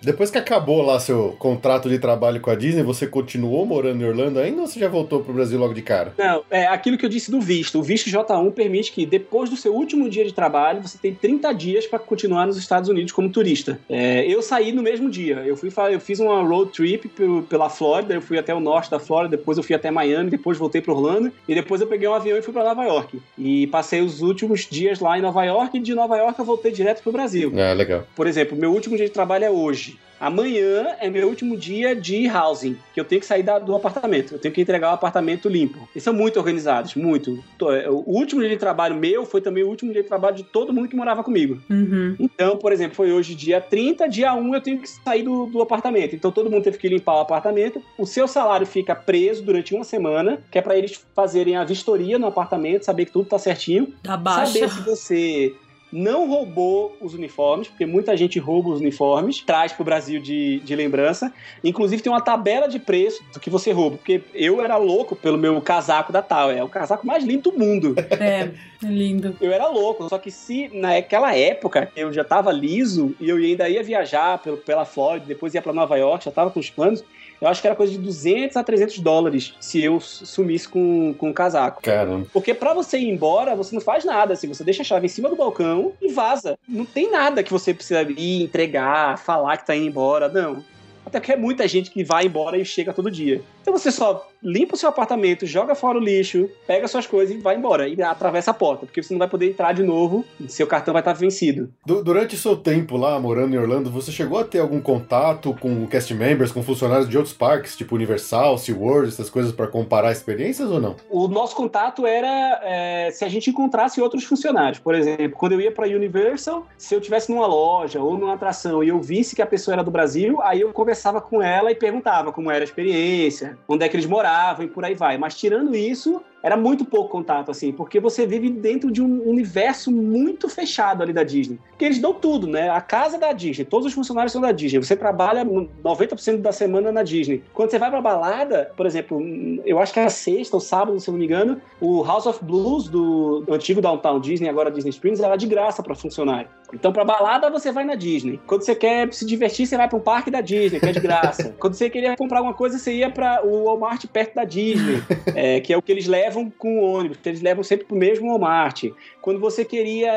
Depois que acabou lá seu contrato de trabalho com a Disney, você continuou morando em Orlando ainda ou você já voltou pro Brasil logo de cara? Não, é aquilo que eu disse do visto. O visto J um permite que depois do seu último dia de trabalho, você tem trinta dias para continuar nos Estados Unidos como turista. É, eu saí no mesmo dia. Eu, fui, eu fiz uma road trip pela Flórida, eu fui até o norte da Flórida, depois eu fui até Miami, depois voltei para Orlando e depois eu peguei um avião e fui para Nova York. E passei os últimos dias lá em Nova York e de Nova York eu voltei direto pro Brasil. Ah, legal. Por exemplo, meu último dia de trabalho é hoje. Amanhã é meu último dia de housing, que eu tenho que sair da, do apartamento. Eu tenho que entregar o apartamento limpo. Eles são muito organizados, muito. O último dia de trabalho meu foi também o último dia de trabalho de todo mundo que morava comigo. Uhum. Então, por exemplo, foi hoje dia trinta, dia um eu tenho que sair do, do apartamento. Então todo mundo teve que limpar o apartamento. O seu salário fica preso durante uma semana, que é pra eles fazerem a vistoria no apartamento, saber que tudo tá certinho. Da baixa. Saber se você não roubou os uniformes, porque muita gente rouba os uniformes, traz pro Brasil de, de lembrança. Inclusive tem uma tabela de preço do que você rouba, porque eu era louco pelo meu casaco da Tal, é o casaco mais lindo do mundo. É, lindo. Eu era louco, só que se naquela época eu já tava liso e eu ainda ia viajar pelo, pela Flórida, depois ia pra Nova York, já tava com os planos, eu acho que era coisa de duzentos a trezentos dólares se eu sumisse com, com o casaco. Caramba. Porque pra você ir embora, você não faz nada, assim, você deixa a chave em cima do balcão e vaza. Não tem nada que você precisa ir entregar, falar que tá indo embora, não. Até porque é muita gente que vai embora e chega todo dia. Então você só limpa o seu apartamento, joga fora o lixo, pega suas coisas e vai embora. E atravessa a porta, porque você não vai poder entrar de novo, seu cartão vai estar vencido. Du- durante o seu tempo lá, morando em Orlando, você chegou a ter algum contato com cast members, com funcionários de outros parques, tipo Universal, SeaWorld, essas coisas, pra comparar experiências ou não? O nosso contato era é, se a gente encontrasse outros funcionários. Por exemplo, quando eu ia pra Universal, se eu estivesse numa loja ou numa atração e eu visse que a pessoa era do Brasil, aí eu conversava com ela e perguntava como era a experiência, onde é que eles moravam e por aí vai. Mas tirando isso, era muito pouco contato, assim, porque você vive dentro de um universo muito fechado ali da Disney. Porque eles dão tudo, né? A casa da Disney, todos os funcionários são da Disney. Você trabalha noventa por cento da semana na Disney. Quando você vai pra balada, por exemplo, eu acho que era sexta ou sábado, se eu não me engano, o House of Blues do antigo Downtown Disney, agora Disney Springs, era de graça pra funcionário. Então, pra balada, você vai na Disney. Quando você quer se divertir, você vai pra um parque da Disney, que é de graça. Quando você queria comprar alguma coisa, você ia pra o Walmart perto da Disney, é, que é o que eles levam com o ônibus, eles levam sempre pro mesmo Walmart. Quando você queria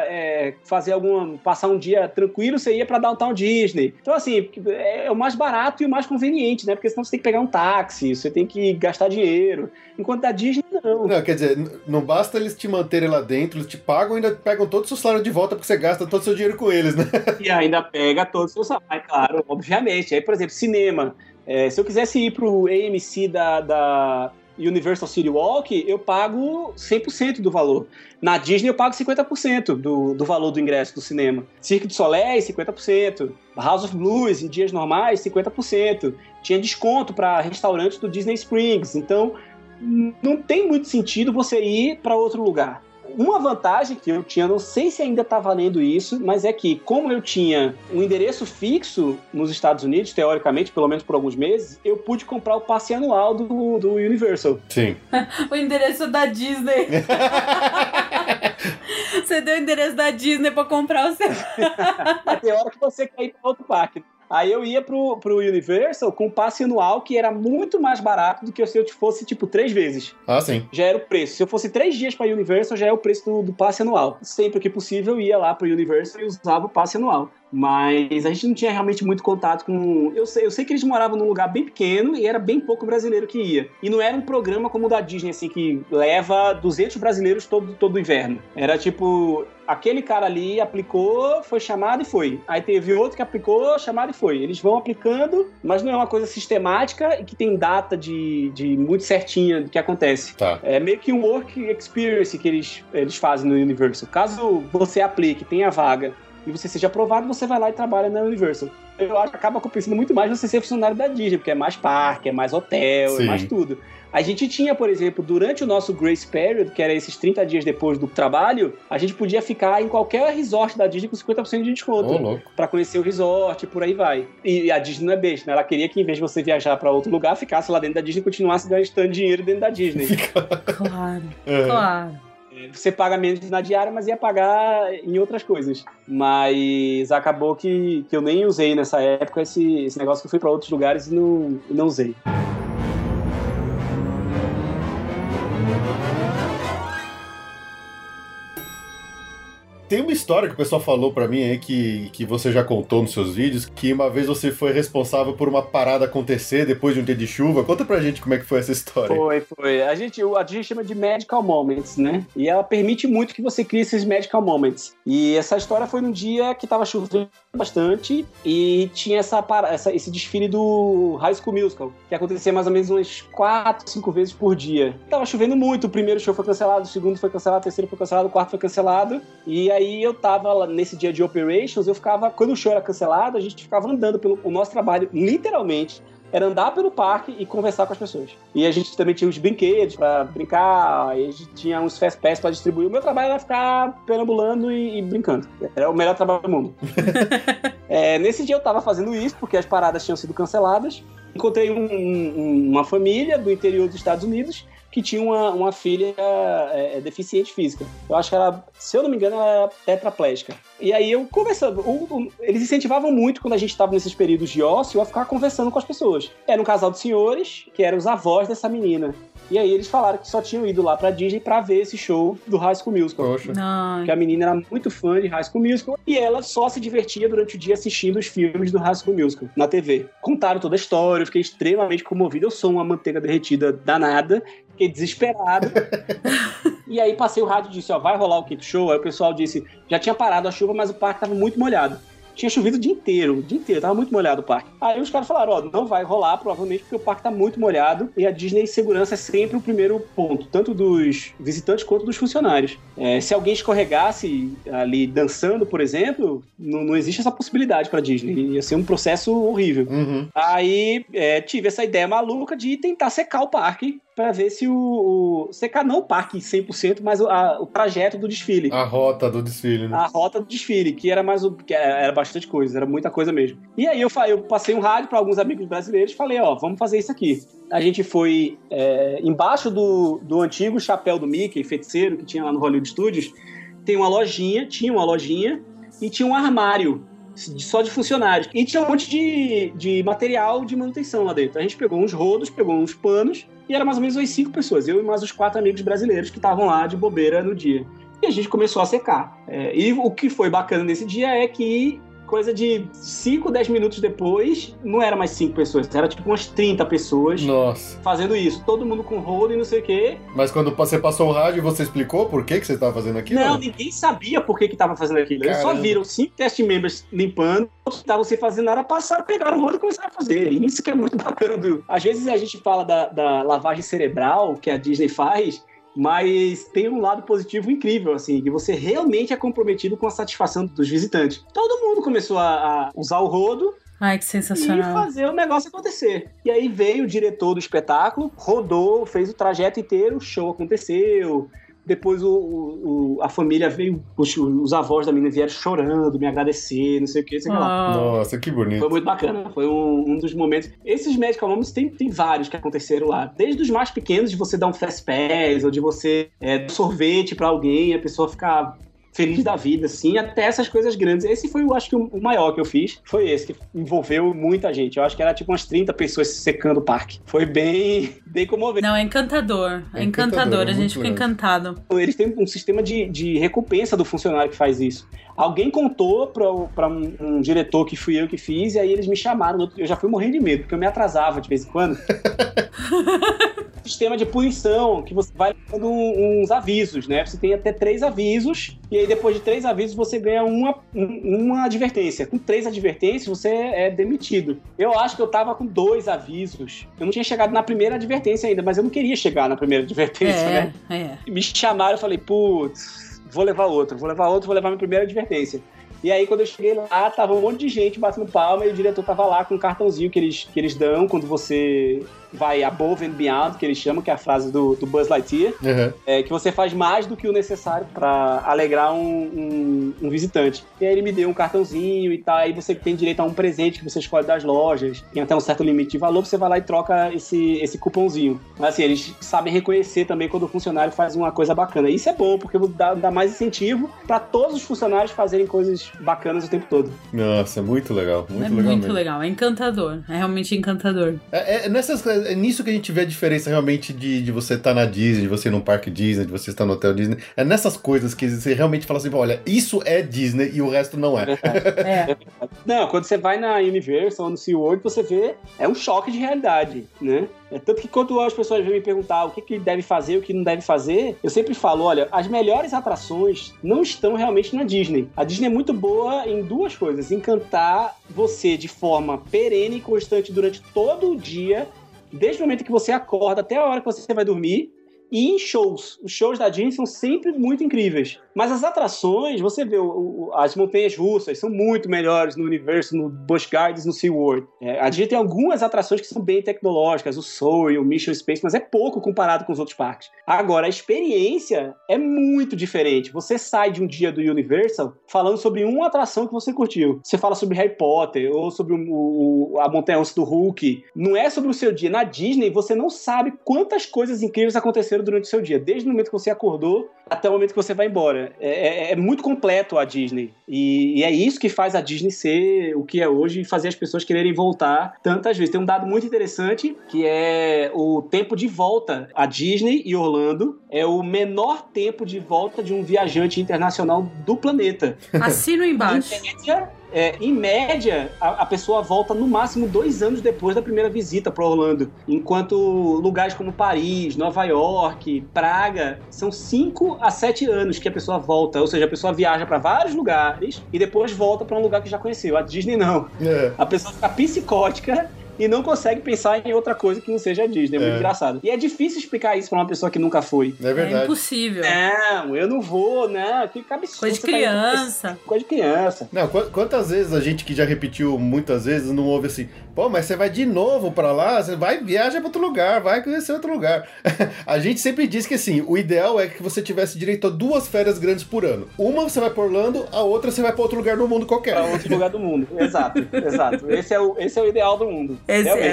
é, fazer alguma, passar um dia tranquilo, você ia pra Downtown Disney. Então, assim, é o mais barato e o mais conveniente, né? Porque senão você tem que pegar um táxi, você tem que gastar dinheiro. Enquanto da Disney, não. Não, quer dizer, n- não basta eles te manterem lá dentro, eles te pagam e ainda pegam todo o seu salário de volta porque você gasta todo o seu dinheiro com eles, né? E ainda pega todos os seus salários, claro, obviamente. Aí, por exemplo, cinema. É, se eu quisesse ir pro A M C da, da Universal City Walk, eu pago cem por cento do valor. Na Disney eu pago cinquenta por cento do, do valor do ingresso do cinema. Cirque du Soleil, cinquenta por cento. House of Blues, em dias normais, cinquenta por cento. Tinha desconto para restaurantes do Disney Springs. Então, não tem muito sentido você ir para outro lugar. Uma vantagem que eu tinha, não sei se ainda está valendo isso, mas é que, como eu tinha um endereço fixo nos Estados Unidos, teoricamente, pelo menos por alguns meses, eu pude comprar o passe anual do, do Universal. Sim. O endereço da Disney. Você deu o endereço da Disney pra comprar o seu. Mas tem hora que você quer ir para outro parque. Aí eu ia pro, pro Universal com um passe anual que era muito mais barato do que se eu fosse, tipo, três vezes. Ah, sim. Já era o preço. Se eu fosse três dias pra Universal, já é o preço do, do passe anual. Sempre que possível, eu ia lá pro Universal e usava o passe anual. Mas a gente não tinha realmente muito contato com... Eu sei, eu sei que eles moravam num lugar bem pequeno e era bem pouco brasileiro que ia. E não era um programa como o da Disney, assim, que leva duzentos brasileiros todo, todo inverno. Era tipo... Aquele cara ali aplicou, foi chamado e foi. Aí teve outro que aplicou, chamado e foi. Eles vão aplicando, mas não é uma coisa sistemática e que tem data de, de muito certinha do que acontece. Tá. É meio que um work experience que eles, eles fazem no Universal. Caso você aplique, tenha vaga e você seja aprovado, você vai lá e trabalha na Universal. Eu acho que acaba compensando muito mais você ser funcionário da Disney, porque é mais parque, é mais hotel, Sim. é mais tudo. A gente tinha, por exemplo, durante o nosso Grace Period, que era esses trinta dias depois do trabalho, a gente podia ficar em qualquer resort da Disney com cinquenta por cento de desconto. Ô, louco. Pra conhecer o resort, por aí vai. E a Disney não é besta, né? Ela queria que, em vez de você viajar pra outro lugar, ficasse lá dentro da Disney e continuasse gastando dinheiro dentro da Disney. Claro, É. claro. Você paga menos na diária, mas ia pagar em outras coisas. Mas acabou que, que eu nem usei nessa época esse, esse negócio, que eu fui pra outros lugares e não, e não usei. Tem uma história que o pessoal falou pra mim aí, que, que você já contou nos seus vídeos, que uma vez você foi responsável por uma parada acontecer depois de um dia de chuva. Conta pra gente como é que foi essa história. Foi, foi. A gente, a gente chama de Magical Moments, né? E ela permite muito que você crie esses Magical Moments. E essa história foi num dia que tava chovendo bastante e tinha essa, essa, esse desfile do High School Musical, que acontecia mais ou menos umas quatro, cinco vezes por dia. Tava chovendo muito, o primeiro show foi cancelado, o segundo foi cancelado, o terceiro foi cancelado, o quarto foi cancelado. E aí eu tava nesse dia de operations, eu ficava, quando o show era cancelado, a gente ficava andando pelo o nosso trabalho, literalmente, era andar pelo parque e conversar com as pessoas. E a gente também tinha os brinquedos pra brincar, e a gente tinha uns Fast Pass pra distribuir. O meu trabalho era ficar perambulando e, e brincando. Era o melhor trabalho do mundo. É, nesse dia eu tava fazendo isso, porque as paradas tinham sido canceladas. Encontrei um, um, uma família do interior dos Estados Unidos que tinha uma, uma filha é, deficiente física. Eu acho que ela, se eu não me engano, ela era tetraplégica. E aí eu conversando, o, o, eles incentivavam muito quando a gente estava nesses períodos de ócio a ficar conversando com as pessoas. Era um casal de senhores que eram os avós dessa menina. E aí eles falaram que só tinham ido lá pra Disney pra ver esse show do High School Musical. Poxa. Que a menina era muito fã de High School Musical e ela só se divertia durante o dia assistindo os filmes do High School Musical na T V. Contaram toda a história, eu fiquei extremamente comovido. Eu sou uma manteiga derretida danada, fiquei desesperado. E aí passei o rádio e disse, ó, vai rolar o quinto show? Aí o pessoal disse, já tinha parado a chuva, mas o parque tava muito molhado. Tinha chovido o dia inteiro, o dia inteiro, tava muito molhado o parque. Aí os caras falaram, ó, não vai rolar, provavelmente, porque o parque tá muito molhado e a Disney segurança é sempre o primeiro ponto, tanto dos visitantes quanto dos funcionários. É, se alguém escorregasse ali dançando, por exemplo, não, não existe essa possibilidade pra Disney, ia ser um processo horrível. Uhum. Aí é, tive essa ideia maluca de tentar secar o parque para ver se o, o... secar não o parque cem por cento, mas o, a, o trajeto do desfile. A rota do desfile, né? A rota do desfile, que era mais o, que era, era bastante coisa, era muita coisa mesmo. E aí eu, eu passei um rádio para alguns amigos brasileiros e falei, ó, vamos fazer isso aqui. A gente foi é, embaixo do, do antigo chapéu do Mickey, feiticeiro, que tinha lá no Hollywood Studios, tem uma lojinha, tinha uma lojinha e tinha um armário só de funcionários. E tinha um monte de, de material de manutenção lá dentro. A gente pegou uns rodos, pegou uns panos, e era mais ou menos umas cinco pessoas, eu e mais os quatro amigos brasileiros que estavam lá de bobeira no dia. E a gente começou a secar. É, e o que foi bacana nesse dia é que coisa de cinco, dez minutos depois, não era mais cinco pessoas, era tipo umas trinta pessoas. Nossa. Fazendo isso. Todo mundo com rodo e não sei o quê. Mas quando você passou o rádio, você explicou por que, que você estava fazendo aquilo? Não, ninguém sabia por que que tava fazendo aquilo. Eles Caramba. só viram cinco test members limpando, outros que estavam sem fazer nada, passaram, pegaram o rodo e começaram a fazer. E isso que é muito bacana. Do... Às vezes a gente fala da, da lavagem cerebral que a Disney faz, mas tem um lado positivo incrível, assim, que você realmente é comprometido com a satisfação dos visitantes. Todo mundo começou a, a usar o rodo. Ai, que sensacional. E fazer o negócio acontecer. E aí veio o diretor do espetáculo, rodou, fez o trajeto inteiro, o show aconteceu. Depois o, o, a família veio, os, os avós da menina vieram chorando, me agradecer, não sei o que, sei oh. lá. Nossa, que bonito. Foi muito bacana, foi um, um dos momentos. Esses Magical Moments tem, tem vários que aconteceram lá. Desde os mais pequenos, de você dar um fast pass, ou de você é, dar um sorvete pra alguém, a pessoa ficar feliz da vida, assim, até essas coisas grandes. Esse foi, eu acho que o maior que eu fiz, foi esse, que envolveu muita gente. Eu acho que era tipo umas trinta pessoas secando o parque. Foi bem, bem comovente. Não, é encantador. É, é encantador, encantador. A gente fica encantado. Eles têm um sistema de, de recompensa do funcionário que faz isso. Alguém contou para um, um diretor que fui eu que fiz, e aí eles me chamaram. Eu já fui morrendo de medo, porque eu me atrasava de vez em quando. Sistema de punição, que você vai dando uns avisos, né? Você tem até três avisos, e aí depois de três avisos você ganha uma, uma advertência. Com três advertências você é demitido. Eu acho que eu tava com dois avisos. Eu não tinha chegado na primeira advertência ainda, mas eu não queria chegar na primeira advertência, é, né? É. Me chamaram, eu falei, putz, vou levar outro, vou levar outro, vou levar minha primeira advertência. E aí, quando eu cheguei lá, tava um monte de gente batendo palma e o diretor tava lá com um cartãozinho que eles, que eles dão quando você vai above and beyond, que eles chamam, que é a frase do, do Buzz Lightyear, uhum. é, que você faz mais do que o necessário pra alegrar um, um, um visitante. E aí ele me deu um cartãozinho e tal, aí você tem direito a um presente que você escolhe das lojas, tem até um certo limite de valor, você vai lá e troca esse, esse cupomzinho. Mas assim, eles sabem reconhecer também quando o funcionário faz uma coisa bacana. Isso é bom, porque dá, dá mais incentivo pra todos os funcionários fazerem coisas bacanas o tempo todo. Nossa, muito legal, muito é legal muito mesmo. legal, é encantador, é realmente encantador. É, é, nessas, é nisso que a gente vê a diferença realmente de, de você estar tá na Disney, de você ir num parque Disney, de você estar no hotel Disney. É nessas coisas que você realmente fala assim, olha, isso é Disney e o resto não é. É. Não, quando você vai na Universal ou no SeaWorld, você vê, é um choque de realidade, né? É tanto que quando as pessoas vêm me perguntar o que, que deve fazer, o que não deve fazer, eu sempre falo, olha, as melhores atrações não estão realmente na Disney. A Disney é muito boa em duas coisas, encantar você de forma perene e constante durante todo o dia, desde o momento que você acorda até a hora que você vai dormir, e em shows. Os shows da Disney são sempre muito incríveis. Mas as atrações, você vê, o, o, as montanhas russas são muito melhores no Universal, no Busch Gardens, no SeaWorld. É, a Disney tem algumas atrações que são bem tecnológicas, o Soarin', o Mission Space, mas é pouco comparado com os outros parques. Agora, a experiência é muito diferente. Você sai de um dia do Universal falando sobre uma atração que você curtiu. Você fala sobre Harry Potter, ou sobre o, o, a montanha russa do Hulk. Não é sobre o seu dia. Na Disney, você não sabe quantas coisas incríveis aconteceram durante o seu dia, desde o momento que você acordou até o momento que você vai embora. É, é, é muito completo a Disney. E, e é isso que faz a Disney ser o que é hoje e fazer as pessoas quererem voltar tantas vezes. Tem um dado muito interessante, que é o tempo de volta. A Disney e Orlando é o menor tempo de volta de um viajante internacional do planeta. Assino embaixo. Em média, É, em média, a, a pessoa volta no máximo dois anos depois da primeira visita para Orlando, enquanto lugares como Paris, Nova York, Praga, são cinco a sete anos que a pessoa volta, ou seja, a pessoa viaja para vários lugares e depois volta para um lugar que já conheceu. A Disney não. É. A pessoa fica psicótica e não consegue pensar em outra coisa que não seja a Disney. É muito é. engraçado. E é difícil explicar isso pra uma pessoa que nunca foi. É verdade. É impossível. Não, eu não vou, né? Que absurdo. Coisa de criança. Tá Coisa de criança. Não, quantas vezes a gente que já repetiu muitas vezes não ouve assim, pô, mas você vai de novo pra lá, você vai, viaja pra outro lugar, vai conhecer outro lugar. A gente sempre diz que assim, o ideal é que você tivesse direito a duas férias grandes por ano. Uma você vai pra Orlando, a outra você vai pra outro lugar do mundo qualquer. Pra outro lugar do mundo, exato, exato. Esse é o, esse é o ideal do mundo. Esse é.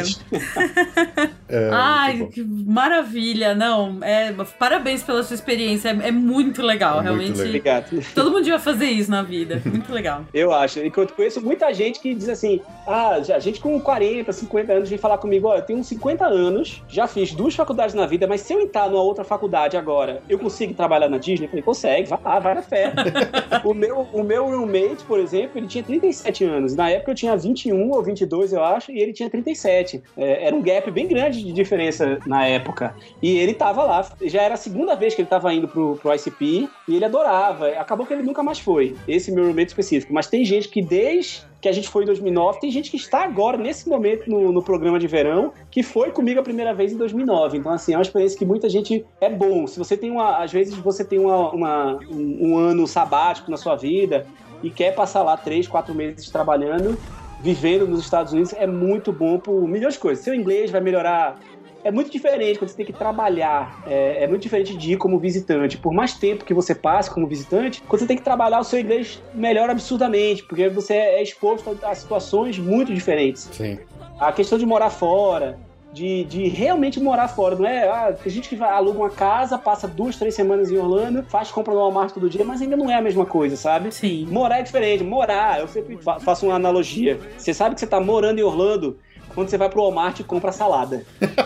é Ai, que maravilha, não, é, parabéns pela sua experiência, é, é muito legal, é realmente. Muito legal. Obrigado. Todo mundo devia fazer isso na vida, muito legal. Eu acho, e eu conheço muita gente que diz assim, ah, a gente com quarenta, cinquenta anos vem falar comigo, olha, eu tenho uns cinquenta anos, já fiz duas faculdades na vida, mas se eu entrar numa outra faculdade agora, eu consigo trabalhar na Disney? Eu falei, consegue, vai lá, vai na fé. o, meu, o meu roommate, por exemplo, ele tinha trinta e sete anos, na época eu tinha vinte e um ou vinte e dois, eu acho, e ele tinha trinta e sete. É, era um gap bem grande de diferença na época. E ele tava lá, já era a segunda vez que ele tava indo pro, pro I C P, e ele adorava. Acabou que ele nunca mais foi, esse meu roommate específico. Mas tem gente que desde que a gente foi em dois mil e nove, tem gente que está agora, nesse momento, no, no programa de verão, que foi comigo a primeira vez em dois mil e nove. Então, assim, é uma experiência que muita gente é bom. Se você tem uma, às vezes você tem uma, uma, um, um ano sabático na sua vida e quer passar lá três, quatro meses trabalhando, vivendo nos Estados Unidos, é muito bom por milhões de coisas. Seu inglês vai melhorar. É muito diferente quando você tem que trabalhar. É, é muito diferente de ir como visitante. Por mais tempo que você passe como visitante, quando você tem que trabalhar, o seu inglês melhora absurdamente, porque você é exposto a situações muito diferentes. Sim. A questão de morar fora, de, de realmente morar fora. Não é, ah, tem gente que vai, aluga uma casa, passa duas, três semanas em Orlando, faz compra no Walmart todo dia, mas ainda não é a mesma coisa, sabe? Sim. Morar é diferente. Morar, eu sempre faço uma analogia. Você sabe que você tá morando em Orlando quando você vai pro Walmart e compra salada.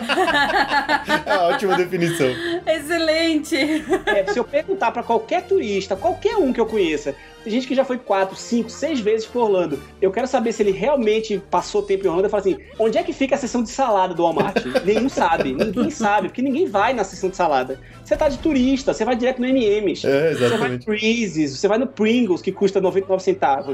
É uma ótima definição. Excelente. É, se eu perguntar pra qualquer turista, qualquer um que eu conheça, tem gente que já foi quatro, cinco, seis vezes pro Orlando, eu quero saber se ele realmente passou tempo em Orlando. Eu falo assim, onde é que fica a seção de salada do Walmart? Nenhum sabe, ninguém sabe, porque ninguém vai na seção de salada. Você tá de turista, você vai direto no M and M's. É, você vai no Reese's, você vai no Pringles, que custa noventa e nove centavos.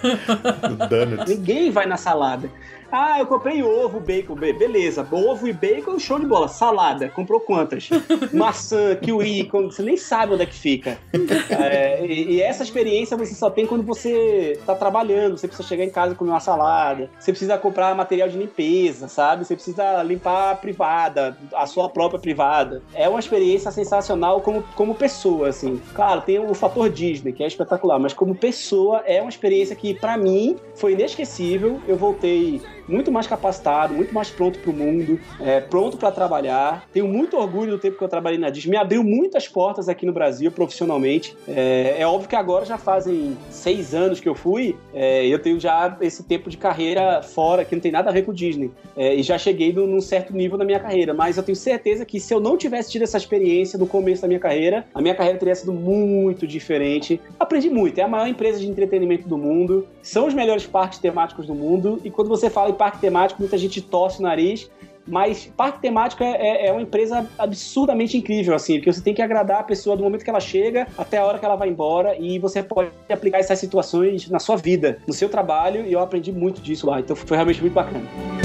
Ninguém vai na salada. Ah, eu comprei ovo, bacon, beleza. Ovo e bacon, show de bola. Salada, comprou quantas? Maçã, kiwi, você nem sabe onde é que fica. É, e, e essa experiência experiência você só tem quando você tá trabalhando, você precisa chegar em casa e comer uma salada, você precisa comprar material de limpeza, sabe? Você precisa limpar a privada, a sua própria privada. É uma experiência sensacional como, como pessoa, assim. Claro, tem o fator Disney, que é espetacular, mas como pessoa é uma experiência que, pra mim, foi inesquecível. Eu voltei muito mais capacitado, muito mais pronto pro mundo, é, pronto pra trabalhar. Tenho muito orgulho do tempo que eu trabalhei na Disney. Me abriu muitas portas aqui no Brasil, profissionalmente. É, é óbvio que agora já fazem seis anos que eu fui, é, eu tenho já esse tempo de carreira fora, que não tem nada a ver com o Disney. É, e já cheguei num, num certo nível na minha carreira. Mas eu tenho certeza que se eu não tivesse tido essa experiência no começo da minha carreira, a minha carreira teria sido muito diferente. Aprendi muito. É a maior empresa de entretenimento do mundo. São os melhores parques temáticos do mundo. E quando você fala em parque temático, muita gente torce o nariz, mas parque temático é, é, é uma empresa absurdamente incrível, assim, porque você tem que agradar a pessoa do momento que ela chega até a hora que ela vai embora, e você pode aplicar essas situações na sua vida, no seu trabalho, e eu aprendi muito disso lá, então foi realmente muito bacana.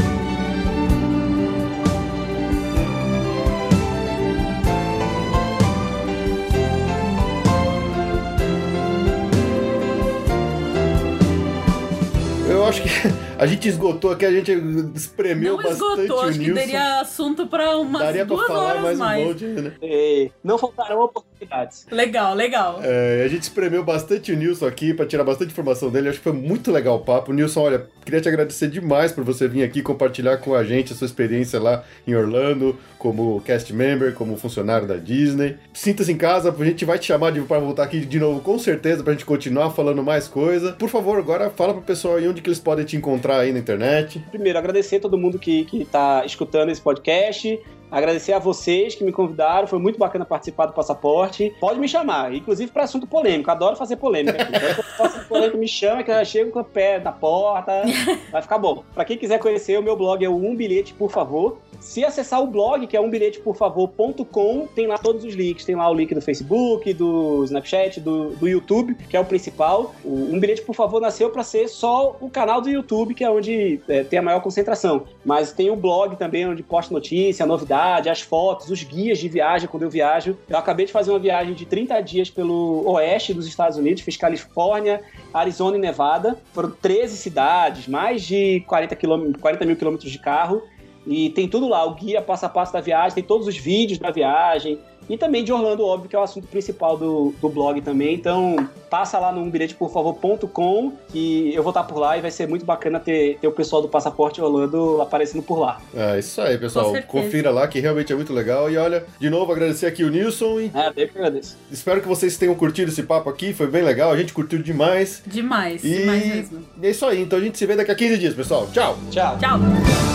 Eu acho que a gente esgotou aqui, a gente espremeu não bastante esgotou, o acho Nilson. Que daria assunto pra umas Daria duas pra falar horas mais, mais. um monte, né? É, não faltarão oportunidades. Legal, legal. É, a gente espremeu bastante o Nilson aqui pra tirar bastante informação dele. Acho que foi muito legal o papo. Nilson, olha, queria te agradecer demais por você vir aqui compartilhar com a gente a sua experiência lá em Orlando, como cast member, como funcionário da Disney. Sinta-se em casa, a gente vai te chamar de, pra voltar aqui de novo, com certeza, pra gente continuar falando mais coisa. Por favor, agora fala pro pessoal aí onde que eles podem te encontrar aí na internet. Primeiro, agradecer a todo mundo que, que tá escutando esse podcast. Agradecer a vocês que me convidaram, foi muito bacana participar do Passaporte. Pode me chamar, inclusive para assunto polêmico, adoro fazer polêmica aqui. Então, assunto polêmico me chama, que eu já chego com o pé na porta, vai ficar bom. Para quem quiser conhecer, o meu blog é o Um Bilhete Por Favor. Se acessar o blog, que é um bilhete por favor ponto com, tem lá todos os links. Tem lá o link do Facebook, do Snapchat, do, do YouTube, que é o principal. O Um Bilhete Por Favor nasceu para ser só o canal do YouTube, que é onde é, tem a maior concentração. Mas tem o blog também, onde posto notícia, novidade, as fotos, os guias de viagem quando eu viajo. Eu acabei de fazer uma viagem de trinta dias pelo oeste dos Estados Unidos, fiz Califórnia, Arizona e Nevada. Foram treze cidades, mais de quarenta mil quilômetros de carro. E tem tudo lá, o guia passo a passo da viagem, tem todos os vídeos da viagem. E também de Orlando, óbvio, que é o assunto principal do, do blog também. Então, passa lá no um bilhete por favor ponto com, que eu vou estar por lá e vai ser muito bacana ter, ter o pessoal do Passaporte Orlando aparecendo por lá. É isso aí, pessoal. Confira lá, que realmente é muito legal. E olha, de novo, agradecer aqui o Nilson. E... É, eu que agradeço. Espero que vocês tenham curtido esse papo aqui, foi bem legal. A gente curtiu demais. Demais, e... demais mesmo. E é isso aí. Então a gente se vê daqui a quinze dias, pessoal. Tchau! Tchau! Tchau!